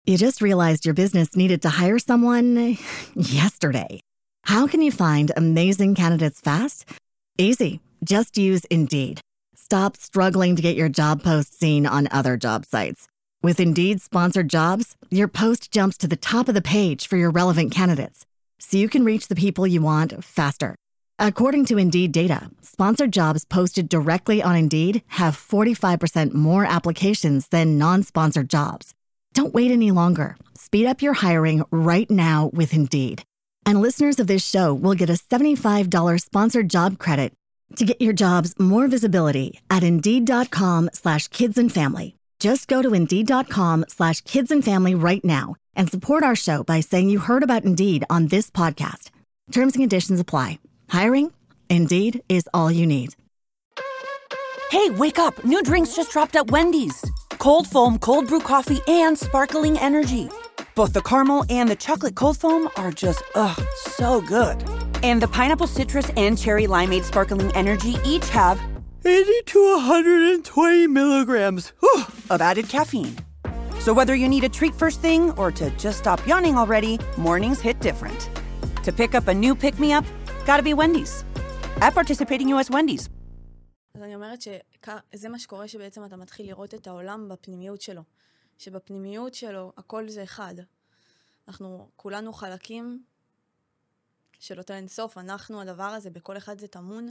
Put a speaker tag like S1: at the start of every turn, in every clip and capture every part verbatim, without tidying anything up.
S1: You just realized your business needed to hire someone yesterday. How can you find amazing candidates fast? Easy. Just use Indeed. Stop struggling to get your job post seen on other job sites. With Indeed sponsored jobs, your post jumps to the top of the page for your relevant candidates, so you can reach the people you want faster. According to Indeed data, sponsored jobs posted directly on Indeed have forty-five percent more applications than non-sponsored jobs. Don't wait any longer. Speed up your hiring right now with Indeed. And listeners of this show will get a seventy-five dollars sponsored job credit to get your jobs more visibility at Indeed.com slash kids and family. Just go to Indeed.com slash kids and family right now and support our show by saying you heard about Indeed on this podcast. Terms and conditions apply. Hiring? Indeed is all you need.
S2: Hey, wake up. New drinks just dropped at Wendy's. Cold foam, cold brew coffee, and sparkling energy. Both the caramel and the chocolate cold foam are just, ugh, so good. And the pineapple citrus and cherry limeade sparkling energy each have eighty to one hundred twenty milligrams whew, of added caffeine. So whether you need a treat first thing or to just stop yawning already, mornings hit different. To pick up a new pick-me-up, gotta be Wendy's. At participating U S Wendy's.
S3: אז אני אומרת שזה מה שקורה שבעצם אתה מתחיל לראות את העולם בפנימיות שלו. שבפנימיות שלו הכל זה אחד. אנחנו כולנו חלקים של אותו אינסוף, אנחנו הדבר הזה, בכל אחד זה תמון.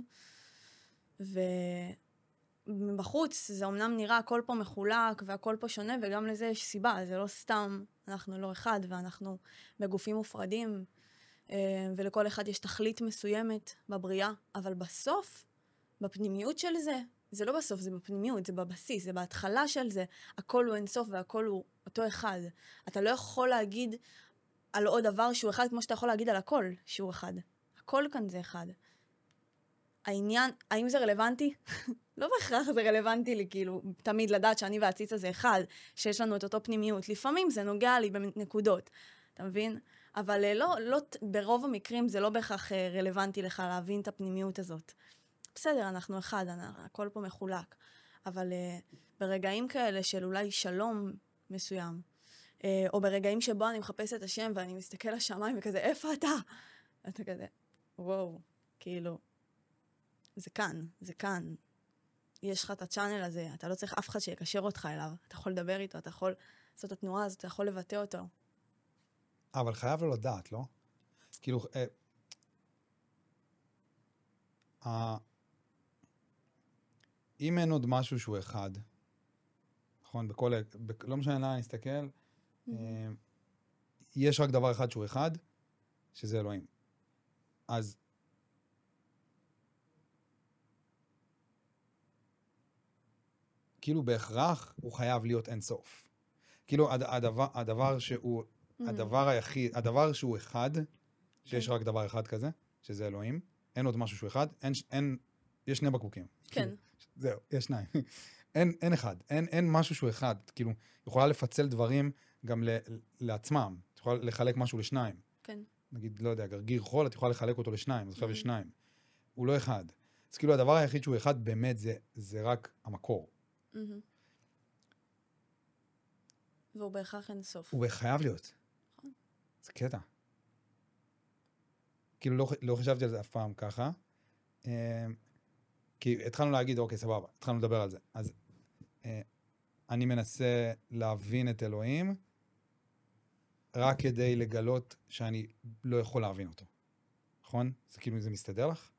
S3: ובחוץ זה אומנם נראה הכל פה מחולק והכל פה שונה, וגם לזה יש סיבה, זה לא סתם, אנחנו לא אחד ואנחנו בגופים מופרדים, ולכל אחד יש תכלית מסוימת בבריאה, אבל בסוף, בפנימיות של זה, זה לא בסוף, זה בפנימיות, זה בבסיס, זה בהתחלה של זה, הכל הוא אינסוף והכל הוא אותו אחד. אתה לא יכול להגיד על עוד דבר שהוא אחד, כמו שאתה יכול להגיד על הכל שהוא אחד. הכל כאן זה אחד. העניין, האם זה רלוונטי? לא בהכרח זה רלוונטי לי, כאילו, תמיד לדעת שאני והציץ זה אחד, שיש לנו את אותו פנימיות. לפעמים זה נוגע לי בנקודות, אתה מבין? אבל לא, לא, ברוב המקרים זה לא בהכרח רלוונטי לך להבין את הפנימיות הזאת. בסדר, אנחנו אחד, הכל פה מחולק. אבל uh, ברגעים כאלה של אולי שלום מסוים, uh, או ברגעים שבו אני מחפש את השם ואני מסתכל לשמיים וכזה, איפה אתה? אתה כזה, וואו, כאילו, זה כאן, זה כאן. יש לך את הצ'אנל הזה, אתה לא צריך אף אחד שיקשר אותך אליו. אתה יכול לדבר איתו, אתה יכול לעשות את התנועה הזאת, אתה יכול לבטא אותו.
S4: אבל חייב לו לדעת, לא? כאילו, אה, אה, אם אין עוד משהו שהוא אחד, נכון, בכל, ב, לא משנה לה, נסתכל, mm-hmm. אה, יש רק דבר אחד שהוא אחד, שזה אלוהים. אז כאילו בהכרח הוא חייב להיות אין סוף. כאילו הדבר, הדבר שהוא, mm-hmm. הדבר היחיד, הדבר שהוא אחד, שיש okay. רק דבר אחד כזה, שזה אלוהים, אין עוד משהו שהוא אחד, אין, אין, יש שני בקבוקים.
S3: כן.
S4: זהו, יש שניים. אין, אין אחד, אין, אין משהו שהוא אחד, כאילו, יכולה לפצל דברים גם ל, לעצמם, את יכולה לחלק משהו לשניים.
S3: כן.
S4: נגיד, לא יודע, גרגיר חול, את יכולה לחלק אותו לשניים, אז עכשיו יש שניים. הוא לא אחד. אז כאילו, הדבר היחיד שהוא אחד באמת זה, זה רק המקור.
S3: והוא בהכרח אין סוף.
S4: הוא חייב להיות. זה קטע. כאילו, לא, לא חשבתי על זה אף פעם ככה. כי התחלנו להגיד, אוקיי, סבבה, התחלנו לדבר על זה. אז אני מנסה להבין את אלוהים, רק כדי לגלות שאני לא יכול להבין אותו. נכון? זה כאילו, זה מסתדר לך?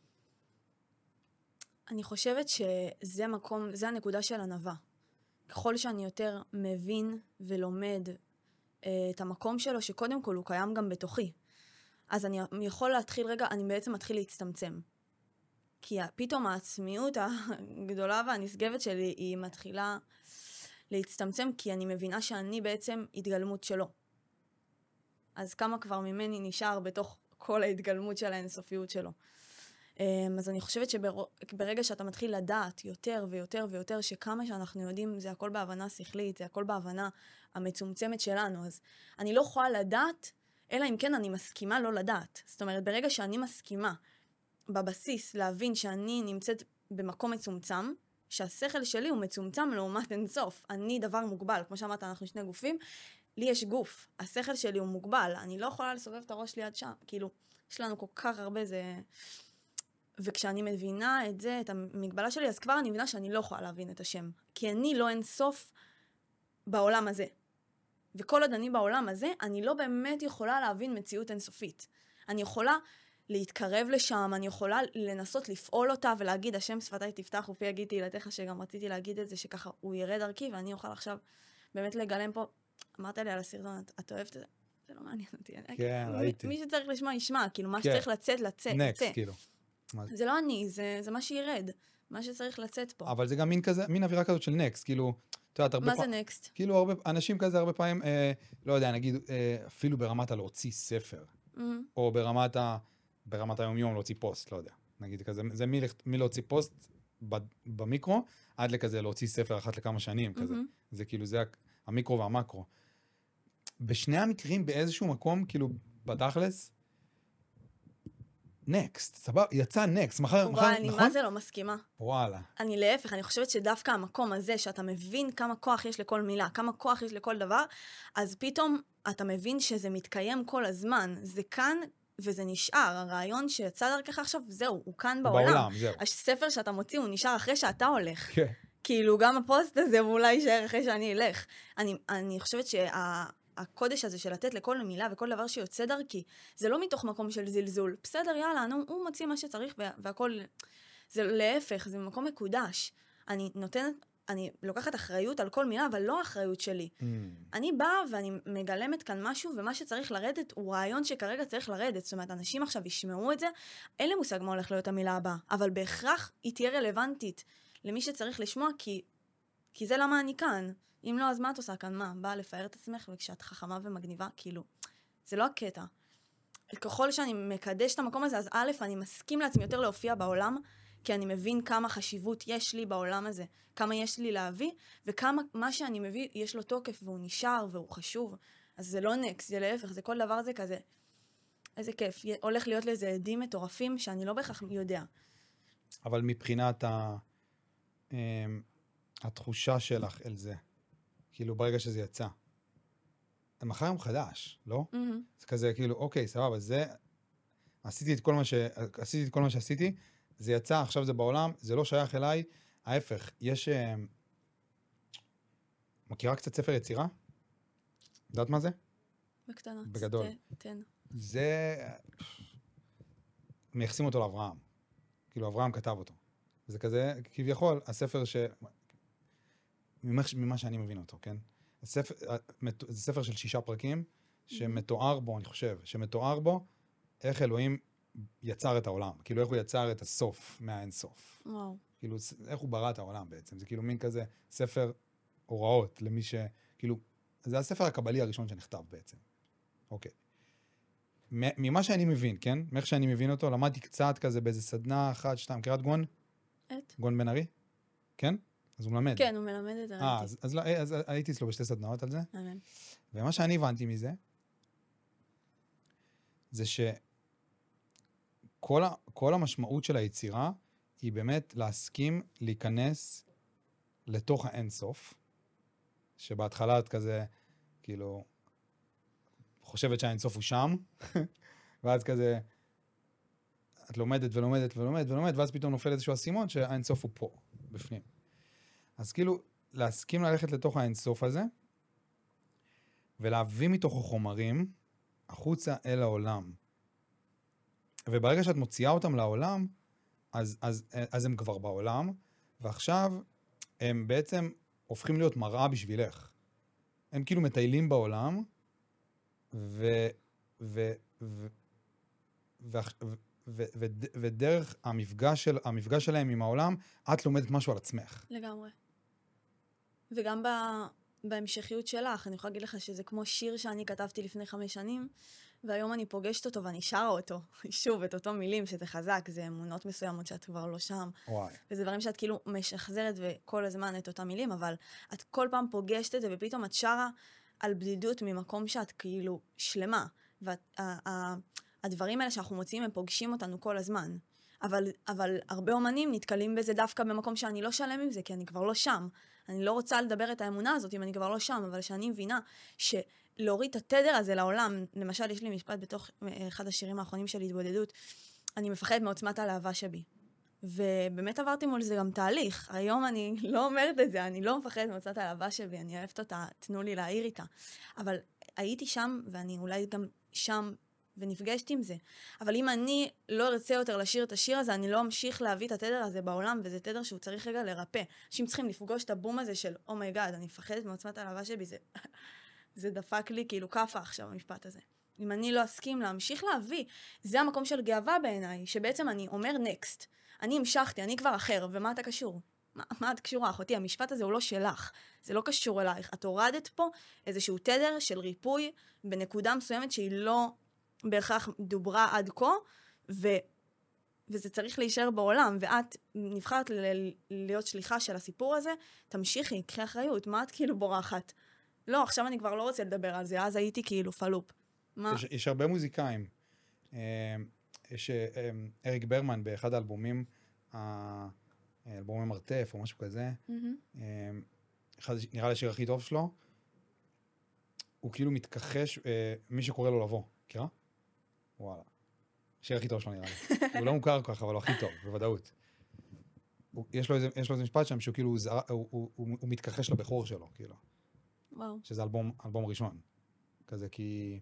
S3: אני חושבת שזה מקום, זה הנקודה של ענווה. ככל שאני יותר מבין ולומד אה, את המקום שלו, שקודם כל הוא קיים גם בתוכי. אז אני יכול להתחיל רגע, אני בעצם מתחיל להצטמצם. כי פתאום העצמיות הגדולה והנשגבת שלי היא מתחילה להצטמצם, כי אני מבינה שאני בעצם התגלמות שלו. אז כמה כבר ממני נשאר בתוך כל ההתגלמות של האינסופיות שלו. אז אני חושבת שברגע שאתה מתחיל לדעת יותר ויותר ויותר, שכמה שאנחנו יודעים זה הכל בהבנה שכלית, זה הכל בהבנה המצומצמת שלנו, אז אני לא יכולה לדעת, אלא אם כן אני מסכימה לא לדעת. זאת אומרת, ברגע שאני מסכימה בבסיס להבין שאני נמצאת במקום מצומצם, שהשכל שלי הוא מצומצם לעומת אינסוף, אני דבר מוגבל, כמו שאמרת, אנחנו שני גופים, לי יש גוף, השכל שלי הוא מוגבל, אני לא יכולה לסובב את הראש ליד שם, כאילו, יש לנו כל כך הרבה זה... וכשאני מבינה את זה, את המגבלה שלי, אז כבר אני מבינה שאני לא יכולה להבין את השם, כי אני לא אינסוף בעולם הזה. וכל עוד אני בעולם הזה, אני לא באמת יכולה להבין מציאות אינסופית. אני יכולה להתקרב לשם, אני יכולה לנסות לפעול אותה ולהגיד, השם שפתיי תפתח ופי יגיד תהילתך, שגם רציתי להגיד את זה, שככה הוא ירד דרכי, ואני אוכל עכשיו באמת לגלם פה. אמרת לי על הסרטון, את, את אוהבת את זה? זה לא מעניין אותי.
S4: כן, ראיתי.
S3: מי שצריך לשמוע, ישמע, כאילו, מה
S4: כן.
S3: שצריך לצאת, לצאת,
S4: נקסט,
S3: לצאת.
S4: כאילו.
S3: זה לא אני, זה, זה מה שירד, מה שצריך לצאת פה.
S4: אבל זה גם מין כזה, מין אווירה כזאת של נקסט, כאילו, אתה יודעת, הרבה
S3: מה
S4: פעמים...
S3: זה נקסט?
S4: כאילו, הרבה, אנשים כזה הרבה פעמים, אה, לא יודע, נגיד, אה, אפילו ברמת הלהוציא ספר,
S3: Mm-hmm.
S4: או ברמת ה... ברמת היום-יום להוציא פוסט, לא יודע. נגיד כזה, זה מי, מי להוציא פוסט ב, במיקרו, עד לכזה להוציא ספר אחת לכמה שנים, כזה.
S3: Mm-hmm.
S4: זה כאילו, זה המיקרו והמקרו. בשני המקרים, באיזשהו מקום, כאילו, בתכלס, נקסט, סבבה, יצא נקסט, מחר, מחר,
S3: וואי, אני
S4: נכון?
S3: מה זה לא מסכימה?
S4: וואלה.
S3: אני להפך, אני חושבת שדווקא המקום הזה, שאתה מבין כמה כוח יש לכל מילה, כמה כוח יש לכל דבר, אז פתאום אתה מבין שזה מתקיים כל הזמן. זה כאן וזה נשאר. הרעיון שיצא דרכך עכשיו, זהו, הוא כאן בעולם.
S4: בעולם, זהו.
S3: הספר שאתה מוציא, הוא נשאר אחרי שאתה הולך.
S4: כן.
S3: כאילו, גם הפוסט הזה הוא אולי יישאר אחרי שאני אלך. אני, אני חושבת שה... הקודש הזה של לתת לכל מילה וכל דבר שיוצא דרכי, זה לא מתוך מקום של זלזול. בסדר, יאללה, נו, הוא מוציא מה שצריך והכל, זה להפך, זה מקום מקודש. אני נותנת, אני לוקחת אחריות על כל מילה, אבל לא האחריות שלי. Mm. אני באה ואני מגלמת כאן משהו, ומה שצריך לרדת הוא רעיון שכרגע צריך לרדת. זאת אומרת, אנשים עכשיו ישמעו את זה, אין לי מושג מה הולך להיות המילה הבאה, אבל בהכרח היא תהיה רלוונטית למי שצריך לשמוע, כי, כי זה למה אני כאן. אם לא, אז מה את עושה כאן? מה? באה לפאר את עצמך, וכשאת חכמה ומגניבה, כאילו, זה לא הקטע. ככל שאני מקדש את המקום הזה, אז א', אני מסכים לעצמי יותר להופיע בעולם, כי אני מבין כמה חשיבות יש לי בעולם הזה, כמה יש לי להביא, וכמה מה שאני מביא, יש לו תוקף, והוא נשאר, והוא חשוב. אז זה לא נקס, זה להפך, זה כל דבר זה כזה. איזה כיף. הולך להיות לזה עדים מטורפים, שאני לא בהכרח יודע.
S4: אבל מבחינת ה... התחושה שלך אל זה, כאילו ברגע שזה יצא. מחר יום חדש, לא? Mm-hmm. זה כזה, כאילו, אוקיי, סבבה, זה... עשיתי את כל מה ש... עשיתי את כל מה שעשיתי, זה יצא, עכשיו זה בעולם, זה לא שייך אליי. ההפך, יש... מכירה קצת ספר יצירה? יודעת מה זה?
S3: בקטנה.
S4: בגדול.
S3: תן.
S4: זה... מייחסים אותו לאברהם. כאילו, אברהם כתב אותו. זה כזה, כביכול, הספר ש... ממה שאני מבין אותו, כן? הספר, זה ספר של שישה פרקים, שמתואר בו, אני חושב, שמתואר בו איך אלוהים יצר את העולם. כאילו, איך הוא יצר את הסוף מהאינסוף.
S3: וואו. כאילו,
S4: איך הוא ברא את העולם בעצם. זה כאילו מין כזה ספר הוראות למי ש... כאילו, זה הספר הקבלי הראשון שנכתב בעצם. אוקיי. ממה שאני מבין, כן? מאיך שאני מבין אותו, למדתי קצת כזה באיזה סדנה אחת, שתיים, קריאת גון?
S3: את?
S4: גון בן ארי? כן? אז הוא מלמד.
S3: כן, הוא מלמד את זה.
S4: אה, אז, אז, אז, אז הייתי אצלו בשתי סדנאות על זה.
S3: אמן.
S4: ומה שאני הבנתי מזה, זה שכל ה, כל המשמעות של היצירה, היא באמת להסכים להיכנס לתוך האינסוף, שבהתחלה את כזה, כאילו, חושבת שהאינסוף הוא שם, ואז כזה, את לומדת ולומדת ולומדת ולומדת, ואז פתאום נופל איזשהו אסימון שהאינסוף הוא פה, בפנים. אז כאילו, להסכים ללכת לתוך האינסוף הזה, ולהביא מתוך החומרים, החוצה אל העולם. וברגע שאת מוציאה אותם לעולם, אז, אז, אז הם כבר בעולם, ועכשיו הם בעצם הופכים להיות מראה בשבילך. הם כאילו מטיילים בעולם, ו... ו... ו... ו... ו... ו... ו... ודרך המפגש, של... המפגש שלהם עם העולם, את לומדת משהו על עצמך.
S3: לגמרי. וגם ב... בהמשכיות שלך, אני יכולה להגיד לך שזה כמו שיר שאני כתבתי לפני חמש שנים, והיום אני פוגשת אותו ואני שרה אותו. שוב, את אותו מילים, שזה חזק, זה אמונות מסוימות שאת כבר לא שם.
S4: וואי.
S3: וזה דברים שאת כאילו משחזרת וכל הזמן את אותם מילים, אבל את כל פעם פוגשת את זה, ופתאום את שרה על בדידות ממקום שאת כאילו שלמה. והדברים האלה שאנחנו מוצאים, הם פוגשים אותנו כל הזמן. אבל, אבל הרבה אומנים נתקלים בזה דווקא במקום שאני לא שלם עם זה, כי אני כבר לא שם. אני לא רוצה לדבר את האמונה הזאת אם אני כבר לא שם, אבל שאני מבינה שלהוריד את התדר הזה לעולם, למשל יש לי משפט בתוך אחד השירים האחרונים של התבודדות, אני מפחדת מעוצמת הלהבה שבי. ובאמת עברתי מול זה גם תהליך. היום אני לא אומרת את זה, אני לא מפחדת מעוצמת הלהבה שבי, אני אוהבת אותה, תנו לי להעיר איתה. אבל הייתי שם, ואני אולי גם שם, ונפגשתי עם זה. אבל אם אני לא ארצה יותר לשיר את השיר הזה, אני לא אמשיך להביא את התדר הזה בעולם, וזה תדר שהוא צריך רגע לרפא. אנשים צריכים לפגוש את הבום הזה של, אומייגאד, אני מפחדת מעוצמת הלהבה שבי, זה, זה דפק לי כאילו כפה עכשיו, המשפט הזה. אם אני לא אסכים להמשיך להביא, זה המקום של גאווה בעיניי, שבעצם אני אומר נקסט. אני המשכתי, אני כבר אחר, ומה אתה קשור? מה, מה את קשורה, אחותי? המשפט הזה הוא לא שלך, זה לא קשור אלייך. את הורדת פה איזשהו תדר של ריפוי בנקודה מסוימת שהיא לא בהכרח דוברה עד כה, ו, וזה צריך להישאר בעולם, ואת נבחרת ל- להיות שליחה של הסיפור הזה, תמשיכי, קחי אחריות, מה את כאילו בורחת? לא, עכשיו אני כבר לא רוצה לדבר על זה, אז הייתי כאילו פלופ. מה?
S4: יש, יש הרבה מוזיקאים. יש אריק ברמן באחד האלבומים, האלבומי מרתף או משהו כזה, mm-hmm. אחד, נראה לי השיר הכי טוב שלו, הוא כאילו מתכחש, מי שקורא לו לבוא, מכירה? וואלה. השיר הכי טוב שלו נראה לי. הוא לא מוכר כך, אבל הוא הכי טוב, בוודאות. הוא, יש לו איזה, יש לו איזה משפט שם, שהוא כאילו, הוא, הוא, הוא, הוא, הוא מתכחש לבחור שלו, כאילו.
S3: וואו.
S4: שזה אלבום, אלבום ראשון. כזה, כי...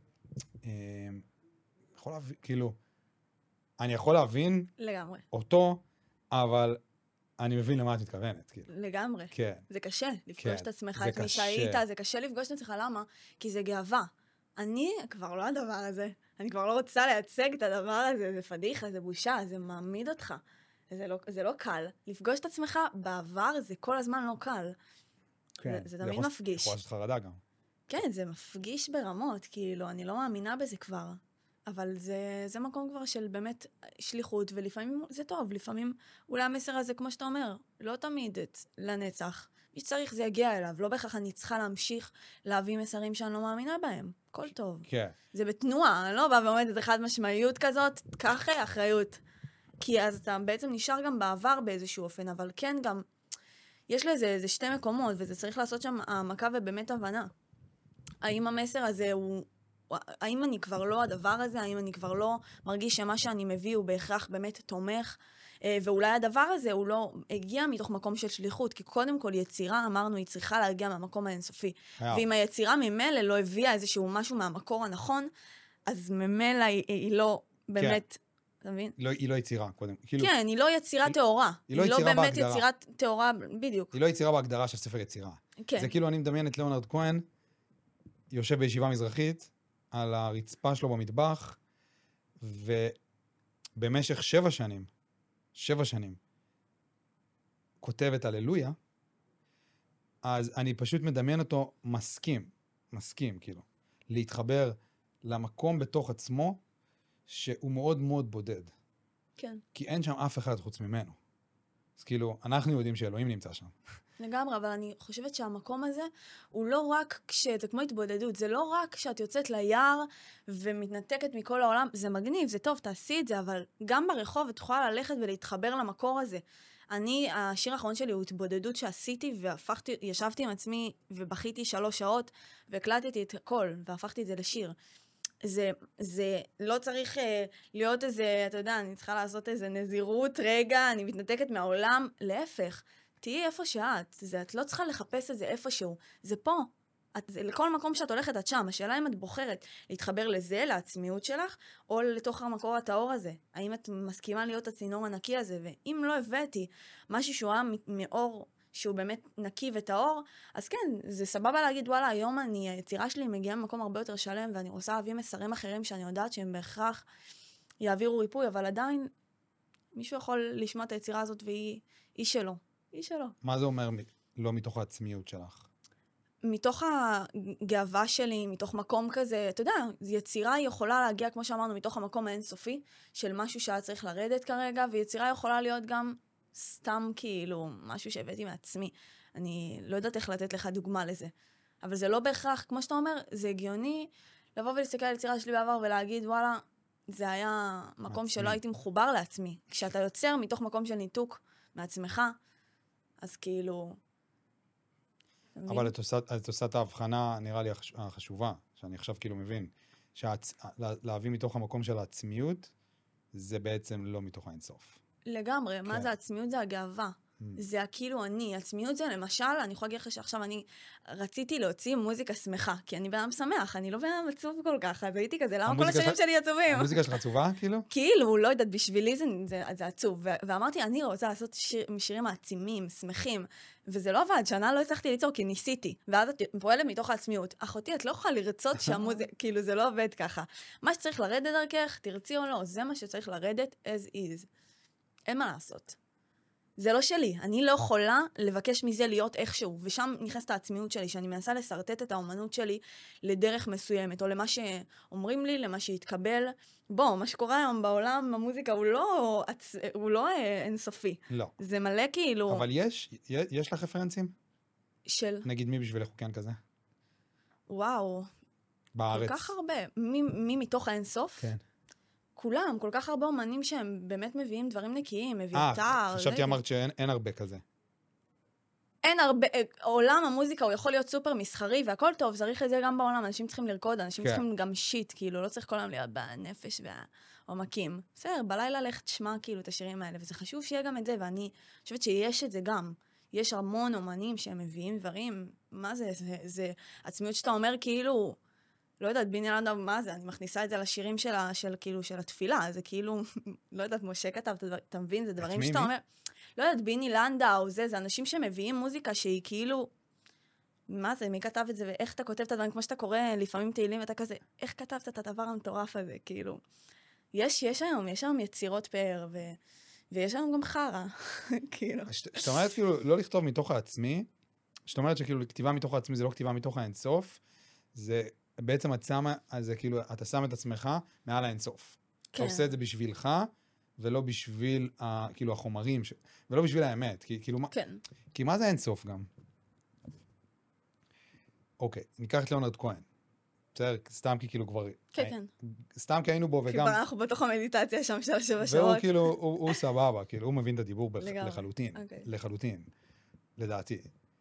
S4: יכול להבין, כאילו, אני יכול להבין
S3: לגמרי.
S4: אותו, אבל אני מבין למה את מתכוונת, כאילו.
S3: לגמרי.
S4: כן.
S3: זה קשה לפגוש
S4: כן.
S3: את עצמך,
S4: זה
S3: את מי
S4: קשה.
S3: שהיית, זה קשה לפגוש את עצמך, למה? כי זה גאווה. אני כבר לא הדבר הזה. אני כבר לא רוצה לייצג את הדבר הזה, זה פדיחה, זה בושה, זה מעמיד אותך. זה לא, זה לא קל. לפגוש את עצמך בעבר זה כל הזמן לא קל.
S4: כן.
S3: זה, זה תמיד מפגיש.
S4: יכול לעשות חרדה גם.
S3: כן, זה מפגיש ברמות, כאילו, אני לא מאמינה בזה כבר. אבל זה, זה מקום כבר של באמת שליחות, ולפעמים זה טוב, לפעמים אולי המסר הזה, כמו שאתה אומר, לא תמיד את לנצח. מי שצריך זה יגיע אליו, לא בהכרח אני צריכה להמשיך להביא מסרים שאני לא מאמינה בהם. הכל טוב.
S4: כן.
S3: זה בתנועה, אני לא באה ועומדת אחד משמעיות כזאת, ככה אחריות. כי אז אתה בעצם נשאר גם בעבר באיזשהו אופן, אבל כן גם, יש לזה איזה שתי מקומות, וזה צריך לעשות שם העמקה ובאמת הבנה. האם המסר הזה הוא, האם אני כבר לא הדבר הזה, האם אני כבר לא מרגיש שמה שאני מביא הוא בהכרח באמת תומך, ואולי הדבר הזה הוא לא הגיע מתוך מקום של שליחות, כי קודם כל יצירה, אמרנו, היא צריכה להגיע מהמקום האינסופי. ואם היצירה ממילא לא הביאה איזשהו משהו מהמקור הנכון, אז ממילא היא, היא לא באמת, אתה מבין?
S4: לא, היא לא יצירה, קודם. כאילו,
S3: כן, היא לא יצירה תאורה.
S4: היא לא
S3: היא לא
S4: יצירה
S3: באמת
S4: בהגדרה.
S3: יצירת תאורה, בדיוק.
S4: היא לא יצירה בהגדרה של ספר יצירה.
S3: כן.
S4: זה כאילו אני מדמיין את ליאונרד כהן, יושב בישיבה מזרחית, על הרצפה שלו במטבח, ובמשך שבע שנים, שבע שנים, כותב את הללויה, אז אני פשוט מדמיין אותו מסכים, מסכים, כאילו, להתחבר למקום בתוך עצמו, שהוא מאוד מאוד בודד.
S3: כן.
S4: כי אין שם אף אחד חוץ ממנו. אז כאילו, אנחנו יודעים שאלוהים נמצא שם.
S3: לגמרי, אבל אני חושבת שהמקום הזה הוא לא רק כשזה כמו התבודדות, זה לא רק כשאת יוצאת ליער ומתנתקת מכל העולם, זה מגניב, זה טוב, תעשי את זה, אבל גם ברחוב את יכולה ללכת ולהתחבר למקור הזה. אני, השיר האחרון שלי הוא התבודדות שעשיתי, והפכתי, ישבתי עם עצמי ובכיתי שלוש שעות, והקלטתי את הכל, והפכתי את זה לשיר. זה, זה לא צריך אה, להיות איזה, אתה יודע, אני צריכה לעשות איזה נזירות, רגע, אני מתנתקת מהעולם, להפך. תהיי איפה שאת, זה, את לא צריכה לחפש את זה איפשהו, זה פה. את, זה, לכל מקום שאת הולכת את שם, השאלה אם את בוחרת להתחבר לזה, לעצמיות שלך, או לתוך המקור הטהור הזה. האם את מסכימה להיות הצינור הנקי הזה, ואם לא הבאתי משהו שהוא היה מאור, שהוא באמת נקי וטהור, אז כן, זה סבבה להגיד, וואלה, היום אני, היצירה שלי מגיעה ממקום הרבה יותר שלם, ואני רוצה להביא מסרים אחרים שאני יודעת שהם בהכרח יעבירו ריפוי, אבל עדיין מישהו יכול לשמוע את היצירה הזאת והיא היא שלו. היא שלו.
S4: מה זה אומר לא מתוך העצמיות שלך?
S3: מתוך הגאווה שלי, מתוך מקום כזה, אתה יודע, יצירה יכולה להגיע, כמו שאמרנו, מתוך המקום האינסופי, של משהו שהיה צריך לרדת כרגע, ויצירה יכולה להיות גם סתם כאילו משהו שהבאתי מעצמי. אני לא יודעת איך לתת לך דוגמה לזה. אבל זה לא בהכרח, כמו שאתה אומר, זה הגיוני לבוא ולהסתכל על יצירה שלי בעבר ולהגיד, וואלה, זה היה מקום שלא הייתי מחובר לעצמי. כשאתה יוצר מתוך מקום של ניתוק מעצמך, אז כאילו,
S4: אבל את עושה, את עושה את ההבחנה, נראה לי החש- החשובה, שאני עכשיו כאילו מבין, שלהביא מתוך המקום של העצמיות, זה בעצם לא מתוך האינסוף.
S3: לגמרי,
S4: כן.
S3: מה זה עצמיות? זה הגאווה. זה כאילו אני, עצמיות זה למשל, אני יכולה להגיד לך שעכשיו אני רציתי להוציא מוזיקה שמחה, כי אני בן אדם שמח, אני לא בן אדם עצוב כל כך, אז הייתי כזה, למה כל
S4: המוזיקה
S3: השירים
S4: שלך-
S3: שלי עצובים?
S4: המוזיקה שלך עצובה, כאילו?
S3: כאילו, לא יודעת, בשבילי זה, זה, זה עצוב. ו- ואמרתי, אני רוצה לעשות שיר, שירים מעצימים, שמחים, וזה לא עבד, שנה לא הצלחתי ליצור, כי ניסיתי. ואז את פועלת מתוך העצמיות. אחותי, את לא יכולה לרצות שהמוזיקה, כאילו, זה לא עובד ככה. מה שצריך לרדת דרכך, תרצי או לא, זה מה שצריך לרדת as is. אין מה לעשות. זה לא שלי, אני לא יכולה לבקש מזה להיות איכשהו, ושם נכנסת העצמיות שלי, שאני מנסה לסרטט את האומנות שלי לדרך מסוימת, או למה שאומרים לי, למה שהתקבל. בוא, מה שקורה היום בעולם, המוזיקה הוא לא, הוא לא אה, אינסופי.
S4: לא.
S3: זה מלא כאילו...
S4: אבל יש, יש לך רפרנסים?
S3: של...
S4: נגיד מי בשבילך הוא כן כזה?
S3: וואו.
S4: בארץ.
S3: כל כך הרבה. מי, מי מתוך האינסוף?
S4: כן.
S3: כולם, כל כך הרבה אומנים שהם באמת מביאים דברים נקיים, מביאים
S4: אה,
S3: טער.
S4: חשבתי
S3: זה...
S4: אמרת שאין אין הרבה כזה.
S3: אין הרבה, עולם המוזיקה הוא יכול להיות סופר מסחרי, והכל טוב, צריך את זה גם בעולם, אנשים צריכים לרקוד, אנשים
S4: כן.
S3: צריכים גם שיט, כאילו, לא צריך כל היום להיות בנפש והעומקים. בסדר, בלילה לך תשמע כאילו את השירים האלה, וזה חשוב שיהיה גם את זה, ואני חושבת שיש את זה גם. יש המון אומנים שהם מביאים דברים, מה זה, זה, זה עצמיות שאתה אומר כאילו, לא יודעת, ביני לנדאו, מה זה, אני מכניסה את זה לשירים של, של, כאילו, של התפילה, זה כאילו, לא יודעת, משה כתב, אתה מבין, זה דברים שאתה אומר, לא יודעת, ביני לנדאו, זה, זה אנשים שמביאים מוזיקה שהיא כאילו, מה זה, מי כתב את זה, ואיך אתה כותב את הדברים, כמו שאתה קורא לפעמים תהילים, ואתה כזה, איך כתבת את הדבר המטורף הזה, כאילו. יש, יש היום, יש היום יצירות פאר, ו, ויש היום גם חרה, כאילו.
S4: זאת אומרת, כאילו, לא לכתוב מתוך העצמי, זאת אומרת שכאילו, כתיבה מתוך העצמי זה לא כתיבה מתוך האינסוף, זה בעצם את שמה, אז זה כאילו, אתה שם את עצמך מעל האינסוף.
S3: כן.
S4: אתה עושה את זה בשבילך, ולא בשביל, ה, כאילו, החומרים, ש... ולא בשביל האמת, כי, כאילו,
S3: כן.
S4: כי מה זה אינסוף גם? אוקיי, ניקח את ליאונרד כהן. בסדר, סתם כי כאילו כבר...
S3: כן, כן.
S4: סתם כי היינו בו וגם...
S3: כבר אנחנו בתוך המדיטציה שם של השבע שעות.
S4: והוא כאילו, הוא, הוא סבבה, כאילו, הוא מבין את הדיבור בח...
S3: לגמרי.
S4: לחלוטין.
S3: אוקיי.
S4: לחלוטין. לדעתי.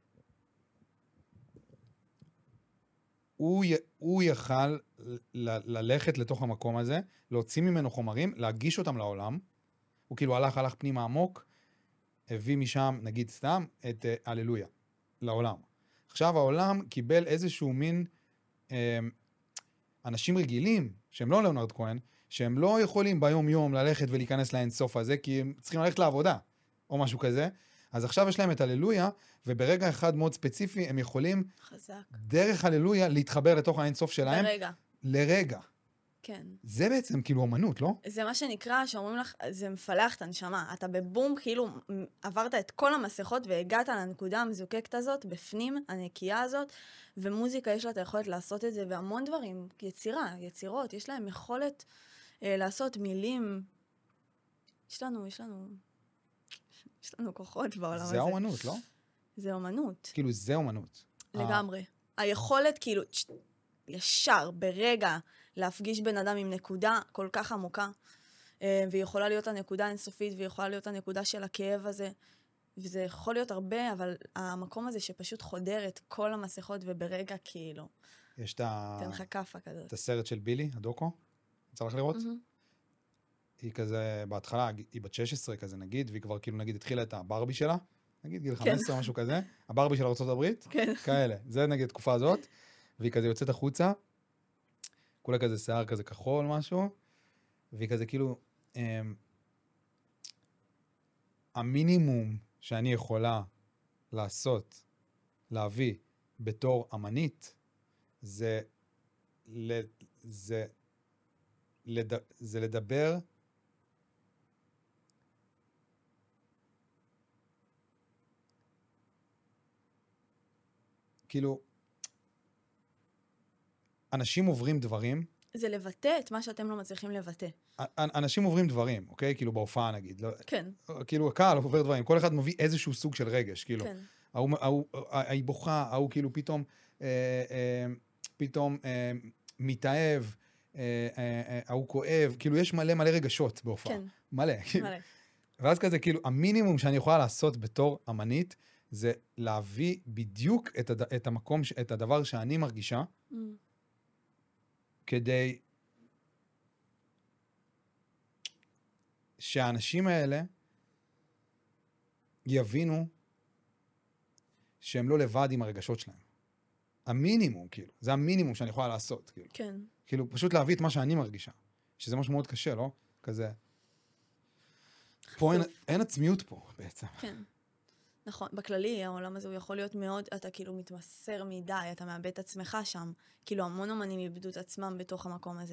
S4: הוא, י... הוא יכל ל... ללכת לתוך המקום הזה, להוציא ממנו חומרים, להגיש אותם לעולם. הוא כאילו הלך, הלך פנימה עמוק, הביא משם, נגיד סתם, את uh, הללויה, לעולם. עכשיו העולם קיבל איזשהו מין אה, אנשים רגילים, שהם לא ליאונרד כהן, שהם לא יכולים ביום יום ללכת ולהיכנס לאינסוף הזה, כי הם צריכים ללכת לעבודה, או משהו כזה. אז עכשיו יש להם את הללויה, וברגע אחד מאוד ספציפי, הם יכולים,
S3: חזק.
S4: דרך הללויה, להתחבר לתוך האינסוף שלהם.
S3: לרגע.
S4: לרגע.
S3: כן.
S4: זה בעצם כאילו אומנות, לא?
S3: זה מה שנקרא, שאומרים לך, זה מפלח את הנשמה. אתה בבום, כאילו, עברת את כל המסכות והגעת לנקודה המזוקקת הזאת, בפנים, הנקייה הזאת, ומוזיקה יש לה את היכולת לעשות את זה, והמון דברים, יצירה, יצירות, יש להם יכולת אה, לעשות מילים. יש לנו, יש לנו, יש לנו כוחות בעולם הזה.
S4: זה האומנות, לא?
S3: זה אומנות.
S4: כאילו, זה אומנות.
S3: לגמרי. היכולת, כאילו, ישר, ברגע, להפגיש בן אדם עם נקודה כל כך עמוקה, והיא יכולה להיות הנקודה האינסופית, והיא יכולה להיות הנקודה של הכאב הזה, וזה יכול להיות הרבה, אבל המקום הזה שפשוט חודר את כל המסכות, וברגע כאילו,
S4: יש את ה...
S3: תן לך כפה כזאת.
S4: את הסרט של בילי, הדוקו, צריך לראות? היא כזה, בהתחלה, היא בת שש עשרה כזה נגיד, והיא כבר כאילו נגיד התחילה את הברבי שלה, נגיד גיל חמש עשרה משהו כזה, הברבי של ארצות הברית, כאלה, זה נגיד תקופה הזאת, והיא כזה יוצאת החוצה, כולה כזה שיער כזה כחול משהו, והיא כזה כאילו, אמ, המינימום שאני יכולה לעשות, להביא בתור אמנית, זה, ל, זה, לד, זה לדבר כאילו, אנשים עוברים דברים.
S3: זה לבטא את מה שאתם לא מצליחים לבטא.
S4: אנשים עוברים דברים, אוקיי? כאילו בהופעה נגיד.
S3: כן.
S4: כאילו הקהל עובר דברים. כל אחד מביא איזשהו סוג של רגש, כאילו.
S3: כן.
S4: ההיא בוכה, ההוא כאילו פתאום, פתאום מתאהב, ההוא כואב, כאילו יש מלא מלא רגשות בהופעה.
S3: כן.
S4: מלא.
S3: מלא.
S4: ואז כזה, כאילו, המינימום שאני יכולה לעשות בתור אמנית, זה להביא בדיוק את, הד... את המקום, ש... את הדבר שאני מרגישה,
S3: Mm.
S4: כדי שהאנשים האלה יבינו שהם לא לבד עם הרגשות שלהם. המינימום, כאילו. זה המינימום שאני יכולה לעשות, כאילו.
S3: כן.
S4: כאילו, פשוט להביא את מה שאני מרגישה. שזה משהו מאוד קשה, לא? כזה. פה אין, אין עצמיות פה, בעצם.
S3: כן. נכון, בכללי, העולם הזה הוא יכול להיות מאוד, אתה כאילו מתמסר מדי, אתה מאבד את עצמך שם. כאילו, המון אומנים איבדו את עצמם בתוך המקום הזה.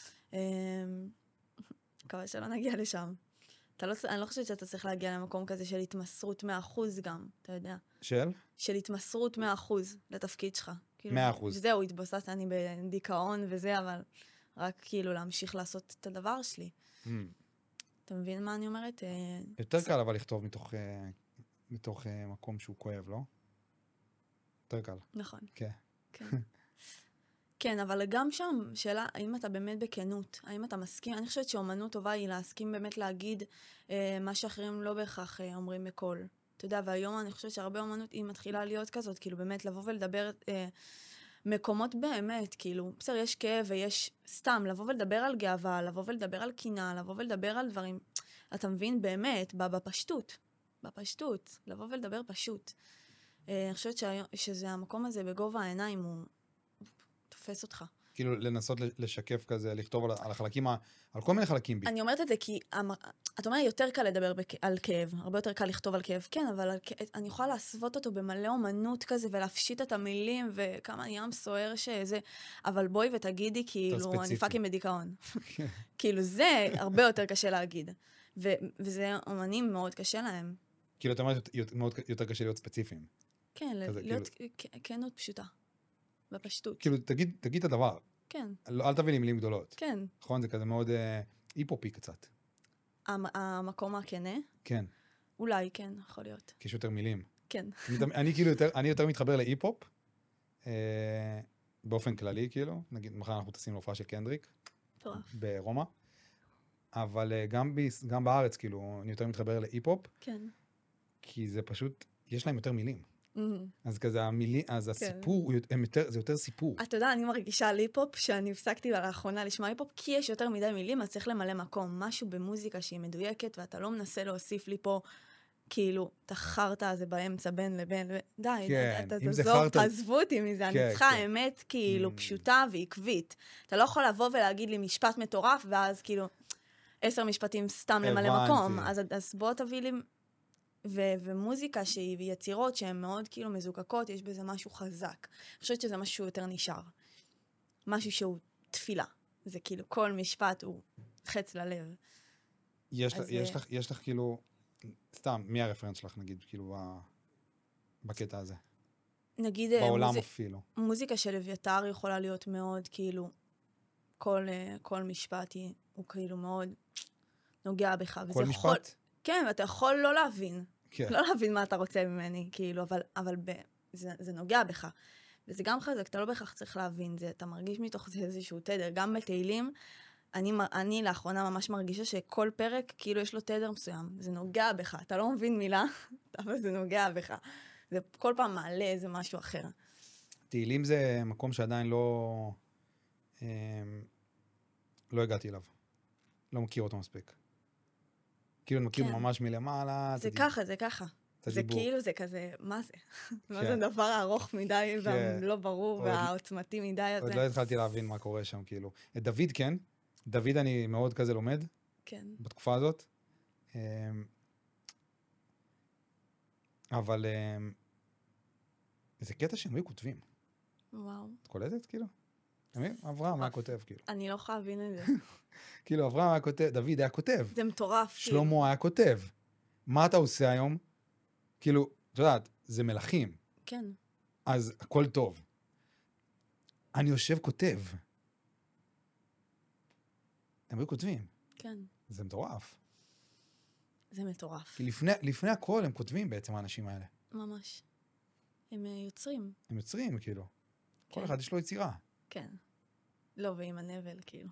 S3: מקווה שלא נגיע לשם. אתה לא, אני לא חושבת שאתה צריך להגיע למקום כזה של התמסרות מאה אחוז גם, אתה יודע.
S4: של?
S3: של התמסרות מאה אחוז לתפקיד שלך. כאילו,
S4: מאה אחוז.
S3: זהו, התבססת, אני בדיכאון וזה, אבל רק כאילו להמשיך לעשות את הדבר שלי.
S4: Mm.
S3: אתה מבין מה אני אומרת?
S4: יותר קל אבל לכתוב מתוך, מתוך מקום שהוא כואב, לא? יותר קל.
S3: נכון.
S4: כן.
S3: כן. כן, אבל גם שם, שאלה, האם אתה באמת בכנות? האם אתה מסכים? אני חושבת שאומנות טובה היא להסכים באמת להגיד אה, מה שאחרים לא בהכרח אה, אומרים בקול. אתה יודע, והיום אני חושבת שהרבה אומנות היא מתחילה להיות כזאת, כאילו באמת לבוא ולדבר אה, מקומות באמת, כאילו, בסדר, יש כאב ויש סתם, לבוא ולדבר על גאווה, לבוא ולדבר על קינה, לבוא ולדבר על דברים, אתה מבין באמת, בפשטות, בפשטות, לבוא ולדבר פשוט. אה, אני חושבת שהיום, שזה המקום הזה בגובה העיניים הוא תופס אותך.
S4: כאילו לנסות לשקף כזה, לכתוב על, על החלקים, על כל מיני חלקים בי.
S3: אני אומרת את זה כי, את אומרת, יותר קל לדבר בק, על כאב, הרבה יותר קל לכתוב על כאב, כן, אבל על, אני יכולה להסוות אותו במלא אומנות כזה, ולהפשיט את המילים, וכמה ים סוער שזה, אבל בואי ותגידי, כאילו, אני פאקים בדיכאון. כאילו, זה הרבה יותר קשה להגיד. ו, וזה אומנים מאוד קשה להם.
S4: כאילו, אתה אומרת, מאוד יותר קשה להיות ספציפיים.
S3: כן, כזה, להיות כאילו... כנות פשוטה. בפשטות.
S4: כאילו, תגיד, תגיד את הדבר.
S3: כן.
S4: לא, אל תביא לי מילים גדולות.
S3: כן.
S4: נכון? זה כזה מאוד אה, היפופי קצת.
S3: המקום הכנה?
S4: כן.
S3: אולי, כן, יכול להיות.
S4: כי יש יותר מילים.
S3: כן.
S4: אני, אני כאילו יותר, אני יותר מתחבר להיפופ, אה, באופן כללי, כאילו. נגיד, מחר אנחנו טסים להופעה של קנדריק.
S3: טוב.
S4: ברומא. אבל אה, גם, ב, גם בארץ, כאילו, אני יותר מתחבר להיפופ.
S3: כן.
S4: כי זה פשוט, יש להם יותר מילים. אז כזה המילים, אז הסיפור, זה יותר סיפור.
S3: אתה יודע, אני מרגישה על היפופ, שאני הפסקתי לאחרונה לשמוע היפופ, כי יש יותר מדי מילים, אז צריך למלא מקום. משהו במוזיקה שהיא מדויקת, ואתה לא מנסה להוסיף לי פה, כאילו, תחרת הזה באמצע בין לבין, די, תעזבו אותי מזה, אני צריכה האמת, כאילו, פשוטה ועקבית. אתה לא יכול לבוא ולהגיד לי משפט מטורף, ואז כאילו, עשר משפטים סתם למלא מקום. אז בוא תביא לי... ו- ומוזיקה שהיא יצירות שהן מאוד כאילו מזוקקות, יש בזה משהו חזק. אני חושבת שזה משהו יותר נשאר. משהו שהוא תפילה. זה כאילו כל משפט הוא חץ ללב.
S4: יש, אז, יש, לך, יש לך כאילו, סתם, מי הרפרנס שלך נגיד, כאילו, בקטע הזה?
S3: נגיד,
S4: בעולם
S3: מוזיק,
S4: אפילו.
S3: מוזיקה של אביתר יכולה להיות מאוד כאילו, כל, כל משפט היא, הוא כאילו מאוד נוגע בך.
S4: כל משפט?
S3: יכול, כן, ואתה יכול לא להבין.
S4: כן.
S3: לא להבין מה אתה רוצה ממני, כאילו, אבל, אבל ב, זה, זה נוגע בך. וזה גם חזק, אתה לא בהכרח צריך להבין זה, אתה מרגיש מתוך זה איזשהו תדר. גם בתהילים, אני, אני לאחרונה ממש מרגישה שכל פרק, כאילו יש לו תדר מסוים. זה נוגע בך. אתה לא מבין מילה, אבל זה נוגע בך. זה כל פעם מעלה איזה משהו אחר.
S4: תהילים זה מקום שעדיין לא, לא הגעתי אליו. לא מכיר אותו מספיק. כאילו אני מכיר כן. ממש מלמעלה.
S3: זה ככה, זה ככה. זה כאילו, זה כזה, מה זה? מה זה דבר הארוך מדי והלא ברור והעוצמתי מדי הזה?
S4: עוד לא התחלתי להבין מה קורה שם, כאילו. את דוד כן, דוד אני מאוד כזה לומד.
S3: כן.
S4: בתקופה הזאת. אבל זה קטע שהם היו כותבים.
S3: וואו.
S4: את קולטת, כאילו? אברהם היה כותב, כאילו.
S3: אני לא יכולה להבין את זה.
S4: כאילו, אברהם היה כותב, דוד היה כותב.
S3: זה מטורף.
S4: שלמה היה כותב. מה אתה עושה היום? כאילו, את יודעת, זה מלכים.
S3: כן.
S4: אז הכל טוב. אני יושב כותב. הם היו כותבים.
S3: כן.
S4: זה מטורף.
S3: זה מטורף.
S4: כי לפני, לפני הכל הם כותבים בעצם האנשים האלה.
S3: ממש. הם יוצרים. הם
S4: יוצרים, כאילו.
S3: כן.
S4: כל אחד יש לו יצירה.
S3: כן. לא, ועם הנבל, כאילו.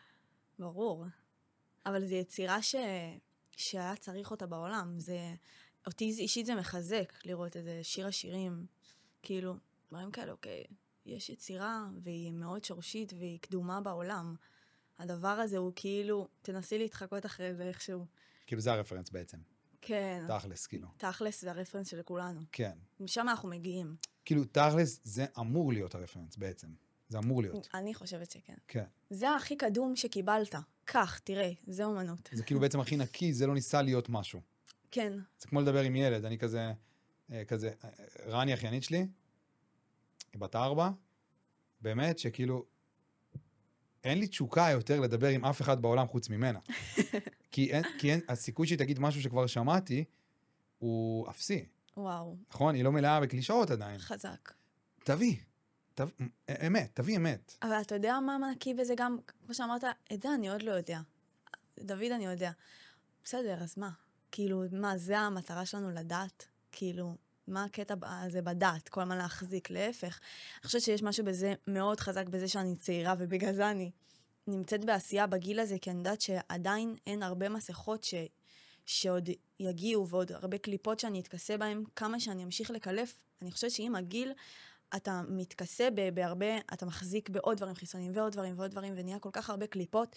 S3: ברור. אבל זו יצירה ש... שהיה צריך אותה בעולם. זה... אותי אישית זה מחזק לראות איזה שיר השירים, כאילו, דברים כאלה, אוקיי, יש יצירה והיא מאוד שורשית והיא קדומה בעולם. הדבר הזה הוא כאילו, תנסי להתחקות אחרי זה איכשהו.
S4: כאילו זה הרפרנס בעצם.
S3: כן.
S4: תכלס, כאילו.
S3: תכלס זה הרפרנס של כולנו.
S4: כן.
S3: משם אנחנו מגיעים.
S4: כאילו, תכלס זה אמור להיות הרפרנס בעצם. זה אמור להיות.
S3: אני חושבת שכן.
S4: כן.
S3: זה הכי קדום שקיבלת. כך, תראה, זה אומנות.
S4: זה כאילו בעצם הכי נקי, זה לא ניסה להיות משהו.
S3: כן.
S4: זה כמו לדבר עם ילד, אני כזה, כזה, רני אחיינית שלי, היא בת ארבע, באמת שכאילו, אין לי תשוקה יותר לדבר עם אף אחד בעולם חוץ ממנה. כי, אין, כי אין, הסיכוי שהיא תגיד משהו שכבר שמעתי, הוא אפסי.
S3: וואו.
S4: נכון? היא לא מלאה בקלישאות עדיין.
S3: חזק.
S4: תביא. תביא, אמת, תביא אמת.
S3: אבל אתה יודע מה מנקי בזה גם, כמו שאמרת, את זה אני עוד לא יודע. דוד אני יודע. בסדר, אז מה? כאילו, מה, זה המטרה שלנו לדעת? כאילו, מה הקטע הזה בדעת? כל מה להחזיק, להפך. אני חושבת שיש משהו בזה מאוד חזק בזה שאני צעירה, ובגלל זה אני נמצאת בעשייה בגיל הזה, כי אני יודעת שעדיין אין הרבה מסכות ש... שעוד יגיעו, ועוד הרבה קליפות שאני אתכסה בהן, כמה שאני אמשיך לקלף. אני חושבת שאם הגיל, אתה מתכסה בהרבה, אתה מחזיק בעוד דברים חיסונים, ועוד דברים ועוד דברים, ונהיה כל כך הרבה קליפות,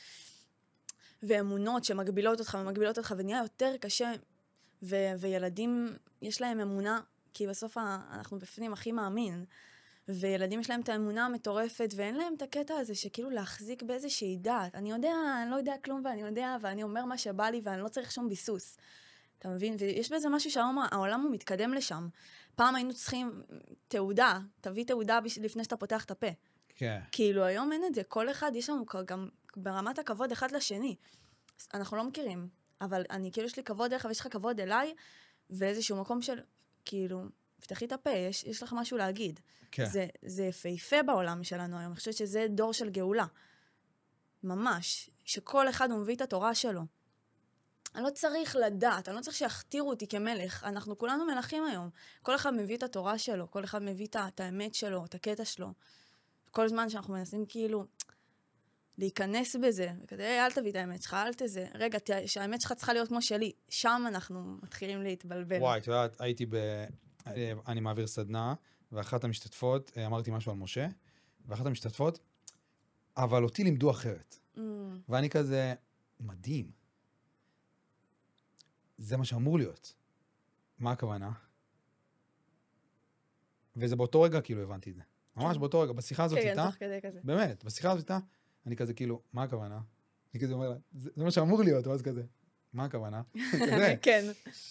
S3: ואמונות שמגבילות אותך ומגבילות אותך, ונהיה יותר קשה, ו- וילדים יש להם אמונה, כי בסוף אנחנו בפנים הכי מאמין, וילדים יש להם את האמונה המטורפת, ואין להם את הקטע הזה שכאילו להחזיק באיזושהי דעת. אני יודע, אני לא יודע כלום, ואני יודע, ואני אומר מה שבא לי, ואני לא צריך שום ביסוס. אתה מבין? ויש בזה משהו שהעולם הוא מתקדם לשם. פעם היינו צריכים תעודה, תביא תעודה לפני שאתה פותח את הפה.
S4: כן.
S3: כאילו היום אין את זה, כל אחד יש לנו גם ברמת הכבוד אחד לשני. אנחנו לא מכירים, אבל אני כאילו יש לי כבוד אליך ויש לך כבוד אליי, ואיזשהו מקום של, כאילו, פתחי את הפה, יש, יש לך משהו להגיד.
S4: כן.
S3: זה, זה יפהפה בעולם שלנו היום, אני חושבת שזה דור של גאולה. ממש, שכל אחד הוא מביא את התורה שלו. אני לא צריך לדעת, אני לא צריך שיכתירו אותי כמלך, אנחנו כולנו מלכים היום. כל אחד מביא את התורה שלו, כל אחד מביא את האמת שלו, את הקטע שלו. כל זמן שאנחנו מנסים כאילו להיכנס בזה, וכדי, אל תביא את האמת שלך, אל תזה. רגע, שהאמת שלך צריכה להיות כמו שלי. שם אנחנו מתחילים להתבלבל.
S4: וואי, אתה יודעת, הייתי ב... אני מעביר סדנה, ואחת המשתתפות, אמרתי משהו על משה, ואחת המשתתפות, אבל אותי לימדו אחרת. Mm. ואני כזה, מדהים. זה מה שאמור להיות. מה הכוונה? וזה באותו רגע כאילו הבנתי את זה. ממש באותו רגע, בשיחה הזאת איתה, באמת, בשיחה הזאת איתה, אני כזה כאילו, מה הכוונה? אני כזה אומר לה, זה מה שאמור להיות, ואז כזה, מה הכוונה?
S3: כן.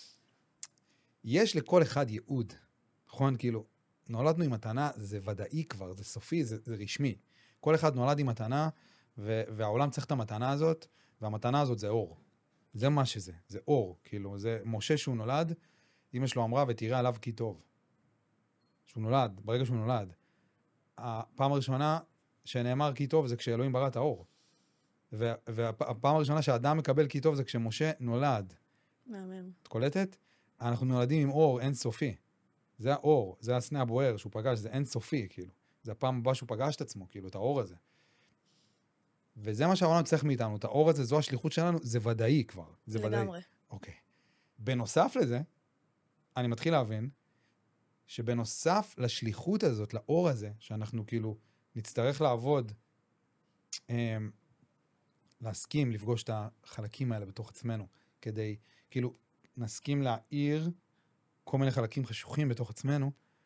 S4: יש לכל אחד ייעוד, נכון? כאילו, נולדנו עם מתנה, זה ודאי כבר, זה סופי, זה, זה רשמי. כל אחד נולד עם מתנה, והעולם צריך את המתנה הזאת, והמתנה הזאת זה אור. זה מה שזה, זה אור, כאילו, זה משה שהוא נולד, אמא שלו אמרה, ותראה עליו כי טוב. שהוא נולד, ברגע שהוא נולד. הפעם הראשונה שנאמר כי טוב זה כשאלוהים ברא את האור. והפעם הראשונה שהאדם מקבל כי טוב זה כשמשה נולד.
S3: מאמן.
S4: את קולטת? אנחנו נולדים עם אור אינסופי. זה האור, זה הסנה הבוער שהוא פגש, זה אינסופי, כאילו. זה הפעם הבאה שהוא פגש את עצמו, כאילו, את האור הזה. וזה מה שהעולם צריך מאיתנו, את האור הזה, זו השליחות שלנו, זה ודאי כבר. זה ודאי.
S3: לגמרי.
S4: אוקיי. בנוסף לזה, אני מתחיל להבין, שבנוסף לשליחות הזאת, לאור הזה, שאנחנו כאילו נצטרך לעבוד, אמ, להסכים לפגוש את החלקים האלה בתוך עצמנו, כדי, כאילו, נסכים להעיר כל מיני חלקים חשוכים בתוך עצמנו,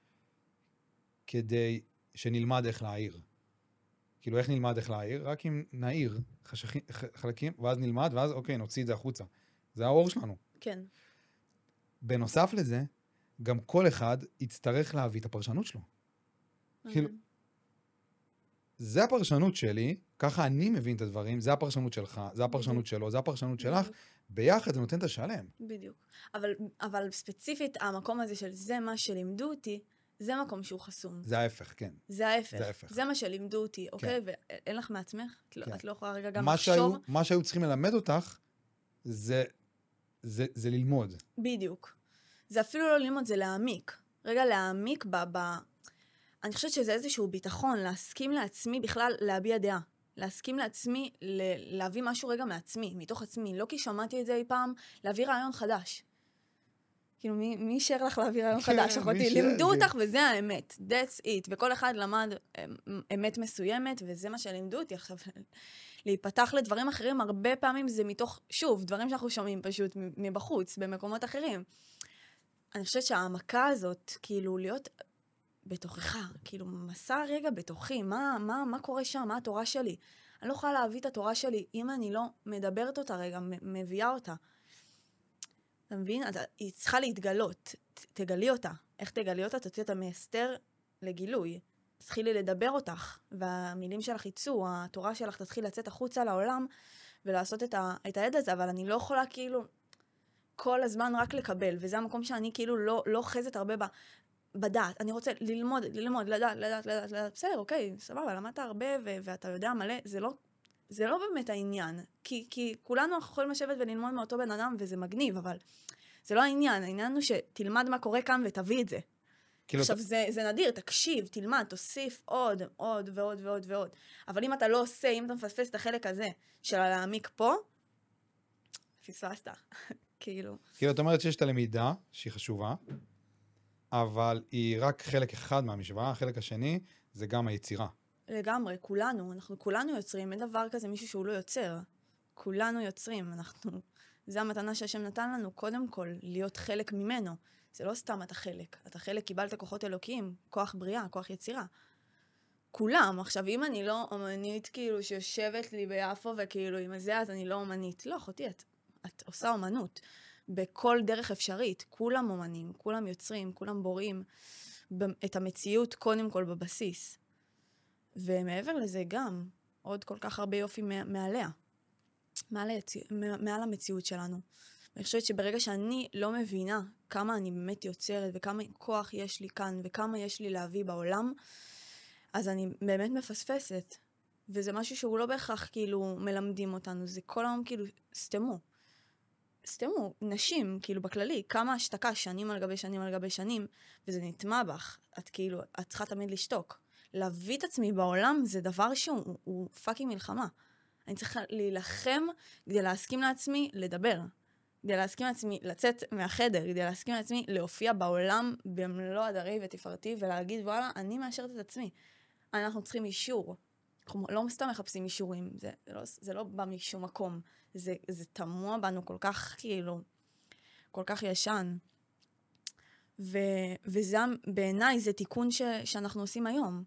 S4: כדי שנלמד איך להעיר. כאילו, איך נלמד איך להעיר? רק אם נעיר חשכים, חלקים, ואז נלמד, ואז, אוקיי, נוציא את זה החוצה. זה האור שלנו.
S3: כן.
S4: בנוסף לזה, גם כל אחד יצטרך להביא את הפרשנות שלו. כאילו, זה הפרשנות שלי, ככה אני מבין את הדברים, זה הפרשנות שלך, זה הפרשנות שלו, זה הפרשנות שלך, ביחד זה נותן את השלם.
S3: בדיוק. אבל, אבל ספציפית, המקום הזה של זה מה שלימדו אותי, זה מקום שהוא חסום.
S4: זה ההפך, כן.
S3: זה ההפך.
S4: זה ההפך.
S3: זה מה שלימדו אותי, אוקיי? ואין לך מעצמך?
S4: כן.
S3: את לא יכולה רגע גם
S4: מה
S3: לחשוב?
S4: שהיו, מה שהיו צריכים ללמד אותך, זה, זה, זה ללמוד.
S3: בדיוק. זה אפילו לא ללמוד, זה להעמיק. רגע, להעמיק ב... ב... אני חושבת שזה איזשהו ביטחון, להסכים לעצמי בכלל להביע דעה. להסכים לעצמי, ל- להביא משהו רגע מעצמי, מתוך עצמי. לא כי שמעתי את זה אי פעם, להביא רעיון חדש. כאילו, מי, מי אישר לך להעביר היום חדש, אחותי?
S4: ש-
S3: לימדו
S4: כן.
S3: אותך, וזה האמת. That's it. וכל אחד למד אמ, אמת מסוימת, וזה מה שלימדו אותי עכשיו. להיפתח לדברים אחרים, הרבה פעמים זה מתוך, שוב, דברים שאנחנו שומעים פשוט מבחוץ, במקומות אחרים. אני חושבת שהעמקה הזאת, כאילו, להיות בתוכך, כאילו, מסע רגע בתוכי, מה, מה, מה קורה שם, מה התורה שלי? אני לא יכולה להביא את התורה שלי, אם אני לא מדברת אותה רגע, מביאה אותה. אתה מבין? אתה, היא צריכה להתגלות, ת, תגלי אותה. איך תגלי אותה? תוציא אותה מהסתר לגילוי. תתחילי לדבר אותך, והמילים שלך יצאו, התורה שלך תתחיל לצאת החוצה לעולם, ולעשות את, ה, את העד הזה, אבל אני לא יכולה כאילו כל הזמן רק לקבל, וזה המקום שאני כאילו לא, לא חזת הרבה ב, בדעת. אני רוצה ללמוד, ללמוד, לדעת, לדעת, לדעת, לדעת. בסדר, אוקיי, סבבה, למדת הרבה, ו, ואתה יודע מלא, זה לא, זה לא באמת העניין. כי, כי כולנו יכולים לשבת וללמוד מאותו בן אדם, וזה מגניב, אבל זה לא העניין. העניין הוא שתלמד מה קורה כאן ותביא את זה. כאילו עכשיו, זה, זה נדיר, תקשיב, תלמד, תוסיף עוד, עוד ועוד ועוד ועוד. אבל אם אתה לא עושה, אם אתה מפספס את החלק הזה של להעמיק פה, פספסת. כאילו.
S4: כאילו, את אומרת שיש את הלמידה, שהיא חשובה, אבל היא רק חלק אחד מהמשוואה, החלק השני זה גם היצירה.
S3: לגמרי, כולנו, אנחנו כולנו יוצרים, אין דבר כזה מישהו שהוא לא יוצר. כולנו יוצרים, אנחנו, זה המתנה שהשם נתן לנו, קודם כל, להיות חלק ממנו. זה לא סתם אתה חלק, אתה חלק, קיבלת כוחות אלוקיים, כוח בריאה, כוח יצירה. כולם, עכשיו אם אני לא אומנית כאילו שיושבת לי ביפו וכאילו עם זה, אז אני לא אומנית. לא, אחותי, את, את עושה אומנות בכל דרך אפשרית. כולם אומנים, כולם יוצרים, כולם בוראים את המציאות קודם כל בבסיס. ומעבר לזה גם, עוד כל כך הרבה יופי מעליה, מעל, היציא, מעל המציאות שלנו. אני חושבת שברגע שאני לא מבינה כמה אני באמת יוצרת וכמה כוח יש לי כאן וכמה יש לי להביא בעולם, אז אני באמת מפספסת. וזה משהו שהוא לא בהכרח כאילו מלמדים אותנו, זה כל היום כאילו סתמו. סתמו, נשים כאילו בכללי, כמה השתקה שנים על גבי שנים על גבי שנים, וזה נטמע בך, את כאילו, את צריכה תמיד לשתוק. להביא את עצמי בעולם זה דבר שהוא הוא, הוא פאקינג מלחמה. אני צריכה להילחם כדי להסכים לעצמי לדבר. כדי להסכים לעצמי לצאת מהחדר, כדי להסכים לעצמי להופיע בעולם במלוא הדרי ותפארתי, ולהגיד, וואלה, אני מאשרת את עצמי. אנחנו צריכים אישור. אנחנו לא סתם מחפשים אישורים, זה, זה, לא, זה לא בא משום מקום. זה, זה תמוה בנו כל כך, כאילו, כל כך ישן. ו, וזה, בעיניי, זה תיקון ש, שאנחנו עושים היום.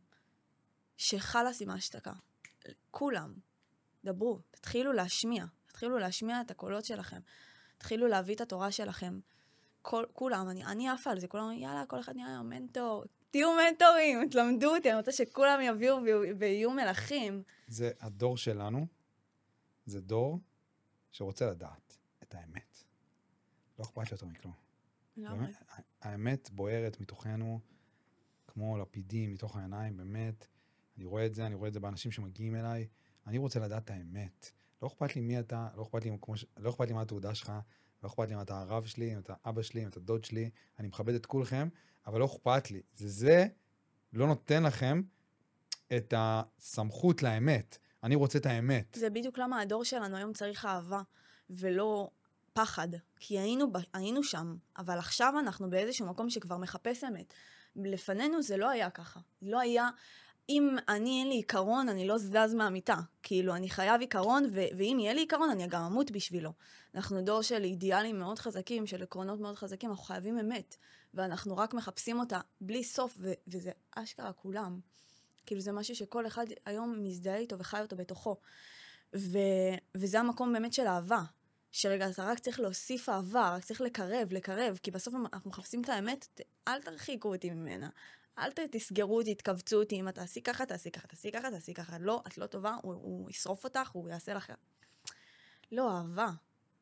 S3: שחלס עם ההשתקה. כולם, דברו, תתחילו להשמיע. תתחילו להשמיע את הקולות שלכם. תתחילו להביא את התורה שלכם. כל, כולם, אני, אני אף על זה, כולם, יאללה, כל אחד נהיה מנטור. תהיו מנטורים, תלמדו אותי, אני רוצה שכולם יביאו ויהיו מלכים.
S4: זה הדור שלנו, זה דור שרוצה לדעת את האמת. לא אכפת לי יותר מכלום.
S3: באמת,
S4: האמת בוערת מתוכנו, כמו לפידים מתוך העיניים, באמת. אני רואה את זה, אני רואה את זה באנשים שמגיעים אליי. אני רוצה לדעת את האמת. לא אכפת לי מי אתה, לא אכפת לי, כמו ש... לא אכפת לי מה התעודה שלך, לא אכפת לי אם אתה הרב שלי, אם אתה אבא שלי, אם אתה דוד שלי, אני מכבד את כולכם, אבל לא אכפת לי. זה זה לא נותן לכם את הסמכות לאמת. אני רוצה את האמת.
S3: זה בדיוק למה הדור שלנו היום צריך אהבה, ולא פחד. כי היינו, היינו שם, אבל עכשיו אנחנו באיזשהו מקום שכבר מחפש אמת. לפנינו זה לא היה ככה. לא היה... אם אני אין לי עיקרון, אני לא זז מהמיטה. כאילו, אני חייב עיקרון, ו- ואם יהיה לי עיקרון, אני גם אמות בשבילו. אנחנו דור של אידיאלים מאוד חזקים, של עקרונות מאוד חזקים, אנחנו חייבים אמת. ואנחנו רק מחפשים אותה בלי סוף, ו- וזה אשכרה כולם. כאילו, זה משהו שכל אחד היום מזדהה איתו וחי אותו בתוכו. ו- וזה המקום באמת של אהבה. שרגע, אתה רק צריך להוסיף אהבה, רק צריך לקרב, לקרב, כי בסוף אנחנו מחפשים את האמת, אל תרחיקו אותי ממנה. אל תסגרו אותי, תכווצו אותי, אם אתה תעשי ככה, תעשי ככה, תעשי ככה, תעשי ככה. לא, את לא טובה, הוא, הוא ישרוף אותך, הוא יעשה לך... לא, אהבה.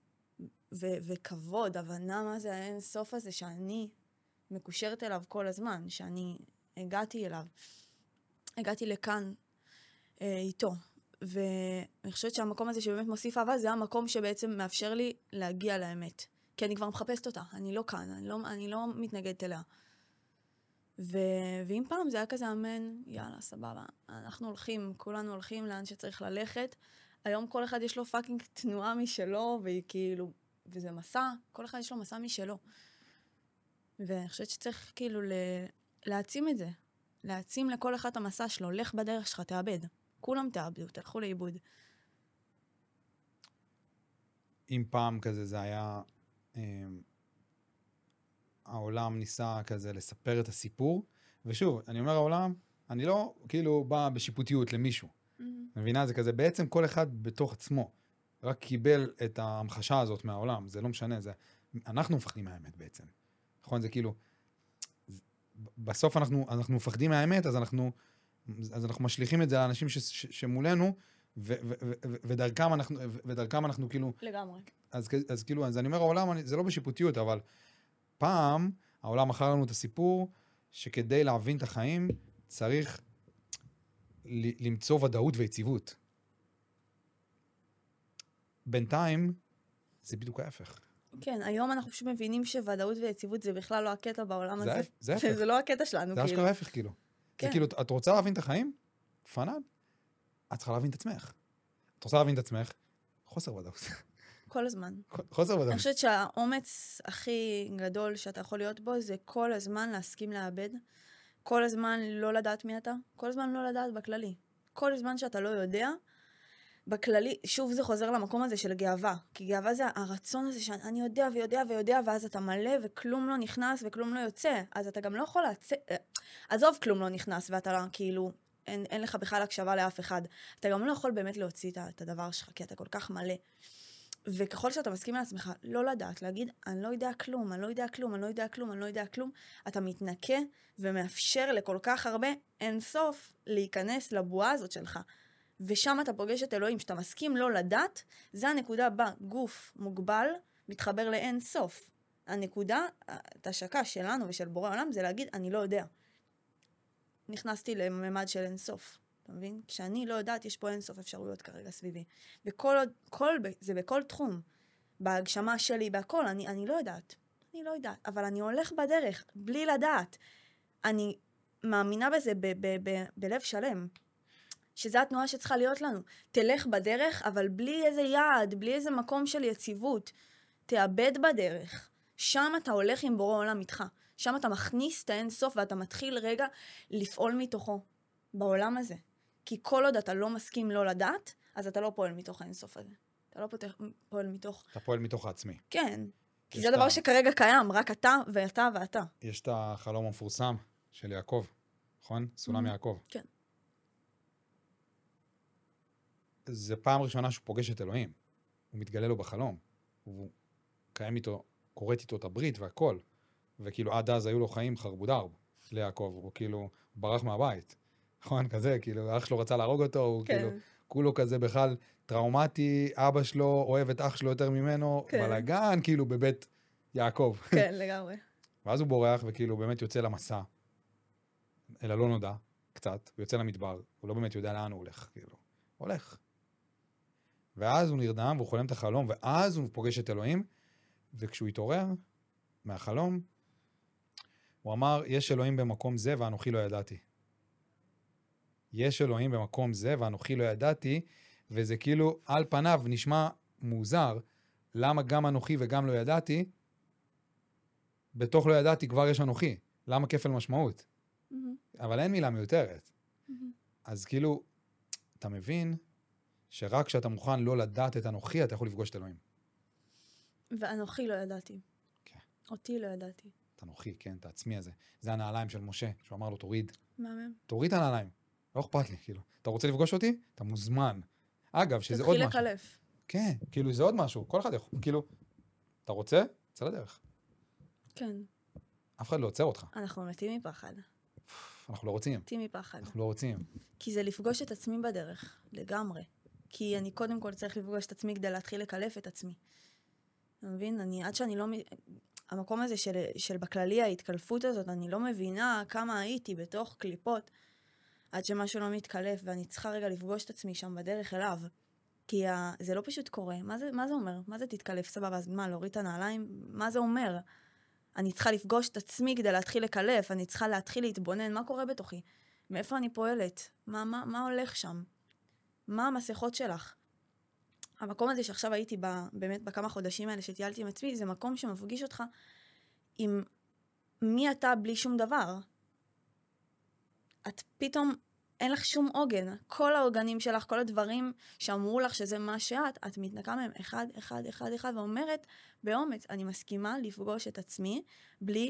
S3: ו- וכבוד, הבנה מה זה האין סוף הזה, שאני מקושרת אליו כל הזמן, שאני הגעתי אליו. הגעתי לכאן אה, איתו. ואני חושבת שהמקום הזה שבאמת מוסיף אהבה, זה המקום שבעצם מאפשר לי להגיע לאמת. כי אני כבר מחפשת אותה, אני לא כאן, אני לא, אני לא מתנגדת אליה. ו... ואם פעם זה היה כזה אמן, יאללה, סבבה, אנחנו הולכים, כולנו הולכים לאן שצריך ללכת. היום כל אחד יש לו פאקינג תנועה משלו, והיא כאילו, וזה מסע, כל אחד יש לו מסע משלו. ואני חושבת שצריך כאילו ל... להעצים את זה. להעצים לכל אחד את המסע שלו, לך בדרך שלך, תאבד. כולם תאבדו, תלכו לאיבוד.
S4: אם פעם כזה זה היה, אה, העולם ניסה כזה לספר את הסיפור, ושוב, אני אומר העולם, אני לא כאילו בא בשיפוטיות למישהו. Mm-hmm. מבינה? זה כזה, בעצם כל אחד בתוך עצמו, רק קיבל את ההמחשה הזאת מהעולם, זה לא משנה, זה, אנחנו מפחדים מהאמת בעצם. נכון? זה כאילו, בסוף אנחנו, אנחנו מפחדים מהאמת, אז אנחנו, אז אנחנו משליכים את זה לאנשים ש, ש, שמולנו, ו, ו, ו, ו, ודרכם אנחנו, ודרכם אנחנו כאילו...
S3: לגמרי.
S4: אז, אז כאילו, אז אני אומר, העולם, אני, זה לא בשיפוטיות, אבל פעם, העולם מכר לנו את הסיפור, שכדי להבין את החיים, צריך ל, למצוא ודאות ויציבות. בינתיים, זה בדיוק ההפך.
S3: כן, היום אנחנו פשוט מבינים שוודאות ויציבות זה בכלל לא הקטע בעולם
S4: זה,
S3: הזה.
S4: זה ההפך.
S3: זה לא הקטע שלנו,
S4: זה
S3: כאילו.
S4: זה אשכרה ההפך, כאילו.
S3: כן.
S4: זה כאילו, את רוצה להבין את החיים? פנן. את צריכה להבין את עצמך. את רוצה להבין את עצמך? חוסר ודאות.
S3: כל הזמן.
S4: חוסר ודאות.
S3: אני חושבת שהאומץ הכי גדול שאתה יכול להיות בו, זה כל הזמן להסכים לאבד. כל הזמן לא לדעת מי אתה. כל הזמן לא לדעת בכללי. כל הזמן שאתה לא יודע, בכללי, שוב זה חוזר למקום הזה של גאווה. כי גאווה זה הרצון הזה שאני יודע ויודע ויודע, ואז אתה מלא וכלום לא נכנס וכלום לא יוצא. אז אתה גם לא יכול להצא... עזוב כלום לא נכנס, ואתה לא, כאילו, אין, אין לך בכלל הקשבה לאף אחד. אתה גם לא יכול באמת להוציא את הדבר שלך, כי אתה כל כך מלא. וככל שאתה מסכים לעצמך, לא לדעת, להגיד, אני לא יודע כלום, אני לא יודע כלום, אני לא יודע כלום, אני לא יודע כלום, אתה מתנקה ומאפשר לכל כך הרבה אין סוף להיכנס לבועה הזאת שלך. ושם אתה פוגש את אלוהים, שאתה מסכים לא לדעת, זה הנקודה בה גוף מוגבל מתחבר לאין סוף. הנקודה, את השקה שלנו ושל בורא העולם, זה להגיד, אני לא יודע. נכנסתי לממד של אין סוף. אתה מבין? כשאני לא יודעת, יש פה אין סוף אפשרויות כרגע סביבי. וכל עוד, כל, זה בכל תחום. בהגשמה שלי, בהכל, אני, אני לא יודעת. אני לא יודעת. אבל אני הולך בדרך, בלי לדעת. אני מאמינה בזה ב, ב, ב, בלב שלם. שזו התנועה שצריכה להיות לנו. תלך בדרך, אבל בלי איזה יעד, בלי איזה מקום של יציבות. תאבד בדרך. שם אתה הולך עם בורא עולם איתך. שם אתה מכניס את האין סוף, ואתה מתחיל רגע לפעול מתוכו. בעולם הזה. כי כל עוד אתה לא מסכים לא לדעת, אז אתה לא פועל מתוך האינסוף הזה. אתה לא פותח, פועל מתוך...
S4: אתה פועל מתוך העצמי.
S3: כן. כי זה דבר שכרגע קיים, רק אתה ואתה ואתה.
S4: יש את החלום המפורסם של יעקב, נכון? סולם יעקב.
S3: כן.
S4: זה פעם ראשונה שהוא פוגש את אלוהים. הוא מתגלה לו בחלום. הוא קיים איתו, קוראת איתו את הברית והכל. וכאילו עד אז היו לו חיים חרבודר ליעקב. הוא כאילו ברח מהבית. נכון, כזה, כאילו, אח שלו רצה להרוג אותו, הוא כן. כאילו, כולו כזה בכלל טראומטי, אבא שלו אוהב את אח שלו יותר ממנו, כן. בלגן, כאילו, בבית יעקב.
S3: כן, לגמרי.
S4: ואז הוא בורח, וכאילו, באמת יוצא למסע, אלא לא נודע, קצת, הוא יוצא למדבר, הוא לא באמת יודע לאן הוא הולך, כאילו, הולך. ואז הוא נרדם, והוא חולם את החלום, ואז הוא פוגש את אלוהים, וכשהוא התעורר מהחלום, הוא אמר, יש אלוהים במקום זה, ואנוכי לא ידעתי. יש אלוהים במקום זה, ואנוכי לא ידעתי, וזה כאילו, על פניו נשמע מוזר, למה גם אנוכי וגם לא ידעתי, בתוך לא ידעתי כבר יש אנוכי. למה כפל משמעות? Mm-hmm. אבל אין מילה מיותרת. Mm-hmm. אז כאילו, אתה מבין שרק כשאתה מוכן לא לדעת את אנוכי, אתה יכול לפגוש את אלוהים.
S3: ואנוכי לא ידעתי.
S4: כן.
S3: אותי לא ידעתי.
S4: את אנוכי, כן, את העצמי הזה. זה הנעליים של משה, שהוא אמר לו, תוריד.
S3: מה מהם?
S4: תוריד את הנעליים. לא אכפת לי, כאילו. אתה רוצה לפגוש אותי? אתה מוזמן. אגב, שזה עוד משהו.
S3: תתחיל לקלף.
S4: כן, כאילו, זה עוד משהו. כל אחד יכול, כאילו, אתה רוצה? צא לדרך.
S3: כן.
S4: אף אחד לא עוצר אותך.
S3: אנחנו מתים מפחד.
S4: אנחנו לא רוצים.
S3: מתים מפחד.
S4: אנחנו לא רוצים.
S3: כי זה לפגוש את עצמי בדרך, לגמרי. כי אני קודם כל צריך לפגוש את עצמי כדי להתחיל לקלף את עצמי. אתה מבין? אני, עד שאני לא... המקום הזה של, של בכללי, ההתקלפות הזאת, אני לא מבינה כמה הייתי בתוך קליפות, עד שמשהו לא מתקלף, ואני צריכה רגע לפגוש את עצמי שם בדרך אליו. כי ה... זה לא פשוט קורה. מה זה, מה זה אומר? מה זה תתקלף? סבבה, אז מה, להוריד את הנעליים? מה זה אומר? אני צריכה לפגוש את עצמי כדי להתחיל לקלף, אני צריכה להתחיל להתבונן, מה קורה בתוכי? מאיפה אני פועלת? מה, מה, מה הולך שם? מה המסכות שלך? המקום הזה שעכשיו הייתי ב, באמת בכמה חודשים האלה שטיילתי עם עצמי, זה מקום שמפגיש אותך עם מי אתה בלי שום דבר? את פתאום, אין לך שום עוגן. כל העוגנים שלך, כל הדברים שאמרו לך שזה מה שאת, את מתנקה מהם אחד, אחד, אחד, אחד, ואומרת באומץ, אני מסכימה לפגוש את עצמי בלי,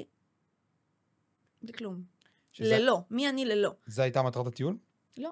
S3: בלי כלום. שזה... ללא. מי אני ללא?
S4: זה הייתה מטרת הטיול?
S3: לא.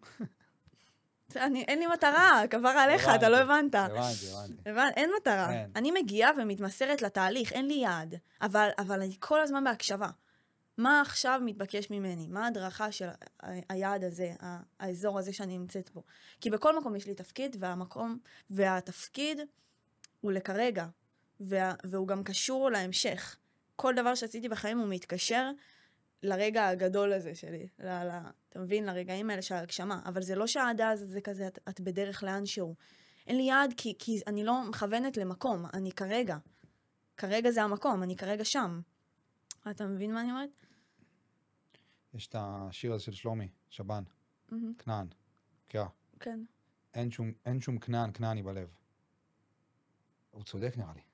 S3: אני, אין לי מטרה, כבר עליך, אתה לא הבנת.
S4: הבנתי, הבנתי.
S3: הבנ... אין מטרה. אין. אני מגיעה ומתמסרת לתהליך, אין לי יעד, אבל, אבל אני כל הזמן בהקשבה. מה עכשיו מתבקש ממני? מה הדרכה של היעד הזה, האזור הזה שאני נמצאת בו? כי בכל מקום יש לי תפקיד, והמקום, והתפקיד הוא לכרגע, וה, והוא גם קשור להמשך. כל דבר שעשיתי בחיים הוא מתקשר לרגע הגדול הזה שלי, ל, ל, אתה מבין? לרגעים האלה של ההגשמה. אבל זה לא שהעד הזה זה כזה, את, את בדרך לאן שהוא. אין לי יעד כי, כי אני לא מכוונת למקום, אני כרגע. כרגע זה המקום, אני כרגע שם. אתה מבין מה אני אומרת?
S4: יש את השיר הזה של שלומי, שבן, mm-hmm. כנען, קרא.
S3: כן.
S4: אין שום, אין שום כנען, כנעני בלב. הוא צודק נראה לי.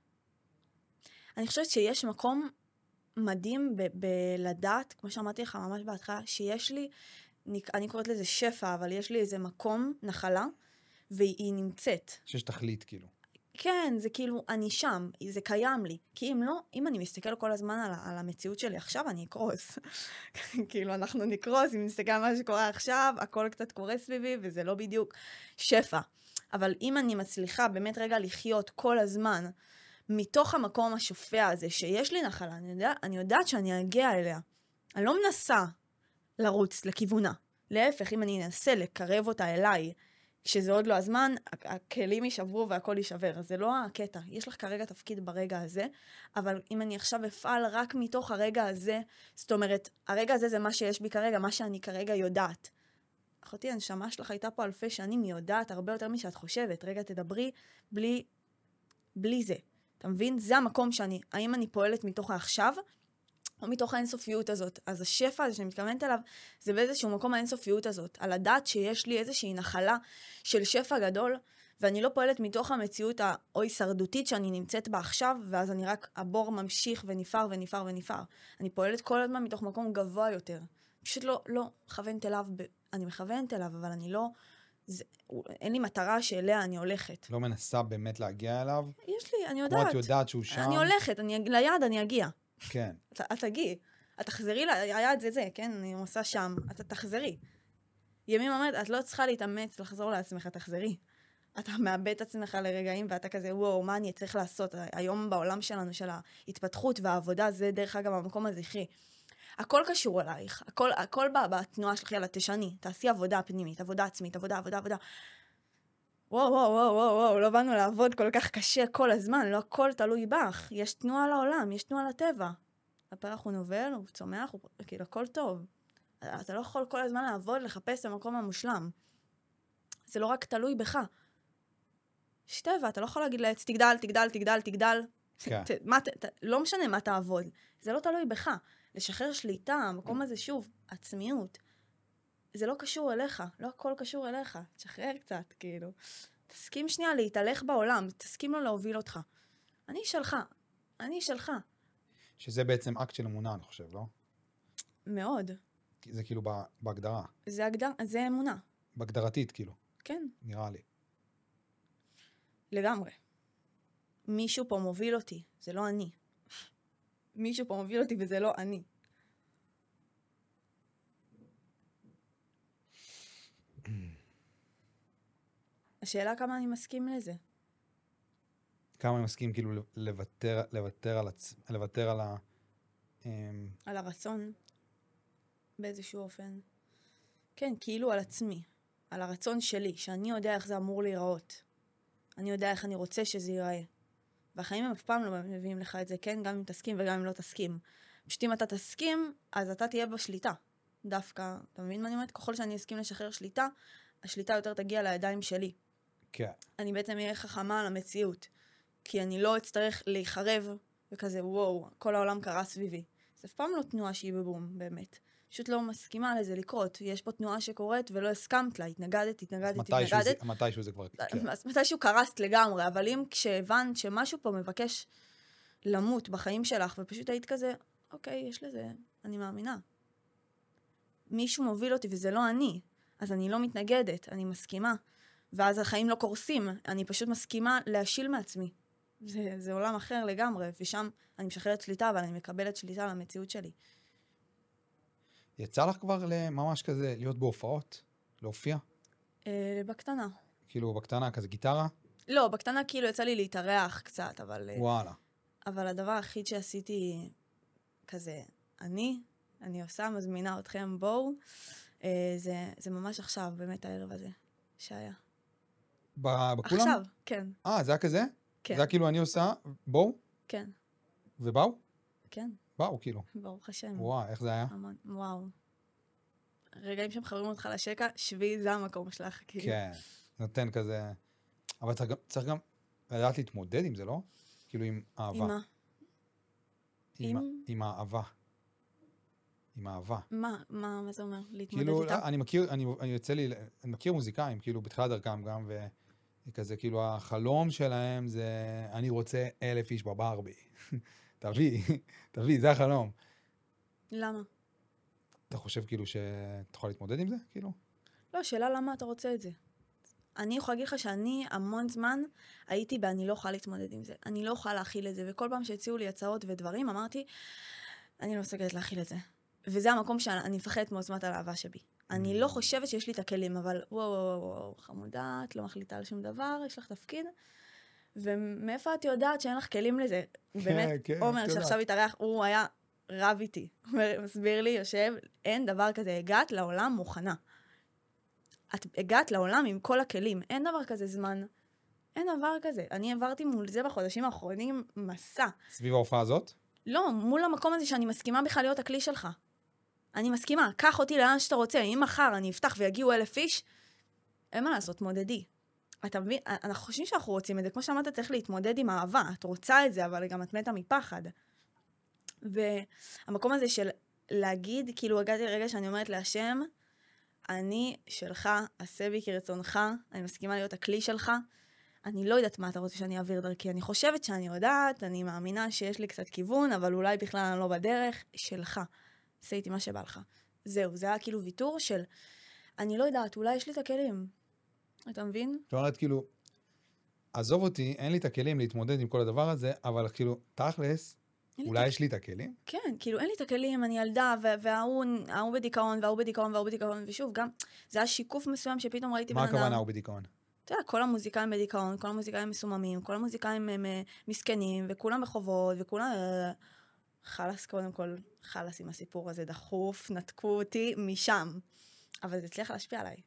S3: אני חושבת שיש מקום מדהים ב- בלדעת, כמו שאמרתי לך ממש בהתחלה, שיש לי, אני, אני קוראת לזה שפע, אבל יש לי איזה מקום, נחלה, והיא נמצאת.
S4: שיש תכלית כאילו.
S3: כן, זה כאילו, אני שם, זה קיים לי. כי אם לא, אם אני מסתכל כל הזמן על, על המציאות שלי עכשיו, אני אקרוס. כאילו, אנחנו נקרוס, אם נסתכל על מה שקורה עכשיו, הכל קצת קורה סביבי, וזה לא בדיוק שפע. אבל אם אני מצליחה באמת רגע לחיות כל הזמן, מתוך המקום השופע הזה, שיש לי נחלה, אני, יודע, אני יודעת שאני אגיע אליה. אני לא מנסה לרוץ לכיוונה. להפך, אם אני אנסה לקרב אותה אליי, כשזה עוד לא הזמן, הכלים יישברו והכל יישבר. זה לא הקטע. יש לך כרגע תפקיד ברגע הזה, אבל אם אני עכשיו אפעל רק מתוך הרגע הזה, זאת אומרת, הרגע הזה זה מה שיש בי כרגע, מה שאני כרגע יודעת. אחותי, הנשמה שלך הייתה פה אלפי שנים, היא יודעת הרבה יותר משאת חושבת. רגע, תדברי בלי, בלי זה. אתה מבין? זה המקום שאני, האם אני פועלת מתוך העכשיו, או מתוך האינסופיות הזאת. אז השפע הזה שאני מתכוונת אליו, זה באיזשהו מקום האינסופיות הזאת. על הדעת שיש לי איזושהי נחלה של שפע גדול, ואני לא פועלת מתוך המציאות או הישרדותית שאני נמצאת בה עכשיו, ואז אני רק, הבור ממשיך ונפער ונפער ונפער. אני פועלת כל הזמן מתוך מקום גבוה יותר. פשוט לא, לא מכוונת אליו, ב... אני מכוונת אליו, אבל אני לא, זה... אין לי מטרה שאליה אני הולכת.
S4: לא מנסה באמת להגיע אליו?
S3: יש לי, אני יודעת.
S4: כמו את יודעת שהוא שם?
S3: אני הולכת, אני... ליעד אני אגיע.
S4: כן.
S3: את, את תגיעי. את תחזרי, היעד זה זה, כן? אני עושה שם. את תחזרי. ימים אומרת, את לא צריכה להתאמץ לחזור לעצמך, תחזרי. אתה מאבד את עצמך לרגעים, ואתה כזה, וואו, מה אני צריך לעשות? היום בעולם שלנו, של ההתפתחות והעבודה, זה דרך אגב המקום הזכרי. הכל קשור אלייך. הכל, הכל בתנועה שלך, יאללה, תשני. תעשי עבודה פנימית, עבודה עצמית, עבודה, עבודה, עבודה. וואו, וואו, וואו, וואו, וואו, לא באנו לעבוד כל כך קשה כל הזמן, לא הכל תלוי בך. יש תנועה לעולם, יש תנועה לטבע. הפרח הוא נובל, הוא צומח, הוא... כאילו, הכל טוב. אתה לא יכול כל הזמן לעבוד, לחפש את המקום המושלם. זה לא רק תלוי בך. יש טבע, אתה לא יכול להגיד לעץ, תגדל, תגדל, תגדל, תגדל.
S4: כן.
S3: ת, מה, ת, ת, לא משנה מה תעבוד. זה לא תלוי בך. לשחרר שליטה, המקום הזה שוב, עצמיות. זה לא קשור אליך, לא הכל קשור אליך. תשחרר קצת, כאילו. תסכים שנייה להתהלך בעולם, תסכים לו להוביל אותך. אני שלך, אני שלך.
S4: שזה בעצם אקט של אמונה, אני חושב, לא?
S3: מאוד.
S4: זה כאילו בהגדרה.
S3: זה הגדר, זה אמונה.
S4: בהגדרתית, כאילו.
S3: כן.
S4: נראה לי.
S3: לגמרי. מישהו פה מוביל אותי, זה לא אני. מישהו פה מוביל אותי וזה לא אני. השאלה כמה אני מסכים לזה.
S4: כמה אני מסכים כאילו לוותר, לוותר על, הצ... לוותר על ה...
S3: על הרצון, באיזשהו אופן. כן, כאילו על עצמי. על הרצון שלי, שאני יודע איך זה אמור להיראות. אני יודע איך אני רוצה שזה ייראה. והחיים הם אף פעם לא מביאים לך את זה, כן? גם אם תסכים וגם אם לא תסכים. פשוט אם אתה תסכים, אז אתה תהיה בשליטה. דווקא, אתה מבין מה אני אומרת? ככל שאני אסכים לשחרר שליטה, השליטה יותר תגיע לידיים שלי.
S4: כן.
S3: אני בעצם אהיה חכמה על המציאות. כי אני לא אצטרך להיחרב וכזה, וואו, כל העולם קרה סביבי. זה אף פעם לא תנועה שהיא בבום, באמת. פשוט לא מסכימה לזה לקרות. יש פה תנועה שקורית ולא הסכמת לה, התנגדת, התנגדת, התנגדת.
S4: מתישהו זה כבר...
S3: מתישהו קרסת לגמרי, אבל אם כשהבנת שמשהו פה מבקש למות בחיים שלך, ופשוט היית כזה, אוקיי, יש לזה, אני מאמינה. מישהו מוביל אותי וזה לא אני, אז אני לא מתנגדת, אני מסכימה. ואז החיים לא קורסים, אני פשוט מסכימה להשיל מעצמי. זה, זה עולם אחר לגמרי, ושם אני משחררת שליטה, אבל אני מקבלת שליטה על המציאות שלי.
S4: יצא לך כבר ממש כזה להיות בהופעות? להופיע?
S3: אה, בקטנה.
S4: כאילו בקטנה כזה גיטרה?
S3: לא, בקטנה כאילו יצא לי להתארח קצת, אבל...
S4: וואלה.
S3: אבל הדבר היחיד שעשיתי כזה, אני, אני עושה, מזמינה אתכם, בואו, אה, זה, זה ממש עכשיו, באמת הערב הזה, שהיה.
S4: בכולם?
S3: עכשיו, כן.
S4: אה, זה היה כזה?
S3: כן.
S4: זה היה כאילו אני עושה, בואו?
S3: כן.
S4: ובאו?
S3: כן.
S4: באו, כאילו.
S3: ברוך השם.
S4: וואו, איך זה היה?
S3: המון, וואו. רגעים שמחברים אותך לשקע, שבי, זה המקום שלך, כאילו.
S4: כן, נותן כזה... אבל צריך גם, צריך גם לדעת להתמודד עם זה, לא? כאילו עם אהבה.
S3: עם מה?
S4: עם,
S3: עם?
S4: עם האהבה. עם אהבה.
S3: מה, מה, מה זה אומר? להתמודד
S4: כאילו,
S3: איתה?
S4: אני מכיר, אני, אני יוצא לי, אני מכיר מוזיקאים, כאילו, בתחילת דרכם גם, וכזה, כאילו, החלום שלהם זה, אני רוצה אלף איש בברבי. תביא, תביא, זה החלום.
S3: למה?
S4: אתה חושב, כאילו, שתוכל להתמודד עם זה, כאילו?
S3: לא, שאלה למה אתה רוצה את זה. אני יכולה להגיד לך שאני המון זמן הייתי ואני לא יכולה להתמודד עם זה. אני לא יכולה להכיל את זה, וכל פעם שהציעו לי הצעות ודברים, אמרתי, אני לא מסוגלת להכיל את זה. וזה המקום שאני מפחדת מעוצמת על האהבה שבי. אני לא חושבת שיש לי את הכלים, אבל וואו, וואו, וואו, חמודה, את לא מחליטה על שום דבר, יש לך תפקיד. ומאיפה את יודעת שאין לך כלים לזה? באמת, עומר שעכשיו התארח, הוא היה רב איתי. מסביר לי, יושב, אין דבר כזה, הגעת לעולם מוכנה. את הגעת לעולם עם כל הכלים, אין דבר כזה זמן. אין דבר כזה. אני עברתי מול זה בחודשים האחרונים מסע.
S4: סביב ההופעה הזאת?
S3: לא, מול המקום הזה שאני מסכימה בכלל להיות הכלי שלך. אני מסכימה, קח אותי לאן שאתה רוצה, אם מחר אני אפתח ויגיעו אלף איש, אין מה לעשות, מודדי. אתה מבין, אנחנו חושבים שאנחנו רוצים את זה, כמו שאמרת, צריך להתמודד עם אהבה, את רוצה את זה, אבל גם את מתה מפחד. והמקום הזה של להגיד, כאילו הגעתי לרגע שאני אומרת להשם, אני שלך, עשה בי כרצונך, אני מסכימה להיות הכלי שלך, אני לא יודעת מה אתה רוצה שאני אעביר דרכי, אני חושבת שאני יודעת, אני מאמינה שיש לי קצת כיוון, אבל אולי בכלל אני לא בדרך, שלך. עשה איתי מה שבא לך. זהו, זה היה כאילו ויתור של, אני לא יודעת, אולי יש לי את הכלים. אתה מבין?
S4: זאת אומרת, כאילו, עזוב אותי, אין לי את הכלים להתמודד עם כל הדבר הזה, אבל כאילו, תכלס, אולי יש לי את הכלים?
S3: כן, כאילו, אין לי את הכלים, אני ילדה, והוא בדיכאון, והוא בדיכאון, והוא בדיכאון, ושוב, גם, זה היה שיקוף מסוים שפתאום ראיתי בן אדם.
S4: מה הכוונה הוא בדיכאון?
S3: אתה יודע, כל המוזיקאים בדיכאון, כל המוזיקאים מסוממים, כל המוזיקאים הם מסכנים, וכולם בחובות, וכולם... חלס, קודם כל, חלס עם הסיפור הזה, דחוף, נתקו אותי משם. אבל זה הצליח להשפיע עליי.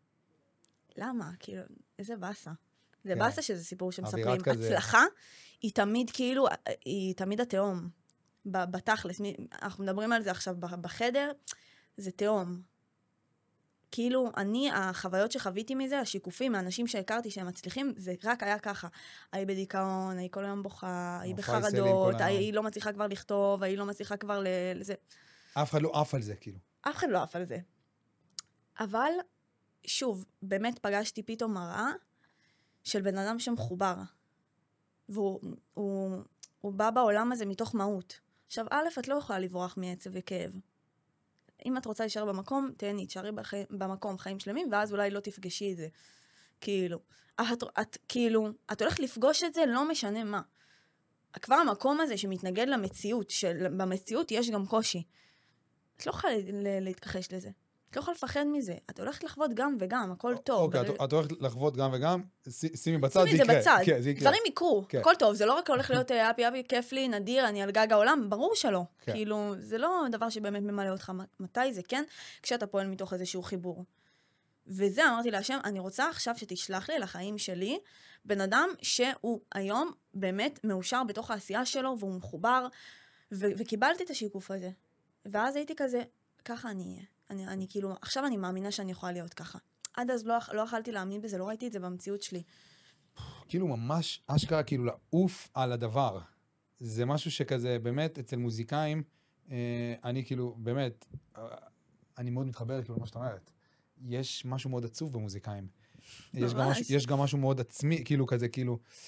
S3: למה? כאילו, איזה באסה. זה באסה שזה סיפור שמספרים. הצלחה היא תמיד כאילו, היא תמיד התאום. בתכלס, אנחנו מדברים על זה עכשיו בחדר, זה תאום. כאילו, אני, החוויות שחוויתי מזה, השיקופים, האנשים שהכרתי שהם מצליחים, זה רק היה ככה. היא בדיכאון, היא כל היום בוכה, היא בחרדות, היא לא מצליחה כבר לכתוב, היא לא מצליחה כבר לזה.
S4: אף אחד לא אף על זה, כאילו.
S3: אף אחד לא אף על זה. אבל, שוב, באמת פגשתי פתאום מראה של בן אדם שמחובר. והוא הוא, הוא בא בעולם הזה מתוך מהות. עכשיו, א', את לא יכולה לברוח מעצב וכאב. אם את רוצה להישאר במקום, תהני, תשארי בחי... במקום חיים שלמים, ואז אולי לא תפגשי את זה. כאילו, את, את, כאילו, את הולכת לפגוש את זה, לא משנה מה. כבר המקום הזה שמתנגד למציאות, שבמציאות יש גם קושי. את לא יכולה להתכחש לזה. את לא יכולה לפחד מזה. את הולכת לחוות גם וגם, הכל טוב.
S4: אוקיי, את הולכת לחוות גם וגם, שימי בצד,
S3: זה יקרה. דברים יקרו, הכל טוב. זה לא רק הולך להיות אפי אפי, כיף לי, נדיר, אני על גג העולם, ברור שלא. כאילו, זה לא דבר שבאמת ממלא אותך. מתי זה כן? כשאתה פועל מתוך איזשהו חיבור. וזה אמרתי להשם, אני רוצה עכשיו שתשלח לי לחיים שלי, בן אדם שהוא היום באמת מאושר בתוך העשייה שלו, והוא מחובר, וקיבלתי את השיקוף הזה. ואז הייתי כזה, ככה אני אהיה. אני, אני כאילו, עכשיו אני מאמינה שאני יכולה להיות ככה. עד אז לא, לא יכלתי להאמין בזה, לא ראיתי את זה במציאות שלי.
S4: כאילו ממש אשכרה, כאילו לעוף על הדבר. זה משהו שכזה, באמת, אצל מוזיקאים, אה, אני כאילו, באמת, אה, אני מאוד מתחבר כאילו למה שאת אומרת. יש משהו מאוד עצוב במוזיקאים. יש גם, משהו, יש גם משהו מאוד עצמי, כאילו כזה, כאילו,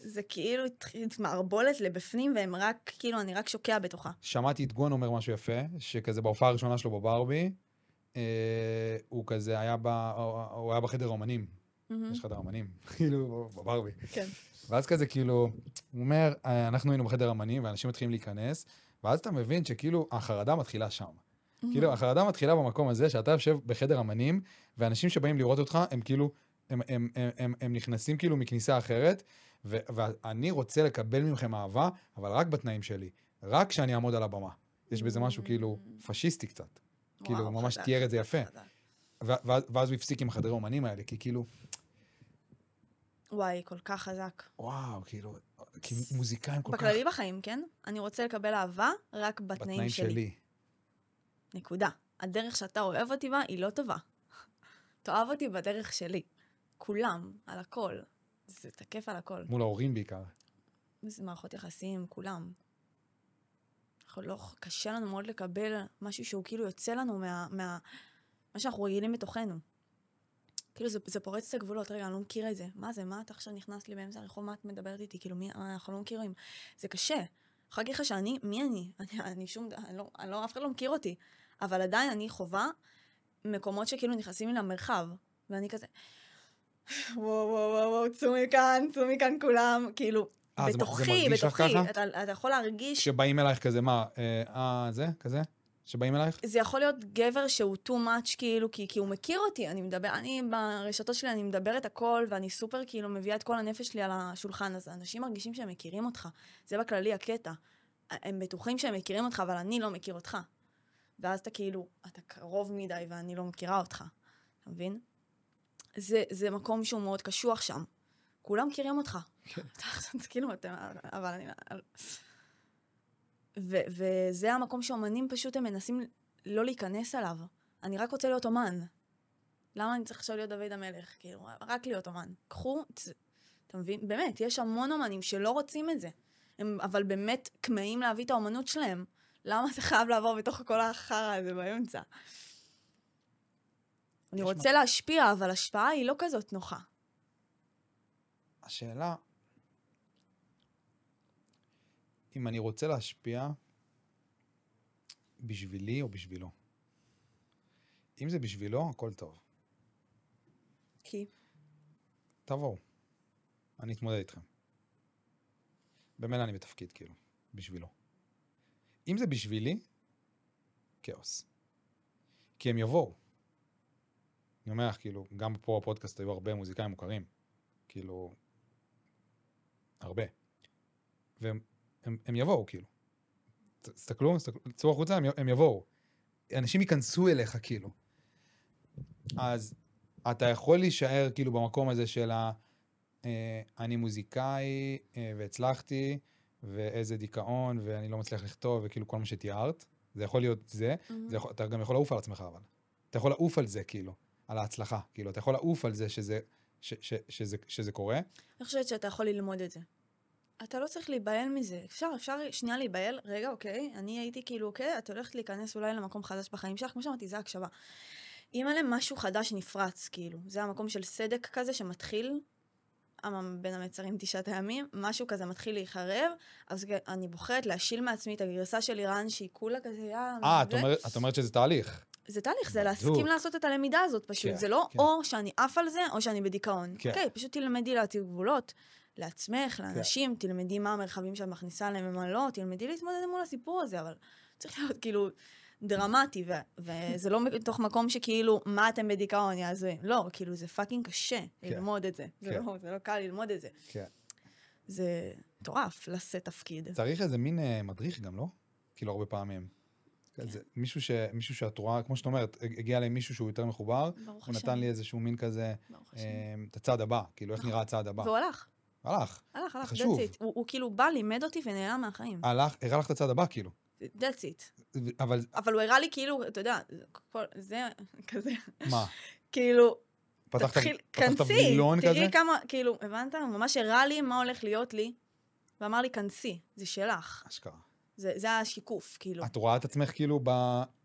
S3: זה כאילו מערבולת לבפנים, והם רק, כאילו, אני רק שוקע בתוכה.
S4: שמעתי את גון אומר משהו יפה, שכזה בהופעה הראשונה שלו בברבי, אה, הוא כזה היה, ב, הוא היה בחדר אומנים. יש חדר אומנים, כאילו, בברבי.
S3: כן.
S4: ואז כזה, כאילו, הוא אומר, אנחנו היינו בחדר אומנים, ואנשים מתחילים להיכנס, ואז אתה מבין שכאילו, החרדה מתחילה שם. כאילו, החרדה מתחילה במקום הזה, שאתה יושב בחדר אמנים, ואנשים שבאים לראות אותך, הם כאילו, הם, הם, הם, הם, הם נכנסים כאילו מכניסה אחרת, ו, ואני רוצה לקבל מכם אהבה, אבל רק בתנאים שלי. רק כשאני אעמוד על הבמה. יש בזה משהו כאילו פשיסטי קצת. כאילו, ממש תיאר את זה יפה. ואז, ואז הוא הפסיק עם החדרי אומנים האלה, כי כאילו...
S3: וואי, כל כך חזק.
S4: וואו, כאילו, כי מוזיקאים כל כך...
S3: בכללי בחיים, כן? אני רוצה לקבל אהבה רק בתנאים שלי. בתנאים שלי. נקודה. הדרך שאתה אוהב אותי בה היא לא טובה. תאהב אותי בדרך שלי. כולם, על הכל. זה תקף על הכל.
S4: מול ההורים בעיקר.
S3: זה מערכות יחסים, כולם. אנחנו לא, קשה לנו מאוד לקבל משהו שהוא כאילו יוצא לנו מה, מה, מה שאנחנו רגילים בתוכנו. כאילו זה, זה פורץ את הגבולות. רגע, אני לא מכיר את זה. מה זה? מה אתה עכשיו נכנס לי באמצע הרחוב? מה את מדברת איתי? כאילו, מי, אנחנו לא מכירים. זה קשה. אני יכולה להגיד לך שאני, מי אני? אני, אני שום, אני לא, אני לא, אף אחד לא מכיר אותי. אבל עדיין אני חובה מקומות שכאילו נכנסים לי למרחב. ואני כזה, וואו, וואו, וואו, וואו, צאו מכאן, צאו מכאן כולם. כאילו,
S4: 아,
S3: בתוכי,
S4: זה מרגיש לך
S3: בתוכי.
S4: ככה?
S3: אתה, אתה יכול להרגיש...
S4: כשבאים אלייך כזה, מה? אה, זה? כזה? שבאים אלייך?
S3: זה יכול להיות גבר שהוא too much, כאילו, כי, כי הוא מכיר אותי. אני מדבר, אני ברשתות שלי, אני מדברת הכל, ואני סופר, כאילו, מביאה את כל הנפש שלי על השולחן הזה. אנשים מרגישים שהם מכירים אותך. זה בכללי הקטע. הם בטוחים שהם מכירים אותך, אבל אני לא מכיר אותך. ואז אתה כאילו, אתה קרוב מדי, ואני לא מכירה אותך. אתה מבין? זה, זה מקום שהוא מאוד קשוח שם. כולם מכירים אותך. כן. זה כאילו, אתה, אבל אני... ו- וזה המקום שאומנים פשוט הם מנסים לא להיכנס עליו. אני רק רוצה להיות אומן. למה אני צריך עכשיו להיות דוד המלך? כאילו, רק להיות אומן. קחו, אתה מבין? באמת, יש המון אומנים שלא רוצים את זה. הם אבל באמת כמאים להביא את האומנות שלהם. למה זה חייב לעבור בתוך כל האחרה הזה באמצע? אני רוצה להשפיע, אבל השפעה היא לא כזאת נוחה.
S4: השאלה, אם אני רוצה להשפיע בשבילי או בשבילו. אם זה בשבילו, הכל טוב.
S3: כי?
S4: תבואו. אני אתמודד איתכם. במילא אני בתפקיד, כאילו, בשבילו. אם זה בשבילי, כאוס. כי הם יבואו. אני אומר לך, כאילו, גם פה בפודקאסט היו הרבה מוזיקאים מוכרים. כאילו, הרבה. והם הם, הם יבואו, כאילו. תסתכלו, תצאו החוצה, הם, הם יבואו. אנשים ייכנסו אליך, כאילו. אז אתה יכול להישאר, כאילו, במקום הזה של ה... אה, אני מוזיקאי, אה, והצלחתי, ואיזה דיכאון, ואני לא מצליח לכתוב, וכאילו כל מה שתיארת. זה יכול להיות זה. Mm-hmm. זה יכול, אתה גם יכול לעוף על עצמך, אבל. אתה יכול לעוף על זה, כאילו. על ההצלחה, כאילו. אתה יכול לעוף על זה שזה, ש, ש, שזה, שזה קורה.
S3: אני חושבת שאתה יכול ללמוד את זה. אתה לא צריך להיבהל מזה. אפשר, אפשר שנייה להיבהל. רגע, אוקיי, אני הייתי כאילו, אוקיי, את הולכת להיכנס אולי למקום חדש בחיים שלך. כמו שאמרתי, זה הקשבה. אם עליהם משהו חדש נפרץ, כאילו, זה המקום של סדק כזה שמתחיל, בין המצרים תשעת הימים, משהו כזה מתחיל להיחרב, אז אני בוחרת להשיל מעצמי את הגרסה של איראן, שהיא כולה כזה,
S4: אה, את אומרת, את אומרת שזה תהליך.
S3: זה תהליך, זה להסכים לעשות את הלמידה הזאת פשוט. זה לא או שאני עף על זה, או שאני בדיכאון. אוקיי, פשוט תלמדי להתיר גבולות, לעצמך, לאנשים, תלמדי מה המרחבים שאת מכניסה עליהם ומה לא, תלמדי להתמודד מול הסיפור הזה, אבל צריך להיות כאילו דרמטי, וזה לא מתוך מקום שכאילו, מה אתם בדיכאון, יעזו. לא, כאילו זה פאקינג קשה ללמוד את זה. זה לא קל ללמוד את זה. זה מטורף לשאת תפקיד.
S4: צריך איזה מין מדריך גם, לא? כאילו הרבה פעמים. מישהו ש, מישהו שאת רואה, כמו שאת אומרת, הגיע אליי מישהו שהוא יותר מחובר, הוא נתן לי איזשהו מין כזה, את הצעד הבא, כאילו איך נראה הצעד הבא.
S3: והוא הלך.
S4: הלך.
S3: הלך, הלך, that's it. הוא כאילו בא, לימד אותי ונעלם מהחיים.
S4: הלך, הראה לך את הצעד הבא, כאילו.
S3: that's it.
S4: אבל...
S3: אבל הוא הראה לי כאילו, אתה יודע, זה כזה.
S4: מה?
S3: כאילו,
S4: תתחיל, כנסי,
S3: תראי כמה, כאילו, הבנת? הוא ממש הראה לי מה הולך להיות לי, ואמר לי, כנסי, זה שלך.
S4: אשכרה.
S3: זה, זה השיקוף, כאילו.
S4: את רואה את עצמך כאילו ב...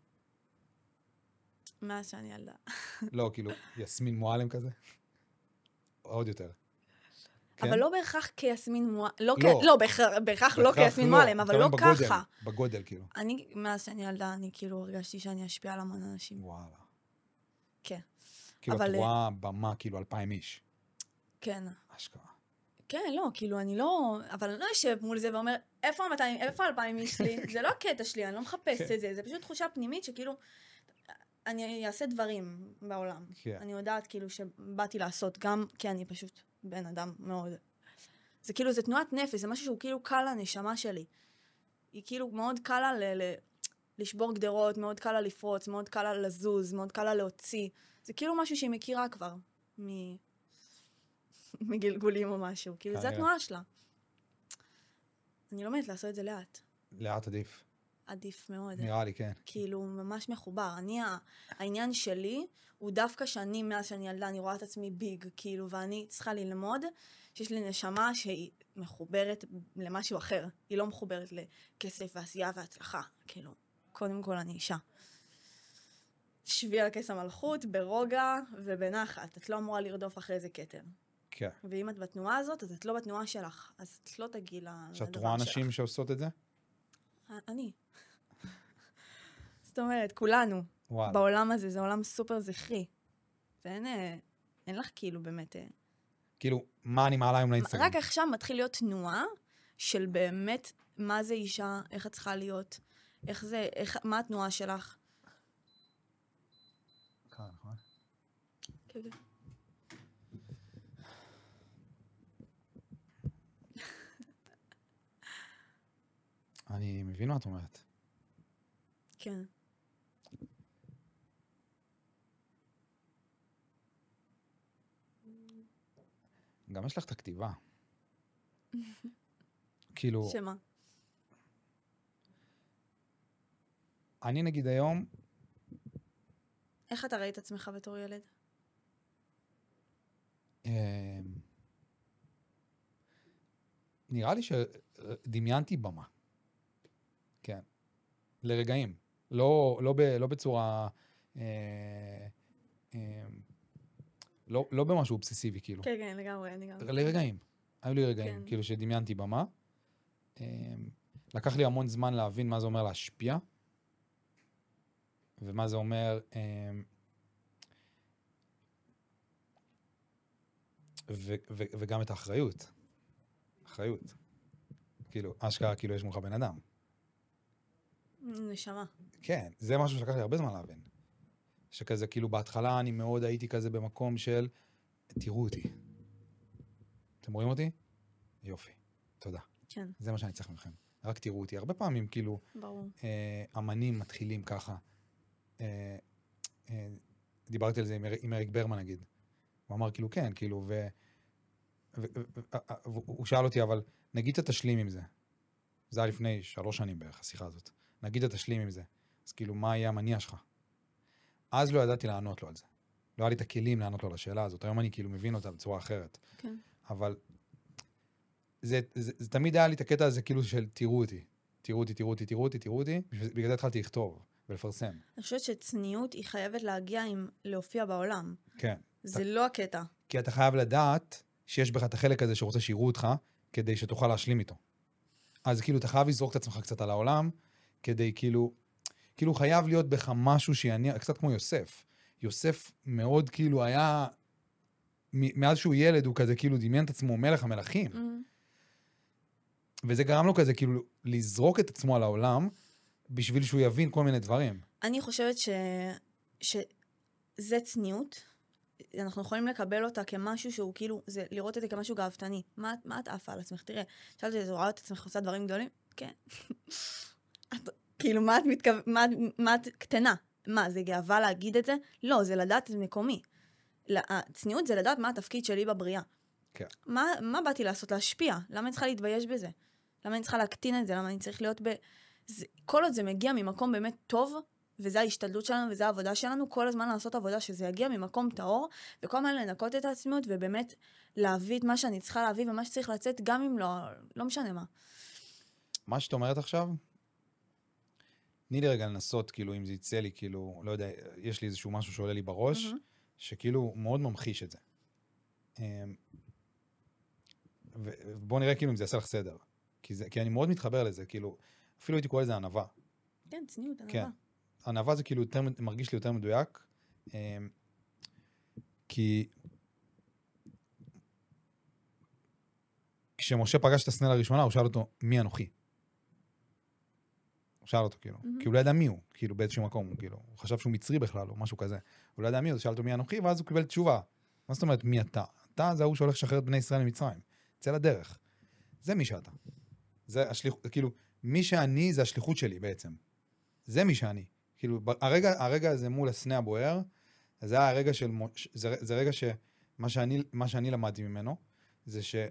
S3: מה שאני ילדה.
S4: לא, כאילו, יסמין מועלם כזה? עוד יותר. כן?
S3: אבל לא בהכרח כיסמין מועלם, לא,
S4: לא.
S3: כ... לא בהכרח, בהכרח לא כיסמין מועלם, אבל לא
S4: מתכוון בגודל,
S3: ככה.
S4: בגודל, כאילו.
S3: אני, מאז שאני ילדה, אני כאילו הרגשתי שאני אשפיע על המון אנשים.
S4: וואלה.
S3: כן.
S4: כאילו,
S3: אבל-
S4: את רואה במה, כאילו, אלפיים איש.
S3: כן.
S4: אשכרה.
S3: כן, לא, כאילו, אני לא... אבל אני לא יושב מול זה ואומר, איפה ה-מאתיים, איפה ה-אלפיים איש שלי? זה לא הקטע שלי, אני לא מחפשת את זה, זה פשוט תחושה פנימית שכאילו, אני אעשה דברים בעולם.
S4: כן.
S3: אני יודעת כאילו שבאתי לעשות, גם כי אני פשוט בן אדם מאוד... זה כאילו, זה תנועת נפש, זה משהו שהוא כאילו קל לנשמה שלי. היא כאילו מאוד קל לה ל... ל... לשבור גדרות, מאוד קל לה לפרוץ, מאוד קל לה לזוז, מאוד קל לה להוציא. זה כאילו משהו שהיא מכירה כבר, מ... מגלגולים או משהו. כאילו, זה
S4: כנראה.
S3: התנועה שלה. אני לומדת לעשות את זה לאט.
S4: לאט עדיף.
S3: עדיף מאוד.
S4: נראה לי, כן.
S3: כאילו, ממש מחובר. אני, ה- העניין שלי הוא דווקא שאני, מאז שאני ילדה, אני רואה את עצמי ביג, כאילו, ואני צריכה ללמוד שיש לי נשמה שהיא מחוברת למשהו אחר. היא לא מחוברת לכסף ועשייה והצלחה. כאילו, קודם כל אני אישה. שבי על כס המלכות, ברוגע ובנחת. את לא אמורה לרדוף אחרי איזה כתר.
S4: כן.
S3: ואם את בתנועה הזאת, אז את לא בתנועה שלך. אז את לא תגיעי לדבר שלך.
S4: שאת רואה אנשים שעושות את זה?
S3: אני. זאת אומרת, כולנו.
S4: וואלה.
S3: בעולם הזה, זה עולם סופר זכרי. ואין אה, אין לך כאילו באמת... אה,
S4: כאילו, מה אני מעלה היום לאינסטגרם?
S3: רק עכשיו מתחיל להיות תנועה של באמת מה זה אישה, איך את צריכה להיות, איך זה, איך, מה התנועה שלך.
S4: כאן, נכון?
S3: כן, כן.
S4: אני מבין מה את אומרת.
S3: כן.
S4: גם יש לך את הכתיבה. כאילו,
S3: שמה?
S4: אני נגיד היום,
S3: איך אתה ראית עצמך בתור ילד?
S4: אה, נראה לי שדמיינתי במה. כן. לרגעים. לא, לא, ב, לא בצורה... אה, אה, לא, לא במשהו אובססיבי, כאילו.
S3: כן, כן, לגמרי, אני גם...
S4: לרגעים. היו לי רגעים,
S3: כן.
S4: כאילו שדמיינתי במה. אה, לקח לי המון זמן להבין מה זה אומר להשפיע, ומה זה אומר... אה, ו, ו, וגם את האחריות. אחריות. כאילו, אשכרה, כאילו יש מולך בן אדם.
S3: נשמה.
S4: כן, זה משהו שלקח לי הרבה זמן להבין. שכזה, כאילו, בהתחלה אני מאוד הייתי כזה במקום של, תראו אותי. אתם רואים אותי? יופי. תודה.
S3: כן,
S4: זה מה שאני צריך מכם. רק תראו אותי. הרבה פעמים, כאילו,
S3: ברור.
S4: אה, אמנים מתחילים ככה. אה, אה, דיברתי על זה עם, אר- עם אריק ברמן, נגיד. הוא אמר, כאילו, כן, כאילו, ו... ו- ו- ו- והוא שאל אותי, אבל נגיד אתה תשלים עם זה. זה היה לפני שלוש שנים בערך, השיחה הזאת. נגיד אתה תשלים עם זה. אז כאילו, מה יהיה המניע שלך? אז לא ידעתי לענות לו על זה. לא היה לי את הכלים לענות לו על השאלה הזאת. היום אני כאילו מבין אותה בצורה אחרת.
S3: כן.
S4: אבל זה, זה, זה תמיד היה לי את הקטע הזה כאילו של תראו אותי. תראו אותי, תראו אותי, תראו אותי, תראו אותי. בגלל זה התחלתי לכתוב ולפרסם.
S3: אני חושבת שצניעות היא חייבת להגיע עם להופיע בעולם.
S4: כן.
S3: זה לא הקטע.
S4: כי אתה חייב לדעת שיש בך את החלק הזה שרוצה שיראו אותך, כדי שתוכל להשלים איתו. אז כאילו, אתה חייב לזרוק את עצמך קצת על העולם, כדי כאילו, כאילו חייב להיות בך משהו שיניע, קצת כמו יוסף. יוסף מאוד כאילו היה, מ- מאז שהוא ילד הוא כזה כאילו דמיין את עצמו מלך המלכים.
S3: Mm.
S4: וזה גרם לו כזה כאילו לזרוק את עצמו על העולם, בשביל שהוא יבין כל מיני דברים.
S3: אני חושבת ש... שזה צניעות. אנחנו יכולים לקבל אותה כמשהו שהוא כאילו, זה לראות את זה כמשהו גאוותני. מה, מה את עפה על עצמך? תראה, שאלתי, זה רואה את עצמך עושה דברים גדולים? כן. את, כאילו, מה את מתכו... מה, מה את קטנה? מה, זה גאווה להגיד את זה? לא, זה לדעת את מקומי. הצניעות זה לדעת מה התפקיד שלי בבריאה.
S4: כן.
S3: מה, מה באתי לעשות? להשפיע. למה אני צריכה להתבייש בזה? למה אני צריכה להקטין את זה? למה אני צריך להיות ב... זה, כל עוד זה מגיע ממקום באמת טוב, וזה ההשתדלות שלנו, וזה העבודה שלנו, כל הזמן לעשות עבודה שזה יגיע ממקום טהור, וכל הזמן לנקות את העצמיות, ובאמת להביא את מה שאני צריכה להביא, ומה שצריך לצאת, גם אם לא, לא משנה מה.
S4: מה שאת אומרת עכשיו, תני לי רגע לנסות, כאילו, אם זה יצא לי, כאילו, לא יודע, יש לי איזשהו משהו שעולה לי בראש,
S3: Mm-hmm.
S4: שכאילו מאוד ממחיש את זה. אמ, ובוא נראה כאילו אם זה יעשה לך סדר. כי, זה, כי אני מאוד מתחבר לזה, כאילו, אפילו הייתי קורא לזה ענווה.
S3: כן, צניעות, ענווה.
S4: כן. ענווה זה כאילו יותר, מרגיש לי יותר מדויק, כי כשמשה פגש את הסנה לראשונה, הוא שאל אותו, מי אנוכי? הוא שאל אותו, כאילו, כי הוא לא ידע מי הוא, כאילו, באיזשהו מקום, הוא, כאילו, הוא חשב שהוא מצרי בכלל, או משהו כזה. הוא לא ידע מי הוא, שאל אותו מי אנוכי, ואז הוא קיבל תשובה. מה זאת אומרת, מי אתה? אתה זה הוא שהולך לשחרר את בני ישראל ממצרים. צא לדרך. זה מי שאתה. זה השליחות, כאילו, מי שאני זה השליחות שלי בעצם. זה מי שאני. כאילו, הרגע, הרגע הזה מול הסנה הבוער, זה היה הרגע של, זה, זה רגע שמה שאני, מה שאני למדתי ממנו, זה שאתה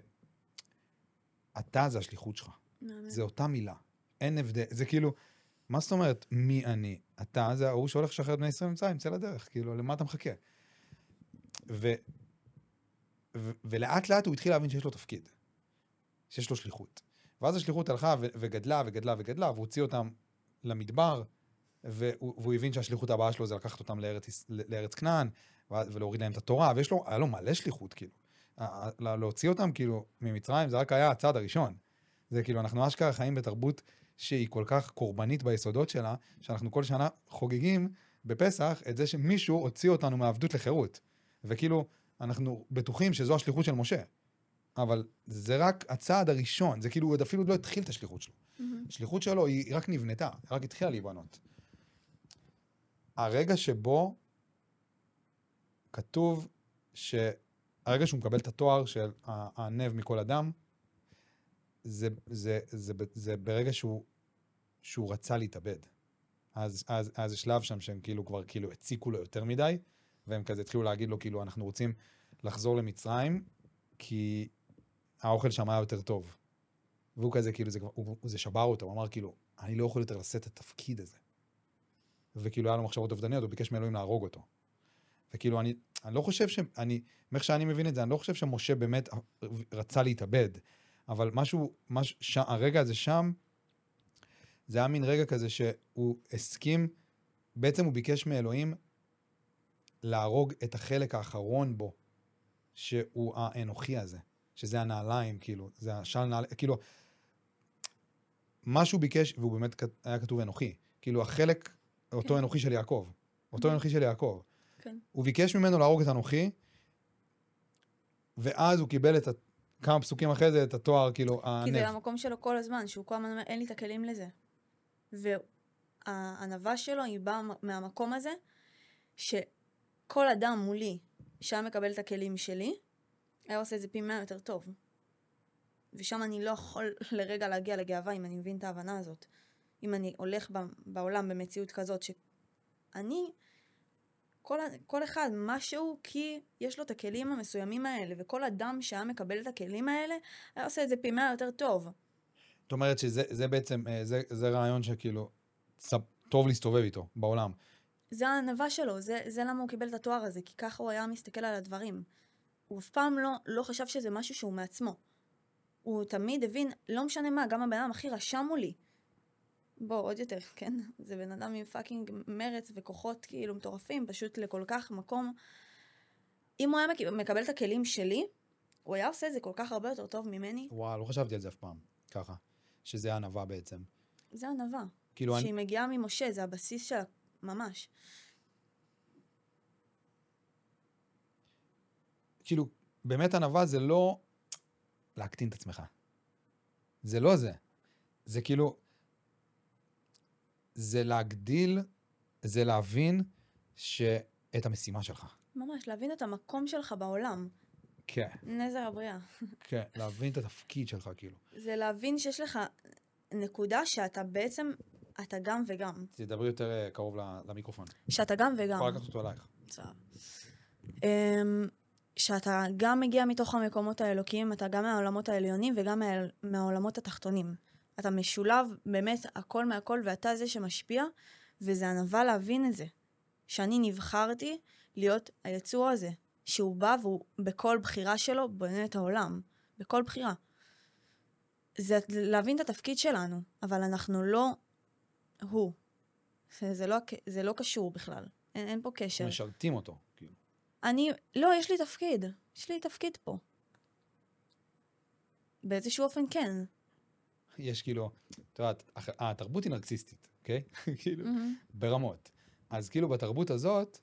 S4: זה השליחות שלך. זה אותה מילה. אין הבדל. זה כאילו, מה זאת אומרת, מי אני? אתה זה הוא שהולך לשחרר את בני ישראל ממצרים, צא לדרך. כאילו, למה אתה מחכה? ו, ו, ולאט לאט הוא התחיל להבין שיש לו תפקיד. שיש לו שליחות. ואז השליחות הלכה ו, וגדלה וגדלה וגדלה, והוא הוציא אותם למדבר, והוא, והוא הבין שהשליחות הבאה שלו זה לקחת אותם לארץ, לארץ כנען, ולהוריד להם את התורה, ויש לו, היה לו מלא שליחות, כאילו. להוציא אותם, כאילו, ממצרים, זה רק היה הצעד הראשון. זה כאילו, אנחנו אשכרה חיים בתרבות שהיא כל כך קורבנית ביסודות שלה, שאנחנו כל שנה חוגגים בפסח את זה שמישהו הוציא אותנו מהעבדות לחירות. וכאילו, אנחנו בטוחים שזו השליחות של משה. אבל זה רק הצעד הראשון, זה כאילו, הוא אפילו לא התחיל את השליחות שלו. Mm-hmm. השליחות שלו היא רק נבנתה, היא רק התחילה להיבנות. הרגע שבו כתוב שהרגע שהוא מקבל את התואר של הענב מכל אדם, זה, זה, זה, זה, זה ברגע שהוא, שהוא רצה להתאבד. אז, אז, אז יש שלב שם שהם כאילו כבר כאילו הציקו לו יותר מדי, והם כזה התחילו להגיד לו כאילו אנחנו רוצים לחזור למצרים, כי האוכל שם היה יותר טוב. והוא כזה כאילו, זה, הוא, זה שבר אותו, הוא אמר כאילו, אני לא יכול יותר לשאת את התפקיד הזה. וכאילו היה לו מחשבות אובדניות, הוא ביקש מאלוהים להרוג אותו. וכאילו אני, אני לא חושב ש... אני, מאיך שאני מבין את זה, אני לא חושב שמשה באמת רצה להתאבד, אבל משהו, משהו ש... הרגע הזה שם, זה היה מין רגע כזה שהוא הסכים, בעצם הוא ביקש מאלוהים להרוג את החלק האחרון בו, שהוא האנוכי הזה, שזה הנעליים, כאילו, זה השל נעליים, כאילו, משהו ביקש, והוא באמת היה כתוב אנוכי, כאילו החלק, אותו כן. אנוכי של יעקב, אותו אנוכי של יעקב.
S3: כן.
S4: הוא ביקש ממנו להרוג את אנוכי, ואז הוא קיבל את ה... כמה פסוקים אחרי זה, את התואר, כאילו,
S3: כי הנב. זה המקום שלו כל הזמן, שהוא כל הזמן אומר, אין לי את הכלים לזה. והענווה שלו היא באה מהמקום הזה, שכל אדם מולי, שהיה מקבל את הכלים שלי, היה עושה את זה פי מאה יותר טוב. ושם אני לא יכול לרגע להגיע לגאווה, אם אני מבין את ההבנה הזאת. אם אני הולך בעולם במציאות כזאת, שאני, כל, כל אחד, משהו, כי יש לו את הכלים המסוימים האלה, וכל אדם שהיה מקבל את הכלים האלה, היה עושה את זה פי מאה יותר טוב.
S4: זאת אומרת שזה זה בעצם, זה, זה רעיון שכאילו, טוב להסתובב איתו בעולם.
S3: זה הענווה שלו, זה, זה למה הוא קיבל את התואר הזה, כי ככה הוא היה מסתכל על הדברים. הוא אף פעם לא, לא חשב שזה משהו שהוא מעצמו. הוא תמיד הבין, לא משנה מה, גם הבן אדם הכי רשם מולי. בוא, עוד יותר, כן? זה בן אדם עם פאקינג מרץ וכוחות כאילו מטורפים, פשוט לכל כך מקום. אם הוא היה מקבל את הכלים שלי, הוא היה עושה את זה כל כך הרבה יותר טוב ממני.
S4: וואו, לא חשבתי על זה אף פעם, ככה. שזה הענווה בעצם.
S3: זה הענווה.
S4: כאילו
S3: שהיא
S4: אני...
S3: מגיעה ממשה, זה הבסיס שלה, ממש.
S4: כאילו, באמת ענווה זה לא להקטין את עצמך. זה לא זה. זה כאילו... זה להגדיל, זה להבין שאת המשימה שלך.
S3: ממש, להבין את המקום שלך בעולם.
S4: כן.
S3: נזר הבריאה.
S4: כן, להבין את התפקיד שלך, כאילו.
S3: זה להבין שיש לך נקודה שאתה בעצם, אתה גם וגם.
S4: תדברי יותר קרוב למיקרופון.
S3: שאתה גם וגם.
S4: יכול לקחת אותו עלייך.
S3: שאתה גם מגיע מתוך המקומות האלוקיים, אתה גם מהעולמות העליונים וגם מהעולמות התחתונים. אתה משולב באמת הכל מהכל, ואתה זה שמשפיע, וזה ענווה להבין את זה. שאני נבחרתי להיות היצור הזה, שהוא בא והוא בכל בחירה שלו בונה את העולם. בכל בחירה. זה להבין את התפקיד שלנו, אבל אנחנו לא הוא. זה, זה, לא, זה לא קשור בכלל. אין, אין פה קשר.
S4: משרתים אותו, כאילו.
S3: אני, לא, יש לי תפקיד. יש לי תפקיד פה. באיזשהו אופן כן.
S4: יש כאילו, את יודעת, התרבות היא נרקסיסטית, אוקיי? כאילו, ברמות. אז כאילו בתרבות הזאת,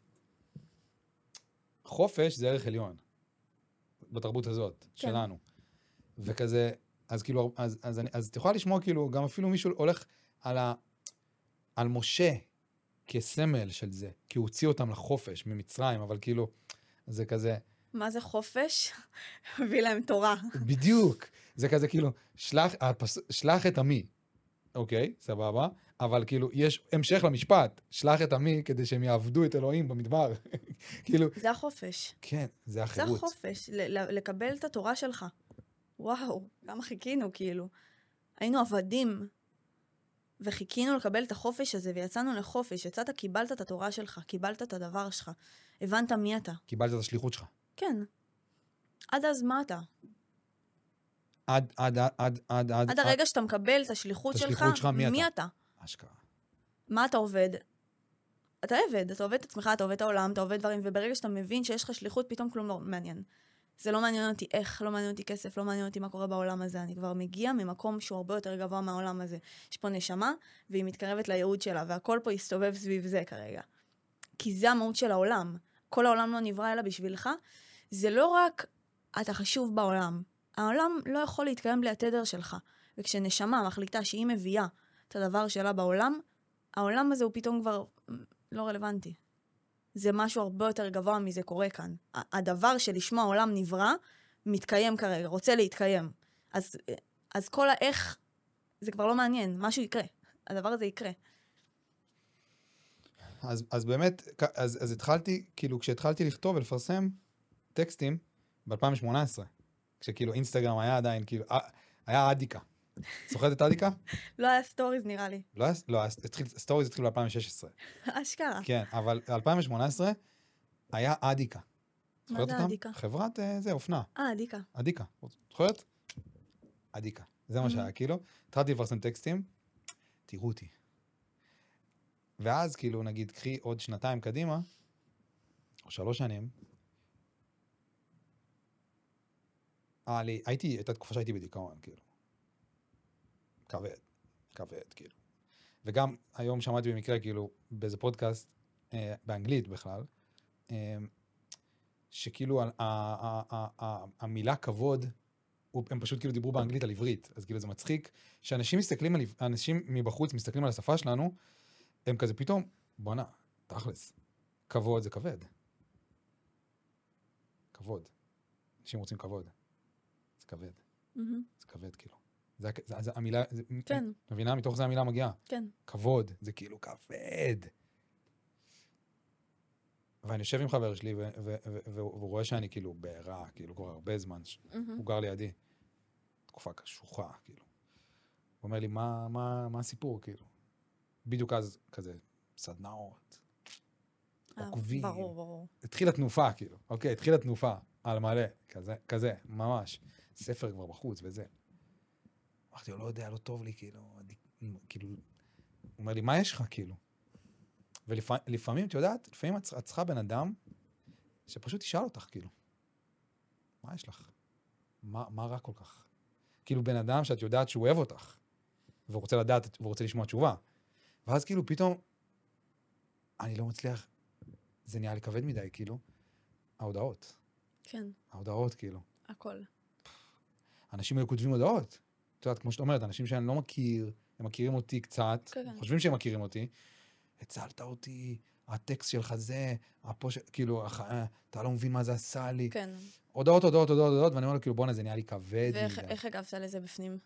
S4: חופש זה ערך עליון. בתרבות הזאת, שלנו. וכזה, אז כאילו, אז, אז, אני, אז את יכולה לשמוע כאילו, גם אפילו מישהו הולך על, ה, על משה כסמל של זה, כי הוא הוציא אותם לחופש ממצרים, אבל כאילו, זה כזה...
S3: מה זה חופש? הביא להם תורה.
S4: בדיוק. זה כזה כאילו, שלח, הפס, שלח את עמי, אוקיי, סבבה, אבל כאילו, יש המשך למשפט, שלח את עמי כדי שהם יעבדו את אלוהים במדבר. כאילו...
S3: זה החופש.
S4: כן, זה החירות.
S3: זה החופש, ל- לקבל את התורה שלך. וואו, למה חיכינו כאילו? היינו עבדים, וחיכינו לקבל את החופש הזה, ויצאנו לחופש, יצאת, קיבלת את התורה שלך, קיבלת את הדבר שלך, הבנת מי אתה.
S4: קיבלת את השליחות שלך.
S3: כן. עד אז מה אתה?
S4: עד, עד, עד, עד, עד, עד,
S3: עד הרגע שאתה מקבל את השליחות שלך,
S4: שלך, מי,
S3: מי
S4: אתה?
S3: אתה?
S4: אשכרה.
S3: מה אתה עובד? אתה עבד, אתה עובד את עצמך, אתה עובד את העולם, אתה עובד דברים, וברגע שאתה מבין שיש לך שליחות, פתאום כלום לא מעניין. זה לא מעניין אותי איך, לא מעניין אותי כסף, לא מעניין אותי מה קורה בעולם הזה. אני כבר מגיע ממקום שהוא הרבה יותר גבוה מהעולם הזה. יש פה נשמה, והיא מתקרבת לייעוד שלה, והכל פה יסתובב סביב זה כרגע. כי זה המהות של העולם. כל העולם לא נברא אלא בשבילך. זה לא רק אתה חשוב בעולם. העולם לא יכול להתקיים בלי התדר שלך. וכשנשמה מחליטה שהיא מביאה את הדבר שלה בעולם, העולם הזה הוא פתאום כבר לא רלוונטי. זה משהו הרבה יותר גבוה מזה קורה כאן. הדבר שלשמו העולם נברא, מתקיים כרגע, רוצה להתקיים. אז, אז כל האיך, זה כבר לא מעניין, משהו יקרה. הדבר הזה יקרה.
S4: אז, אז באמת, אז, אז התחלתי, כאילו, כשהתחלתי לכתוב ולפרסם טקסטים ב-אלפיים שמונה עשרה, כשכאילו אינסטגרם היה עדיין, כאילו, היה אדיקה. זוכרת את אדיקה?
S3: לא היה סטוריז נראה לי.
S4: לא היה, לא, סטוריז התחיל ב-אלפיים שש עשרה.
S3: אשכרה.
S4: כן, אבל ב-אלפיים שמונה עשרה היה אדיקה.
S3: מה זה אדיקה?
S4: חברת, זה, אופנה.
S3: אה, אדיקה.
S4: אדיקה. זוכרת? אדיקה. זה מה שהיה, כאילו. התחלתי לפרסם טקסטים, תראו אותי. ואז, כאילו, נגיד, קחי עוד שנתיים קדימה, או שלוש שנים, אה, לי, הייתי, הייתה תקופה שהייתי בדיכאון, כאילו. כבד, כבד, כאילו. וגם היום שמעתי במקרה, כאילו, באיזה פודקאסט, אה, באנגלית בכלל, אה, שכאילו, ה- ה- ה- ה- המילה כבוד, הם פשוט כאילו דיברו באנגלית על עברית, אז כאילו זה מצחיק, שאנשים מסתכלים על, אנשים מבחוץ מסתכלים על השפה שלנו, הם כזה פתאום, בוא נע, תכלס, כבוד זה כבד. כבוד. אנשים רוצים כבוד. זה כבד.
S3: Mm-hmm.
S4: זה כבד, כאילו. זה, זה, זה המילה, זה,
S3: כן.
S4: מבינה? מתוך זה המילה מגיעה.
S3: כן.
S4: כבוד, זה כאילו כבד. ואני יושב עם חבר שלי, ו- ו- ו- והוא רואה שאני כאילו בעירה, כאילו כבר הרבה זמן,
S3: Mm-hmm.
S4: הוא גר לידי. תקופה קשוחה, כאילו. הוא אומר לי, מה, מה, מה הסיפור, כאילו? בדיוק אז, כזה, סדנאות, עוקבים.
S3: ברור, ברור.
S4: התחילה תנופה, כאילו. אוקיי, התחילה תנופה, על מלא, כזה, כזה, ממש. ספר כבר בחוץ וזה. אמרתי לו, לא יודע, לא טוב לי, כאילו, כאילו, הוא אומר לי, מה יש לך, כאילו? ולפעמים, את יודעת, לפעמים את צריכה בן אדם שפשוט תשאל אותך, כאילו, מה יש לך? מה, מה רע כל כך? כאילו, בן אדם שאת יודעת שהוא אוהב אותך, והוא רוצה לדעת, והוא רוצה לשמוע תשובה. ואז כאילו, פתאום, אני לא מצליח, זה נהיה לי כבד מדי, כאילו, ההודעות.
S3: כן.
S4: ההודעות, כאילו.
S3: הכל.
S4: אנשים היו כותבים הודעות. את יודעת, כמו שאת אומרת, אנשים שאני לא מכיר, הם מכירים אותי קצת,
S3: כן.
S4: חושבים שהם מכירים אותי, הצלת אותי, הטקסט שלך זה, הפוש... כאילו, אתה לא מבין מה זה עשה לי.
S3: כן.
S4: הודעות, הודעות, הודעות, הודעות, ואני אומר לו, כאילו, בוא'נה, זה נהיה לי כבד.
S3: ואיך הגבת לזה בפנים?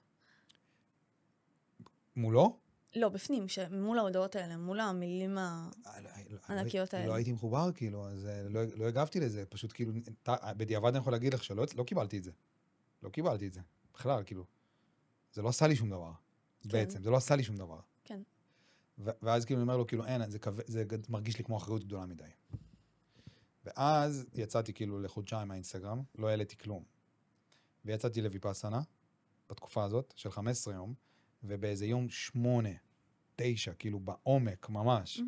S4: מולו?
S3: לא, בפנים, מול ההודעות האלה, מול המילים הענקיות האלה.
S4: לא הייתי מחובר, כאילו, אז לא הגבתי לזה, פשוט כאילו, בדיעבד אני יכול להגיד לך שלא קיבלתי את זה. לא קיבלתי את זה, בכלל, כאילו. זה לא עשה לי שום דבר, בעצם, זה לא עשה לי שום דבר.
S3: כן.
S4: ואז כאילו אני אומר לו, כאילו, אין, זה מרגיש לי כמו אחריות גדולה מדי. ואז יצאתי כאילו לחודשיים מהאינסטגרם, לא העליתי כלום. ויצאתי לויפאסנה, בתקופה הזאת, של חמישה עשר יום, ובאיזה יום שמונה, תשע, כאילו בעומק ממש,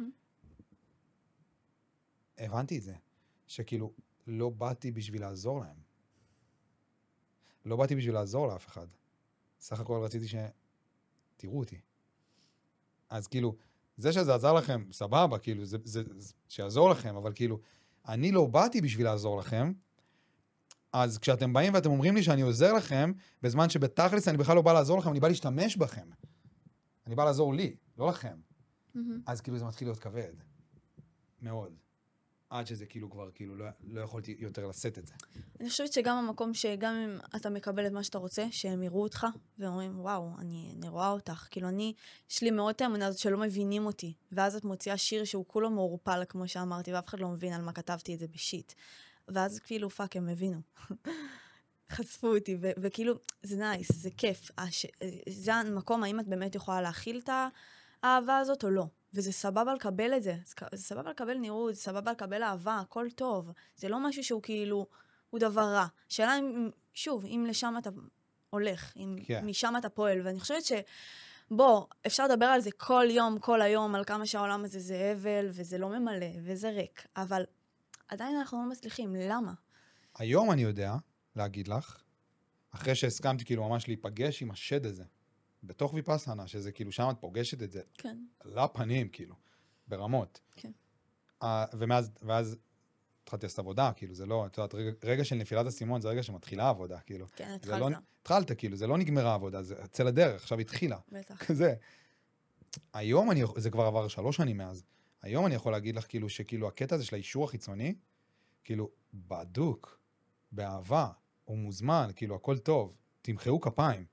S4: הבנתי את זה, שכאילו לא באתי בשביל לעזור להם. לא באתי בשביל לעזור לאף אחד. סך הכל רציתי שתראו אותי. אז כאילו, זה שזה עזר לכם, סבבה, כאילו, זה, זה, זה, שיעזור לכם, אבל כאילו, אני לא באתי בשביל לעזור לכם, אז כשאתם באים ואתם אומרים לי שאני עוזר לכם, בזמן שבתכלס אני בכלל לא בא לעזור לכם, אני בא להשתמש בכם. אני בא לעזור לי, לא לכם.
S3: Mm-hmm.
S4: אז כאילו זה מתחיל להיות כבד. מאוד. עד שזה כאילו כבר, כאילו לא, לא יכולתי יותר לשאת את זה.
S3: אני חושבת שגם המקום שגם אם אתה מקבל את מה שאתה רוצה, שהם יראו אותך, ואומרים, וואו, אני, אני רואה אותך. כאילו אני, יש לי מאוד את האמונה הזאת שלא מבינים אותי. ואז את מוציאה שיר שהוא כולו מעורפל, כמו שאמרתי, ואף אחד לא מבין על מה כתבתי את זה בשיט. ואז כאילו, פאק, הם הבינו. חשפו אותי, ו- וכאילו, זה נייס, זה כיף. הש- זה המקום, האם את באמת יכולה להכיל את האהבה הזאת או לא. וזה סבבה לקבל את זה. זה סבבה לקבל נראות, זה סבבה לקבל אהבה, הכל טוב. זה לא משהו שהוא כאילו, הוא דבר רע. שאלה אם, שוב, אם לשם אתה הולך, אם
S4: כן.
S3: משם אתה פועל, ואני חושבת ש... בוא, אפשר לדבר על זה כל יום, כל היום, על כמה שהעולם הזה זה אבל, וזה לא ממלא, וזה ריק. אבל עדיין אנחנו לא מצליחים. למה?
S4: היום אני יודע להגיד לך, אחרי שהסכמתי כאילו ממש להיפגש עם השד הזה, בתוך ויפאסנה, שזה כאילו שם את פוגשת את זה,
S3: כן.
S4: לפנים כאילו, ברמות.
S3: כן.
S4: Uh, ומאז, ואז התחלתי לעשות עבודה, כאילו זה לא, את יודעת, רגע, רגע של נפילת הסימון זה רגע שמתחילה עבודה, כאילו.
S3: כן,
S4: זה לא,
S3: התחלת.
S4: התחלת, כאילו, זה לא נגמרה עבודה, זה יצא לדרך, עכשיו התחילה.
S3: בטח.
S4: כזה. היום אני, זה כבר עבר שלוש שנים מאז, היום אני יכול להגיד לך כאילו שכאילו הקטע הזה של האישור החיצוני, כאילו, בדוק, באהבה, הוא מוזמן, כאילו, הכל טוב, תמחאו כפיים.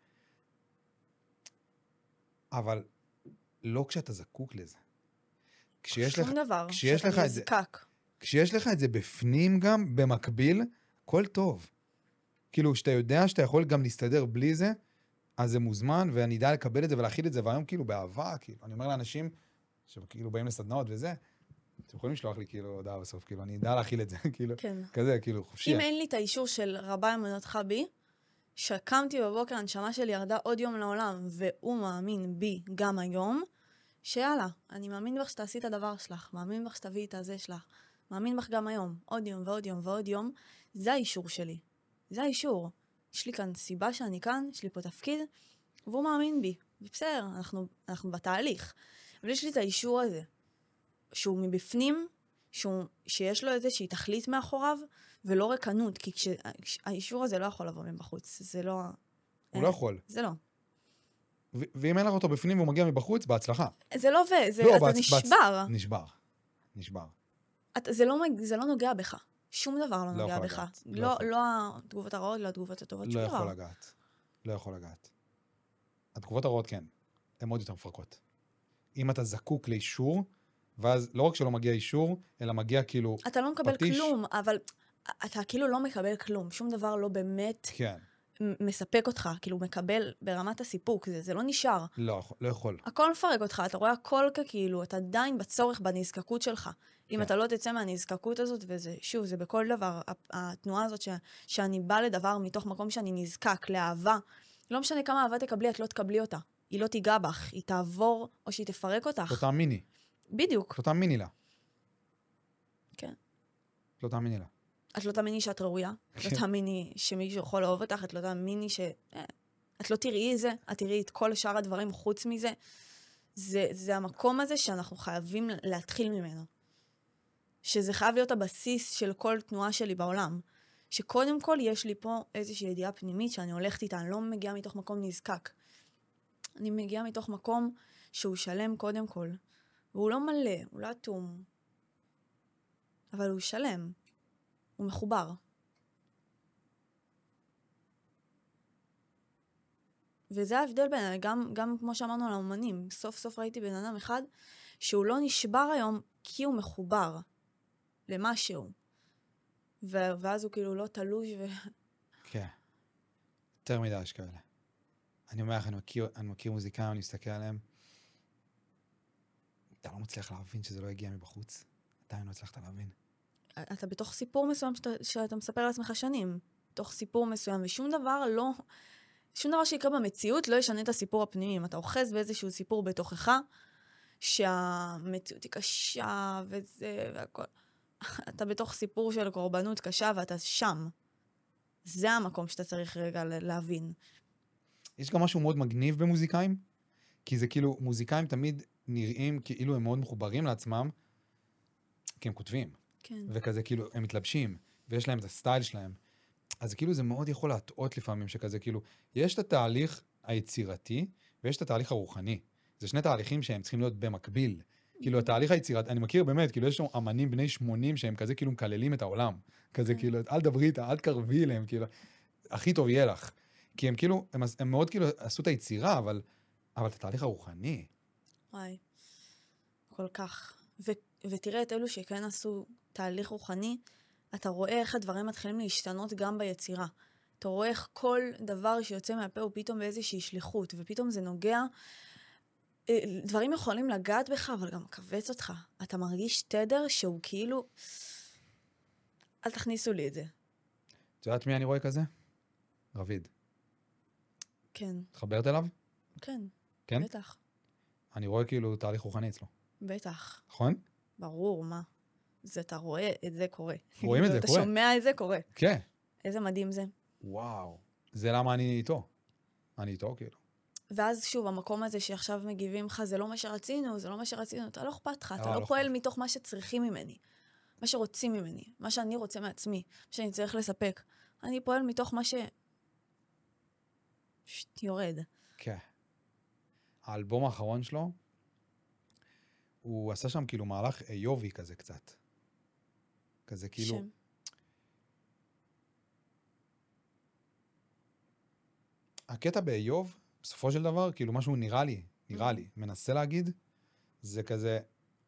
S4: אבל לא כשאתה זקוק לזה. כשיש
S3: שום
S4: לך,
S3: דבר,
S4: כשיש
S3: שאתה
S4: לך את זה,
S3: נזקק.
S4: כשיש לך את זה בפנים גם, במקביל, הכל טוב. כאילו, שאתה יודע שאתה יכול גם להסתדר בלי זה, אז זה מוזמן, ואני יודע לקבל את זה ולהכיל את זה, והיום כאילו באהבה, כאילו, אני אומר לאנשים שכאילו באים לסדנאות וזה, אתם יכולים לשלוח לי כאילו הודעה בסוף, כאילו, אני יודע להכיל את זה, כאילו,
S3: כן.
S4: כזה, כאילו, חופשי.
S3: אם אין לי את האישור של רבה אמונתך בי, שקמתי בבוקר, הנשמה שלי ירדה עוד יום לעולם, והוא מאמין בי גם היום, שיאללה, אני מאמין בך שתעשי את הדבר שלך, מאמין בך שתביאי את הזה שלך, מאמין בך גם היום, עוד יום ועוד יום ועוד יום, זה האישור שלי. זה האישור. יש לי כאן סיבה שאני כאן, יש לי פה תפקיד, והוא מאמין בי. ובסדר, אנחנו, אנחנו בתהליך. אבל יש לי את האישור הזה, שהוא מבפנים, שהוא, שיש לו איזושהי תכלית מאחוריו, ולא רקנות, כי כש, האישור הזה לא יכול לבוא מבחוץ. זה לא...
S4: הוא לא יכול.
S3: זה לא.
S4: ו- ואם אין לך אותו בפנים והוא מגיע מבחוץ, בהצלחה.
S3: זה לא ו... זה,
S4: לא,
S3: אתה
S4: בהצ-
S3: נשבר.
S4: בהצ- נשבר. נשבר.
S3: אתה, זה, לא, זה לא נוגע בך. שום דבר לא
S4: לא
S3: נוגע
S4: יכול
S3: בך.
S4: לגעת. לא
S3: לא,
S4: יכול.
S3: לא התגובות הרעות, לא התגובות הטובות,
S4: לא
S3: שום
S4: יכול
S3: דבר.
S4: לגעת. לא יכול לגעת. התגובות הרעות כן. הן עוד יותר מפרקות. אם אתה זקוק לאישור, ואז לא רק שלא מגיע אישור, אלא מגיע כאילו
S3: אתה לא מקבל
S4: פטיש.
S3: כלום, אבל אתה כאילו לא מקבל כלום. שום דבר לא באמת
S4: כן.
S3: מ- מספק אותך. כאילו, מקבל ברמת הסיפוק. זה, זה לא נשאר.
S4: לא, לא יכול.
S3: הכל מפרק אותך. אתה רואה הכל ככאילו, אתה עדיין בצורך בנזקקות שלך. אם
S4: כן.
S3: אתה לא תצא מהנזקקות הזאת, וזה, שוב, זה בכל דבר, התנועה הזאת ש, שאני באה לדבר מתוך מקום שאני נזקק לאהבה, לא משנה כמה אהבה תקבלי, את לא תקבלי אותה. היא לא תיגע בך, היא תעבור, או שהיא תפרק אותך.
S4: לא תאמיני.
S3: בדיוק.
S4: לא תאמיני לה.
S3: כן.
S4: לא תאמיני לה.
S3: את לא תאמיני שאת ראויה, את לא
S4: כן.
S3: תאמיני שמישהו יכול לאהוב אותך, את לא תאמיני ש... אה, את לא תראי את זה, את תראי את כל שאר הדברים חוץ מזה. זה, זה המקום הזה שאנחנו חייבים להתחיל ממנו. שזה חייב להיות הבסיס של כל תנועה שלי בעולם. שקודם כל יש לי פה איזושהי ידיעה פנימית שאני הולכת איתה, אני לא מגיעה מתוך מקום נזקק. אני מגיעה מתוך מקום שהוא שלם קודם כל. והוא לא מלא, הוא לא אטום. אבל הוא שלם. הוא מחובר. וזה ההבדל בין, גם, גם כמו שאמרנו על האומנים, סוף סוף ראיתי בן אדם אחד שהוא לא נשבר היום כי הוא מחובר למשהו. ו- ואז הוא כאילו לא תלוש ו...
S4: כן. יותר מדי יש כאלה. אני אומר לך, אני מכיר, אני מכיר מוזיקאים, אני מסתכל עליהם. אתה לא מצליח להבין שזה לא הגיע מבחוץ. עדיין לא הצלחת להבין.
S3: אתה בתוך סיפור מסוים שאתה, שאתה מספר לעצמך שנים. בתוך סיפור מסוים, ושום דבר לא... שום דבר שיקרה במציאות לא ישנה את הסיפור הפנימי. אם אתה אוחז באיזשהו סיפור בתוכך, שהמציאות היא קשה וזה והכל. אתה בתוך סיפור של קורבנות קשה ואתה שם. זה המקום שאתה צריך רגע להבין.
S4: יש גם משהו מאוד מגניב במוזיקאים, כי זה כאילו, מוזיקאים תמיד נראים כאילו הם מאוד מחוברים לעצמם, כי הם כותבים.
S3: כן.
S4: וכזה כאילו, הם מתלבשים, ויש להם את הסטייל שלהם. אז כאילו זה מאוד יכול להטעות לפעמים, שכזה כאילו, יש את התהליך היצירתי, ויש את התהליך הרוחני. זה שני תהליכים שהם צריכים להיות במקביל. כאילו, התהליך היצירתי, אני מכיר באמת, כאילו, יש שם אמנים בני שמונים שהם כזה כאילו מקללים את העולם. כזה כאילו, אל דברי איתה, אל תקרבי להם, כאילו, הכי טוב יהיה לך. כי הם כאילו, הם, הם מאוד כאילו עשו את היצירה, אבל, אבל את התהליך הרוחני.
S3: וואי, כל כך. ו, ותראה את אלו שכן עשו תהליך רוחני, אתה רואה איך הדברים מתחילים להשתנות גם ביצירה. אתה רואה איך כל דבר שיוצא מהפה הוא פתאום באיזושהי שליחות, ופתאום זה נוגע, דברים יכולים לגעת בך, אבל גם מקווץ אותך. אתה מרגיש תדר שהוא כאילו, אל תכניסו לי את זה.
S4: את יודעת מי אני רואה כזה? רביד.
S3: כן.
S4: התחברת אליו?
S3: כן.
S4: כן?
S3: בטח.
S4: אני רואה כאילו תהליך רוחני אצלו.
S3: בטח.
S4: נכון?
S3: ברור, מה? זה, אתה רואה את זה קורה.
S4: רואים את זה,
S3: אתה
S4: קורה.
S3: אתה שומע את זה קורה.
S4: כן.
S3: איזה מדהים זה.
S4: וואו. זה למה אני איתו. אני איתו, כאילו.
S3: ואז שוב, המקום הזה שעכשיו מגיבים לך, זה לא מה שרצינו, זה לא מה שרצינו, אתה לא אכפת לך, אתה
S4: לא
S3: לא פועל מתוך מה שצריכים ממני, מה שרוצים ממני, מה שאני רוצה מעצמי, מה שאני צריך לספק. אני פועל מתוך מה ש... שט, יורד.
S4: כן. האלבום האחרון שלו, הוא עשה שם כאילו מהלך איובי כזה קצת. כזה כאילו...
S3: שם.
S4: הקטע באיוב, בסופו של דבר, כאילו משהו נראה לי, נראה לי, מנסה להגיד, זה כזה,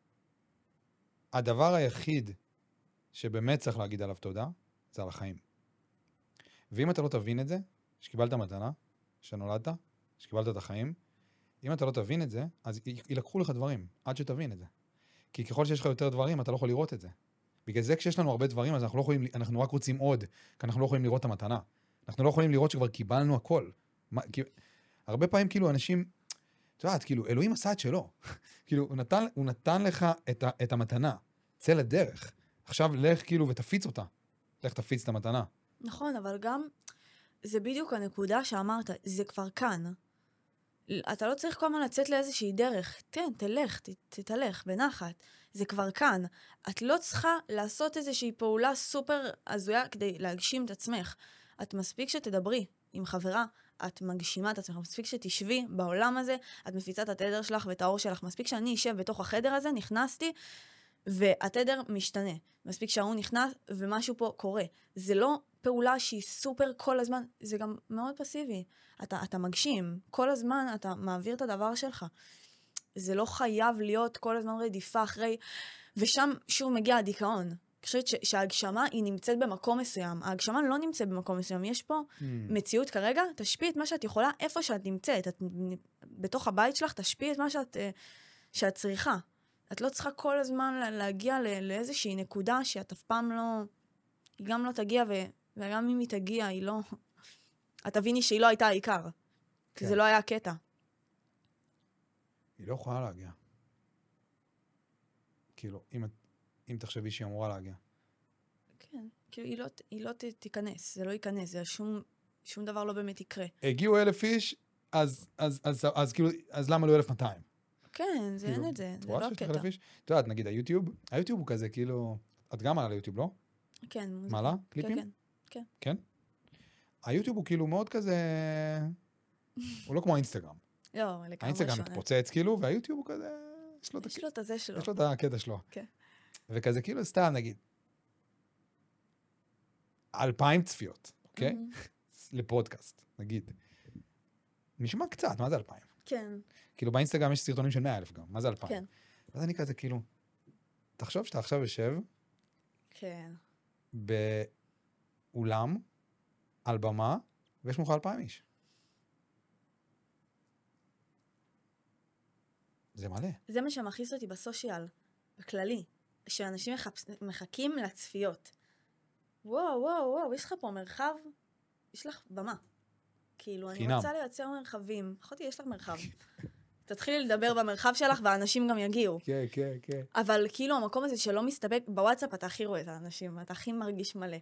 S4: הדבר היחיד שבאמת צריך להגיד עליו תודה, זה על החיים. ואם אתה לא תבין את זה, שקיבלת מתנה, שנולדת, שקיבלת את החיים, אם אתה לא תבין את זה, אז ילקחו לך דברים, עד שתבין את זה. כי ככל שיש לך יותר דברים, אתה לא יכול לראות את זה. בגלל זה כשיש לנו הרבה דברים, אז אנחנו לא יכולים, אנחנו רק רוצים עוד, כי אנחנו לא יכולים לראות את המתנה. אנחנו לא יכולים לראות שכבר קיבלנו הכל. מה, כי, הרבה פעמים כאילו אנשים, אתה יודעת, כאילו, אלוהים עשה את שלו. כאילו, הוא נתן, הוא נתן לך את, ה, את המתנה. צא לדרך. עכשיו לך כאילו ותפיץ אותה. לך תפיץ את המתנה.
S3: נכון, אבל גם, זה בדיוק הנקודה שאמרת, זה כבר כאן. אתה לא צריך כל הזמן לצאת לאיזושהי דרך. תן, תלך, ת, תתהלך, בנחת. זה כבר כאן. את לא צריכה לעשות איזושהי פעולה סופר הזויה כדי להגשים את עצמך. את מספיק שתדברי עם חברה, את מגשימה את עצמך, מספיק שתשבי בעולם הזה, את מפיצה את התדר שלך ואת האור שלך, מספיק שאני אשב בתוך החדר הזה, נכנסתי, והתדר משתנה. מספיק שההוא נכנס ומשהו פה קורה. זה לא פעולה שהיא סופר כל הזמן, זה גם מאוד פסיבי. אתה, אתה מגשים, כל הזמן אתה מעביר את הדבר שלך. זה לא חייב להיות כל הזמן רדיפה אחרי, ושם שוב מגיע הדיכאון. אני חושבת שההגשמה היא נמצאת במקום מסוים. ההגשמה לא נמצאת במקום מסוים. יש פה mm. מציאות כרגע, תשפיע את מה שאת יכולה, איפה שאת נמצאת. את, בתוך הבית שלך, תשפיע את מה שאת, שאת צריכה. את לא צריכה כל הזמן להגיע לא, לאיזושהי נקודה שאת אף פעם לא, היא גם לא תגיע, ו, וגם אם היא תגיע, היא לא, את תביני שהיא לא הייתה העיקר. כן. זה לא היה הקטע.
S4: היא לא יכולה להגיע. כאילו, אם את... אם תחשבי שהיא אמורה להגיע.
S3: כן, כאילו היא לא, היא לא ת, תיכנס, זה לא ייכנס, זה שום, שום דבר לא באמת יקרה.
S4: הגיעו אלף איש, אז, אז, אז, אז, אז כאילו, אז למה לא אלף מאתיים?
S3: כן, זה אין את זה, זה לא הקטע.
S4: את יודעת, נגיד היוטיוב, היוטיוב הוא כזה כאילו, את גם מעלה ליוטיוב, לא?
S3: כן.
S4: מעלה? קליפים?
S3: כן, כן.
S4: כן? היוטיוב הוא כאילו מאוד כזה, הוא לא כמו האינסטגרם.
S3: לא, לגמרי שונה.
S4: האינסטגרם מתפוצץ כאילו, והיוטיוב הוא כזה,
S3: יש לו את הזה שלו.
S4: יש לו את הקטע שלו.
S3: כן.
S4: וכזה כאילו סתם, נגיד, אלפיים צפיות, אוקיי? לפודקאסט, נגיד. נשמע קצת, מה זה אלפיים?
S3: כן.
S4: כאילו באינסטגרם יש סרטונים של מאה אלף גם, מה זה אלפיים?
S3: כן.
S4: ואז אני כזה כאילו, תחשוב שאתה עכשיו יושב,
S3: כן.
S4: באולם, על במה, ויש מולך אלפיים איש. זה מלא.
S3: זה מה שמכניס אותי בסושיאל, בכללי. שאנשים מחכים לצפיות. וואו, וואו, וואו, יש לך פה מרחב, יש לך במה. כאילו, אני רוצה לייצר מרחבים. אחותי, יש לך מרחב. תתחילי לדבר במרחב שלך, והאנשים גם יגיעו.
S4: כן, כן, כן.
S3: אבל כאילו, המקום הזה שלא מסתפק, בוואטסאפ אתה הכי רואה את האנשים, אתה הכי מרגיש מלא.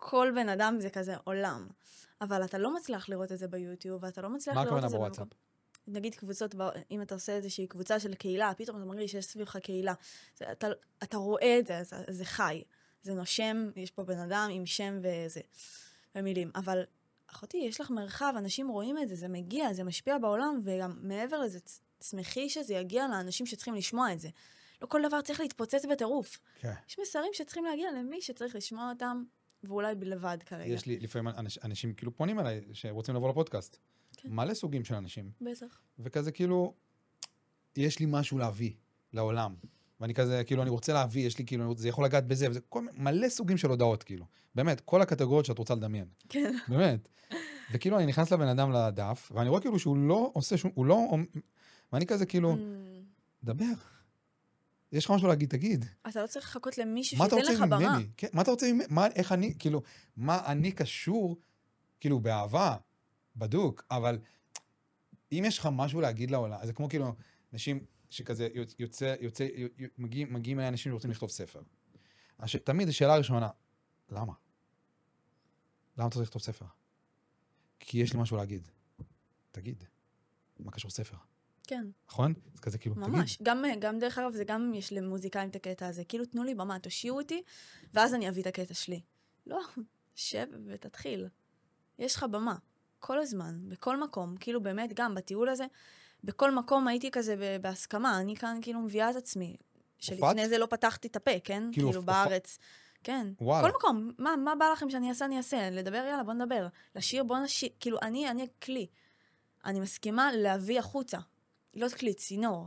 S3: כל בן אדם זה כזה עולם. אבל אתה לא מצליח לראות את זה ביוטיוב, ואתה לא מצליח
S4: מה
S3: לראות את
S4: הכוונה
S3: זה
S4: בוואטסאפ?
S3: נגיד קבוצות, אם אתה עושה איזושהי קבוצה של קהילה, פתאום אתה מרגיש שיש סביבך קהילה. זה, אתה, אתה רואה את זה, זה, זה חי. זה נושם, יש פה בן אדם עם שם וזה, ומילים. אבל, אחותי, יש לך מרחב, אנשים רואים את זה, זה מגיע, זה משפיע בעולם, וגם מעבר לזה, שמחי שזה יגיע לאנשים שצריכים לשמוע את זה. לא כל דבר צריך להתפוצץ בטירוף.
S4: כן.
S3: יש מסרים שצריכים להגיע למי שצריך לשמוע אותם, ואולי בלבד כרגע.
S4: יש לי לפעמים אנשים, אנשים כאילו פונים אליי, שרוצים לבוא לפודקאסט.
S3: כן.
S4: מלא סוגים של אנשים.
S3: בטח.
S4: וכזה כאילו, יש לי משהו להביא לעולם. ואני כזה, כאילו, אני רוצה להביא, יש לי כאילו, זה יכול לגעת בזה, וזה כל, מלא סוגים של הודעות, כאילו. באמת, כל הקטגוריות שאת רוצה לדמיין.
S3: כן.
S4: באמת. וכאילו, אני נכנס לבן אדם לדף, ואני רואה כאילו שהוא לא עושה שום, הוא לא, ואני כזה כאילו, דבר. יש לך משהו להגיד, תגיד.
S3: אתה לא צריך לחכות למישהו
S4: מה אתה
S3: שייתן
S4: רוצה
S3: לך במה.
S4: ממני? כן, מה אתה רוצה ממני? מה, איך אני, כאילו, מה אני קשור, כאילו, באהבה, בדוק, אבל אם יש לך משהו להגיד לעולם, זה כמו כאילו, אנשים שכזה יוצא, יוצא, מגיעים, מגיעים אליי אנשים שרוצים לכתוב ספר. הש... תמיד השאלה הראשונה, למה? למה אתה צריך לכתוב ספר? כי יש לי משהו להגיד. תגיד. מה קשור ספר?
S3: כן.
S4: נכון? זה כזה כאילו,
S3: ממש.
S4: תגיד.
S3: גם, גם דרך אגב, זה גם יש למוזיקאים את הקטע הזה. כאילו, תנו לי במה, תושיעו אותי, ואז אני אביא את הקטע שלי. לא, שב ותתחיל. יש לך במה. כל הזמן, בכל מקום. כאילו, באמת, גם בטיול הזה, בכל מקום הייתי כזה בהסכמה. אני כאן כאילו מביאה את עצמי. שלפני זה לא פתחתי את הפה, כן?
S4: כאילו,
S3: כאילו, בארץ. כן.
S4: וואלה.
S3: כל מקום. מה, מה בא לכם שאני אעשה, אני אעשה. לדבר, יאללה, בוא נדבר. לשיר, בוא נשיר. כאילו, אני, אני כלי. אני מסכימה להביא החוצה. לא כלי, צינור.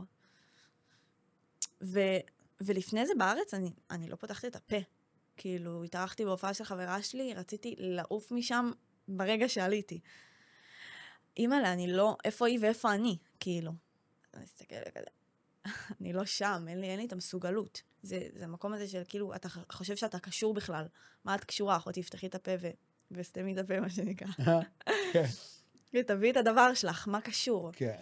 S3: ו, ולפני זה בארץ, אני, אני לא פתחתי את הפה. כאילו, התארחתי בהופעה של חברה שלי, רציתי לעוף משם ברגע שעליתי. אימא'לה, אני לא, איפה היא ואיפה אני, כאילו. אני אסתכל כזה. אני לא שם, אין לי, אין לי את המסוגלות. זה, זה המקום הזה של, כאילו, אתה חושב שאתה קשור בכלל. מה את קשורה? אחותי, תפתחי את הפה ו... וסתמי את הפה, מה שנקרא.
S4: כן.
S3: ותביא את הדבר שלך, מה קשור?
S4: כן.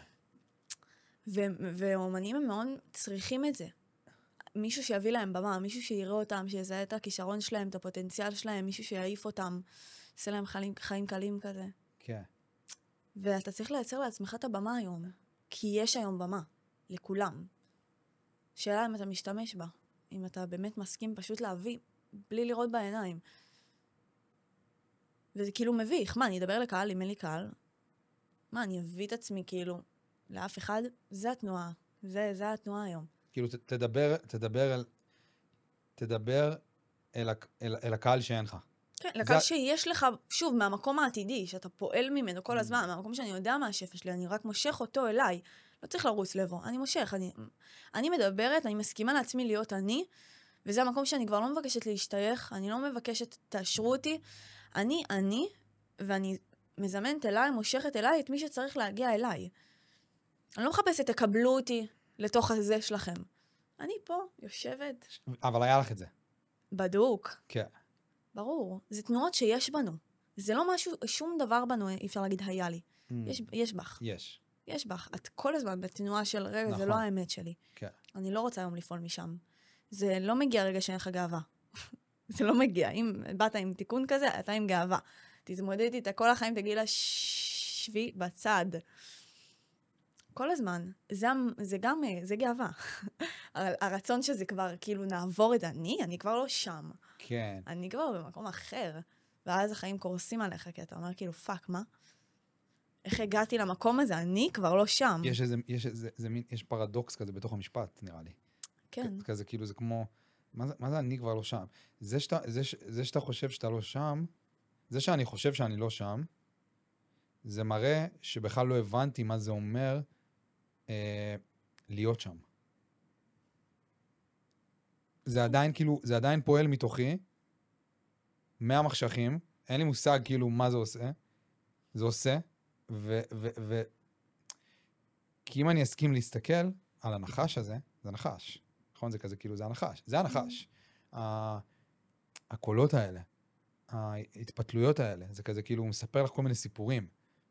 S3: ואומנים הם מאוד צריכים את זה. מישהו שיביא להם במה, מישהו שיראה אותם, שיזהה את הכישרון שלהם, את הפוטנציאל שלהם, מישהו שיעיף אותם, עושה להם חיים, חיים קלים כזה.
S4: כן.
S3: ואתה צריך לייצר לעצמך את הבמה היום, כי יש היום במה, לכולם. שאלה אם אתה משתמש בה, אם אתה באמת מסכים פשוט להביא, בלי לראות בעיניים. וזה כאילו מביך, מה, אני אדבר לקהל אם אין לי קהל? מה, אני אביא את עצמי כאילו לאף אחד? זה התנועה, זה, זה התנועה היום.
S4: כאילו, ת, תדבר, תדבר אל, תדבר אל, אל, אל הקהל שאין לך.
S3: כן, לקהל שיש לך, שוב, מהמקום העתידי, שאתה פועל ממנו כל הזמן, מהמקום שאני יודע מה השפע שלי, אני רק מושך אותו אליי. לא צריך לרוץ לבוא, אני מושך, אני, אני מדברת, אני מסכימה לעצמי להיות אני, וזה המקום שאני כבר לא מבקשת להשתייך, אני לא מבקשת, תאשרו אותי, אני, אני, ואני מזמנת אליי, מושכת אליי את מי שצריך להגיע אליי. אני לא מחפשת, תקבלו אותי לתוך הזה שלכם. אני פה, יושבת.
S4: אבל היה לך את זה.
S3: בדוק.
S4: כן.
S3: ברור. זה תנועות שיש בנו. זה לא משהו, שום דבר בנו, אי אפשר להגיד, היה לי. Mm. יש, יש בך.
S4: יש.
S3: יש בך. את כל הזמן בתנועה של רגע, נכון. זה לא האמת שלי.
S4: כן.
S3: אני לא רוצה היום לפעול משם. זה לא מגיע רגע שאין לך גאווה. זה לא מגיע. אם באת עם תיקון כזה, אתה עם גאווה. תתמודד איתה כל החיים, תגיד לה, שבי בצד. כל הזמן. זה, זה גם, זה גאווה. הרצון שזה כבר, כאילו, נעבור את זה. אני, אני כבר לא שם.
S4: כן.
S3: אני כבר במקום אחר. ואז החיים קורסים עליך, כי אתה אומר, כאילו, פאק, מה? איך הגעתי למקום הזה? אני כבר לא שם.
S4: יש איזה, יש איזה, זה מין, יש פרדוקס כזה בתוך המשפט, נראה לי.
S3: כן.
S4: כזה, כאילו, זה כמו, מה זה, מה זה אני כבר לא שם? זה שאתה, זה, זה שאתה חושב שאתה לא שם, זה שאני חושב שאני לא שם, זה מראה שבכלל לא הבנתי מה זה אומר אה, להיות שם. זה עדיין, כאילו, זה עדיין פועל מתוכי, מהמחשכים, אין לי מושג, כאילו, מה זה עושה. זה עושה, ו... ו, ו כי אם אני אסכים להסתכל על הנחש הזה, זה נחש. נכון? זה כזה, כאילו, זה הנחש. זה הנחש. הקולות האלה, ההתפתלויות האלה, זה כזה, כאילו, הוא מספר לך כל מיני סיפורים.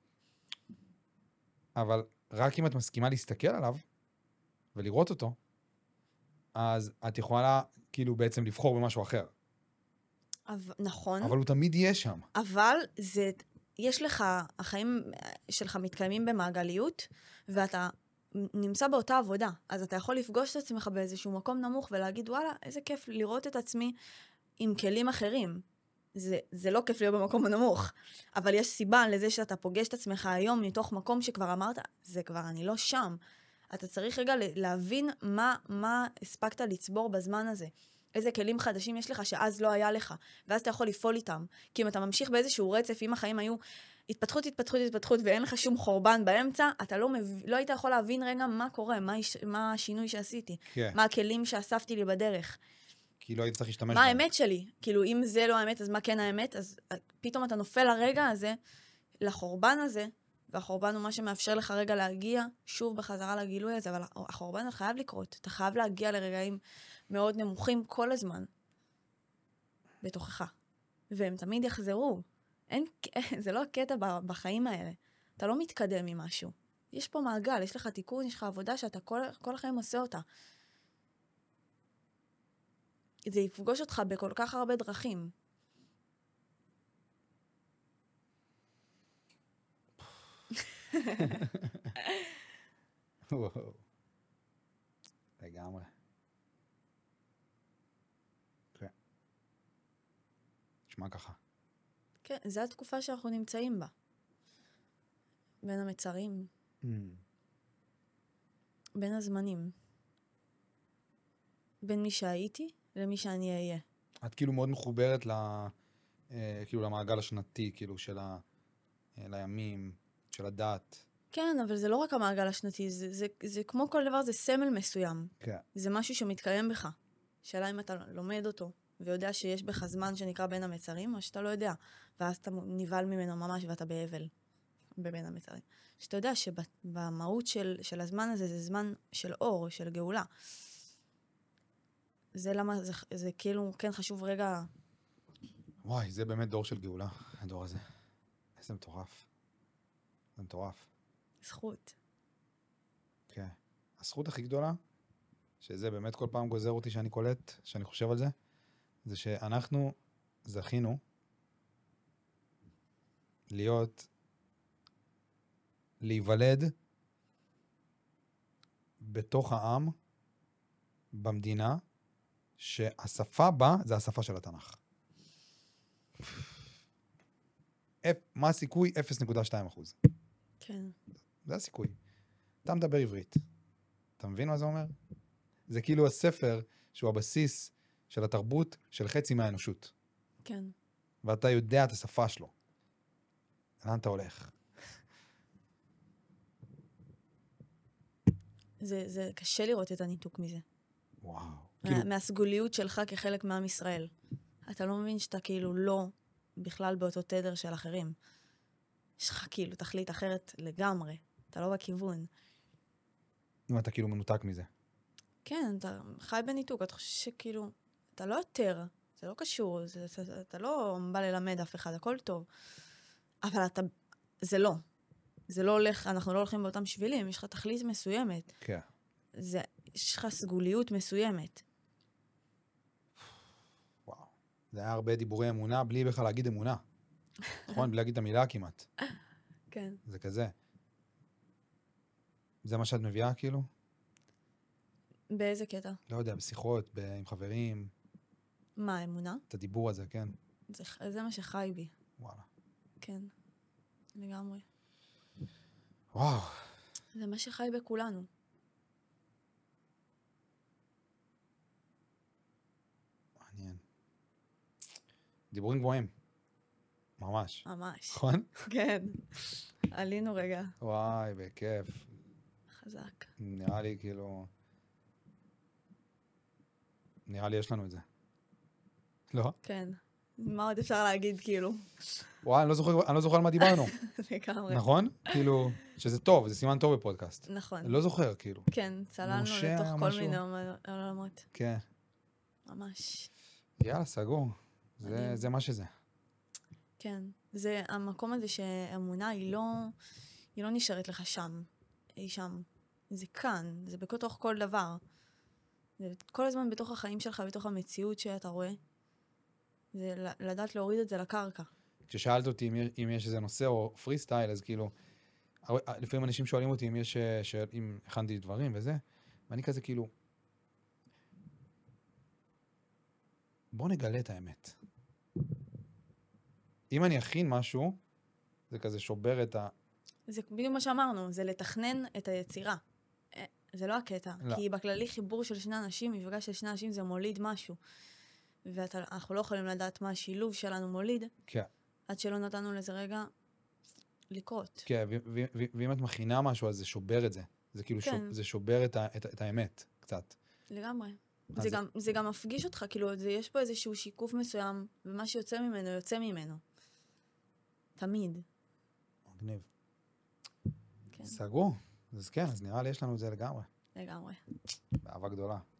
S4: אבל רק אם את מסכימה להסתכל עליו, ולראות אותו, אז את יכולה, כאילו, בעצם לבחור במשהו אחר.
S3: אבל, נכון.
S4: אבל הוא תמיד יהיה שם.
S3: אבל זה, יש לך, החיים שלך מתקיימים במעגליות, ואתה נמצא באותה עבודה. אז אתה יכול לפגוש את עצמך באיזשהו מקום נמוך, ולהגיד, וואלה, איזה כיף לראות את עצמי עם כלים אחרים. זה, זה לא כיף להיות במקום הנמוך. אבל יש סיבה לזה שאתה פוגש את עצמך היום מתוך מקום שכבר אמרת, זה כבר אני לא שם. אתה צריך רגע להבין מה, מה הספקת לצבור בזמן הזה. איזה כלים חדשים יש לך שאז לא היה לך. ואז אתה יכול לפעול איתם. כי אם אתה ממשיך באיזשהו רצף, אם החיים היו התפתחות, התפתחות, התפתחות, ואין לך שום חורבן באמצע, אתה לא, מב... לא היית יכול להבין רגע מה קורה, מה, יש... מה השינוי שעשיתי.
S4: כן.
S3: מה הכלים שאספתי לי בדרך.
S4: כי לא היית צריך להשתמש
S3: מה
S4: בהם.
S3: האמת שלי? כאילו, אם זה לא האמת, אז מה כן האמת? אז פתאום אתה נופל לרגע הזה, לחורבן הזה, והחורבן הוא מה שמאפשר לך רגע להגיע שוב בחזרה לגילוי הזה, אבל החורבן חייב לקרות. אתה חייב להגיע לרגעים מאוד נמוכים כל הזמן, בתוכך. והם תמיד יחזרו. אין, זה לא הקטע בחיים האלה. אתה לא מתקדם עם משהו. יש פה מעגל, יש לך תיקון, יש לך עבודה שאתה כל, כל החיים עושה אותה. זה יפגוש אותך בכל כך הרבה דרכים.
S4: וואו. לגמרי. כן. נשמע ככה.
S3: כן, זו התקופה שאנחנו נמצאים בה. בין המצרים.
S4: Mm.
S3: בין הזמנים. בין מי שהייתי למי שאני אהיה.
S4: את כאילו מאוד מחוברת ל... אה, כאילו למעגל השנתי, כאילו של ה... אה, לימים, של הדת.
S3: כן, אבל זה לא רק המעגל השנתי, זה, זה, זה כמו כל דבר, זה סמל מסוים.
S4: כן.
S3: זה משהו שמתקיים בך. שאלה אם אתה לומד אותו, ויודע שיש בך זמן שנקרא בין המצרים, או שאתה לא יודע. ואז אתה נבהל ממנו ממש ואתה באבל בבין המצרים. שאתה יודע שבמהות של, של הזמן הזה, זה זמן של אור, של גאולה. זה למה, זה, זה כאילו, כן חשוב רגע...
S4: וואי, זה באמת דור של גאולה, הדור הזה. איזה מטורף. זה מטורף.
S3: זכות.
S4: כן. הזכות הכי גדולה, שזה באמת כל פעם גוזר אותי שאני קולט, שאני חושב על זה, זה שאנחנו זכינו להיות, להיוולד בתוך העם, במדינה, שהשפה בה זה השפה של התנ"ך. מה הסיכוי? אפס נקודה שתיים אחוז.
S3: כן.
S4: זה הסיכוי. אתה מדבר עברית. אתה מבין מה זה אומר? זה כאילו הספר שהוא הבסיס של התרבות של חצי מהאנושות.
S3: כן.
S4: ואתה יודע את השפה שלו. לאן אתה הולך?
S3: זה, זה קשה לראות את הניתוק מזה.
S4: וואו.
S3: מה,
S4: כאילו...
S3: מהסגוליות שלך כחלק מעם ישראל. אתה לא מבין שאתה כאילו לא בכלל באותו תדר של אחרים. יש לך כאילו תכלית אחרת לגמרי. אתה לא בכיוון.
S4: אם אתה כאילו מנותק מזה.
S3: כן, אתה חי בניתוק. אתה חושב שכאילו, אתה לא יותר. זה לא קשור. זה, זה, אתה לא בא ללמד אף אחד. הכל טוב. אבל אתה, זה לא. זה לא הולך, אנחנו לא הולכים באותם שבילים. יש לך תכלית מסוימת.
S4: כן.
S3: זה, יש לך סגוליות מסוימת.
S4: וואו. זה היה הרבה דיבורי אמונה, בלי בכלל להגיד אמונה. נכון? בלי להגיד את המילה כמעט.
S3: כן.
S4: זה כזה. זה מה שאת מביאה, כאילו?
S3: באיזה קטע?
S4: לא יודע, בשיחות, ב- עם חברים.
S3: מה, אמונה?
S4: את הדיבור הזה, כן.
S3: זה, זה מה שחי בי.
S4: וואלה.
S3: כן. לגמרי.
S4: וואו.
S3: זה מה שחי בכולנו.
S4: מעניין. דיבורים גבוהים. ממש.
S3: ממש.
S4: נכון?
S3: כן. עלינו רגע.
S4: וואי, בכיף.
S3: חזק.
S4: נראה לי כאילו... נראה לי יש לנו את זה. לא?
S3: כן. מה עוד אפשר להגיד, כאילו?
S4: וואי, אני לא זוכר, אני לא זוכר על מה דיברנו.
S3: לגמרי.
S4: נכון? כאילו, שזה טוב, זה סימן טוב בפודקאסט.
S3: נכון.
S4: אני לא זוכר, כאילו.
S3: כן, צללנו
S4: מושע,
S3: לתוך כל
S4: משהו?
S3: מיני עולמות.
S4: כן.
S3: ממש.
S4: יאללה, סגור. זה,
S3: מדהים.
S4: זה מה שזה.
S3: כן. זה המקום הזה שאמונה היא לא, היא לא נשארת לך שם. היא שם. זה כאן. זה בתוך כל דבר. זה כל הזמן בתוך החיים שלך, בתוך המציאות שאתה רואה. זה ל- לדעת להוריד את זה לקרקע.
S4: כששאלת אותי אם יש, אם יש איזה נושא או פרי סטייל, אז כאילו, הר- לפעמים אנשים שואלים אותי אם יש, אה, ש... אם הכנתי דברים וזה, ואני כזה כאילו, בוא נגלה את האמת. אם אני אכין משהו, זה כזה שובר את ה...
S3: זה בדיוק מה שאמרנו, זה לתכנן את היצירה. אה, זה לא הקטע,
S4: לא.
S3: כי בכללי חיבור של שני אנשים, מפגש של שני אנשים זה מוליד משהו. ואנחנו לא יכולים לדעת מה השילוב שלנו מוליד,
S4: כן.
S3: עד שלא נתנו לזה רגע לקרות.
S4: כן, ו- ו- ו- ואם את מכינה משהו, אז זה שובר את זה. זה כאילו,
S3: כן.
S4: שוב, זה שובר את, ה- את, ה- את האמת, קצת.
S3: לגמרי.
S4: אז
S3: זה גם, זה גם מפגיש אותך, כאילו, זה, יש פה איזשהו שיקוף מסוים, ומה שיוצא ממנו, יוצא ממנו. תמיד.
S4: מגניב.
S3: כן,
S4: סגור. אז כן, אז נראה לי יש לנו את זה לגמרי.
S3: לגמרי.
S4: באהבה גדולה.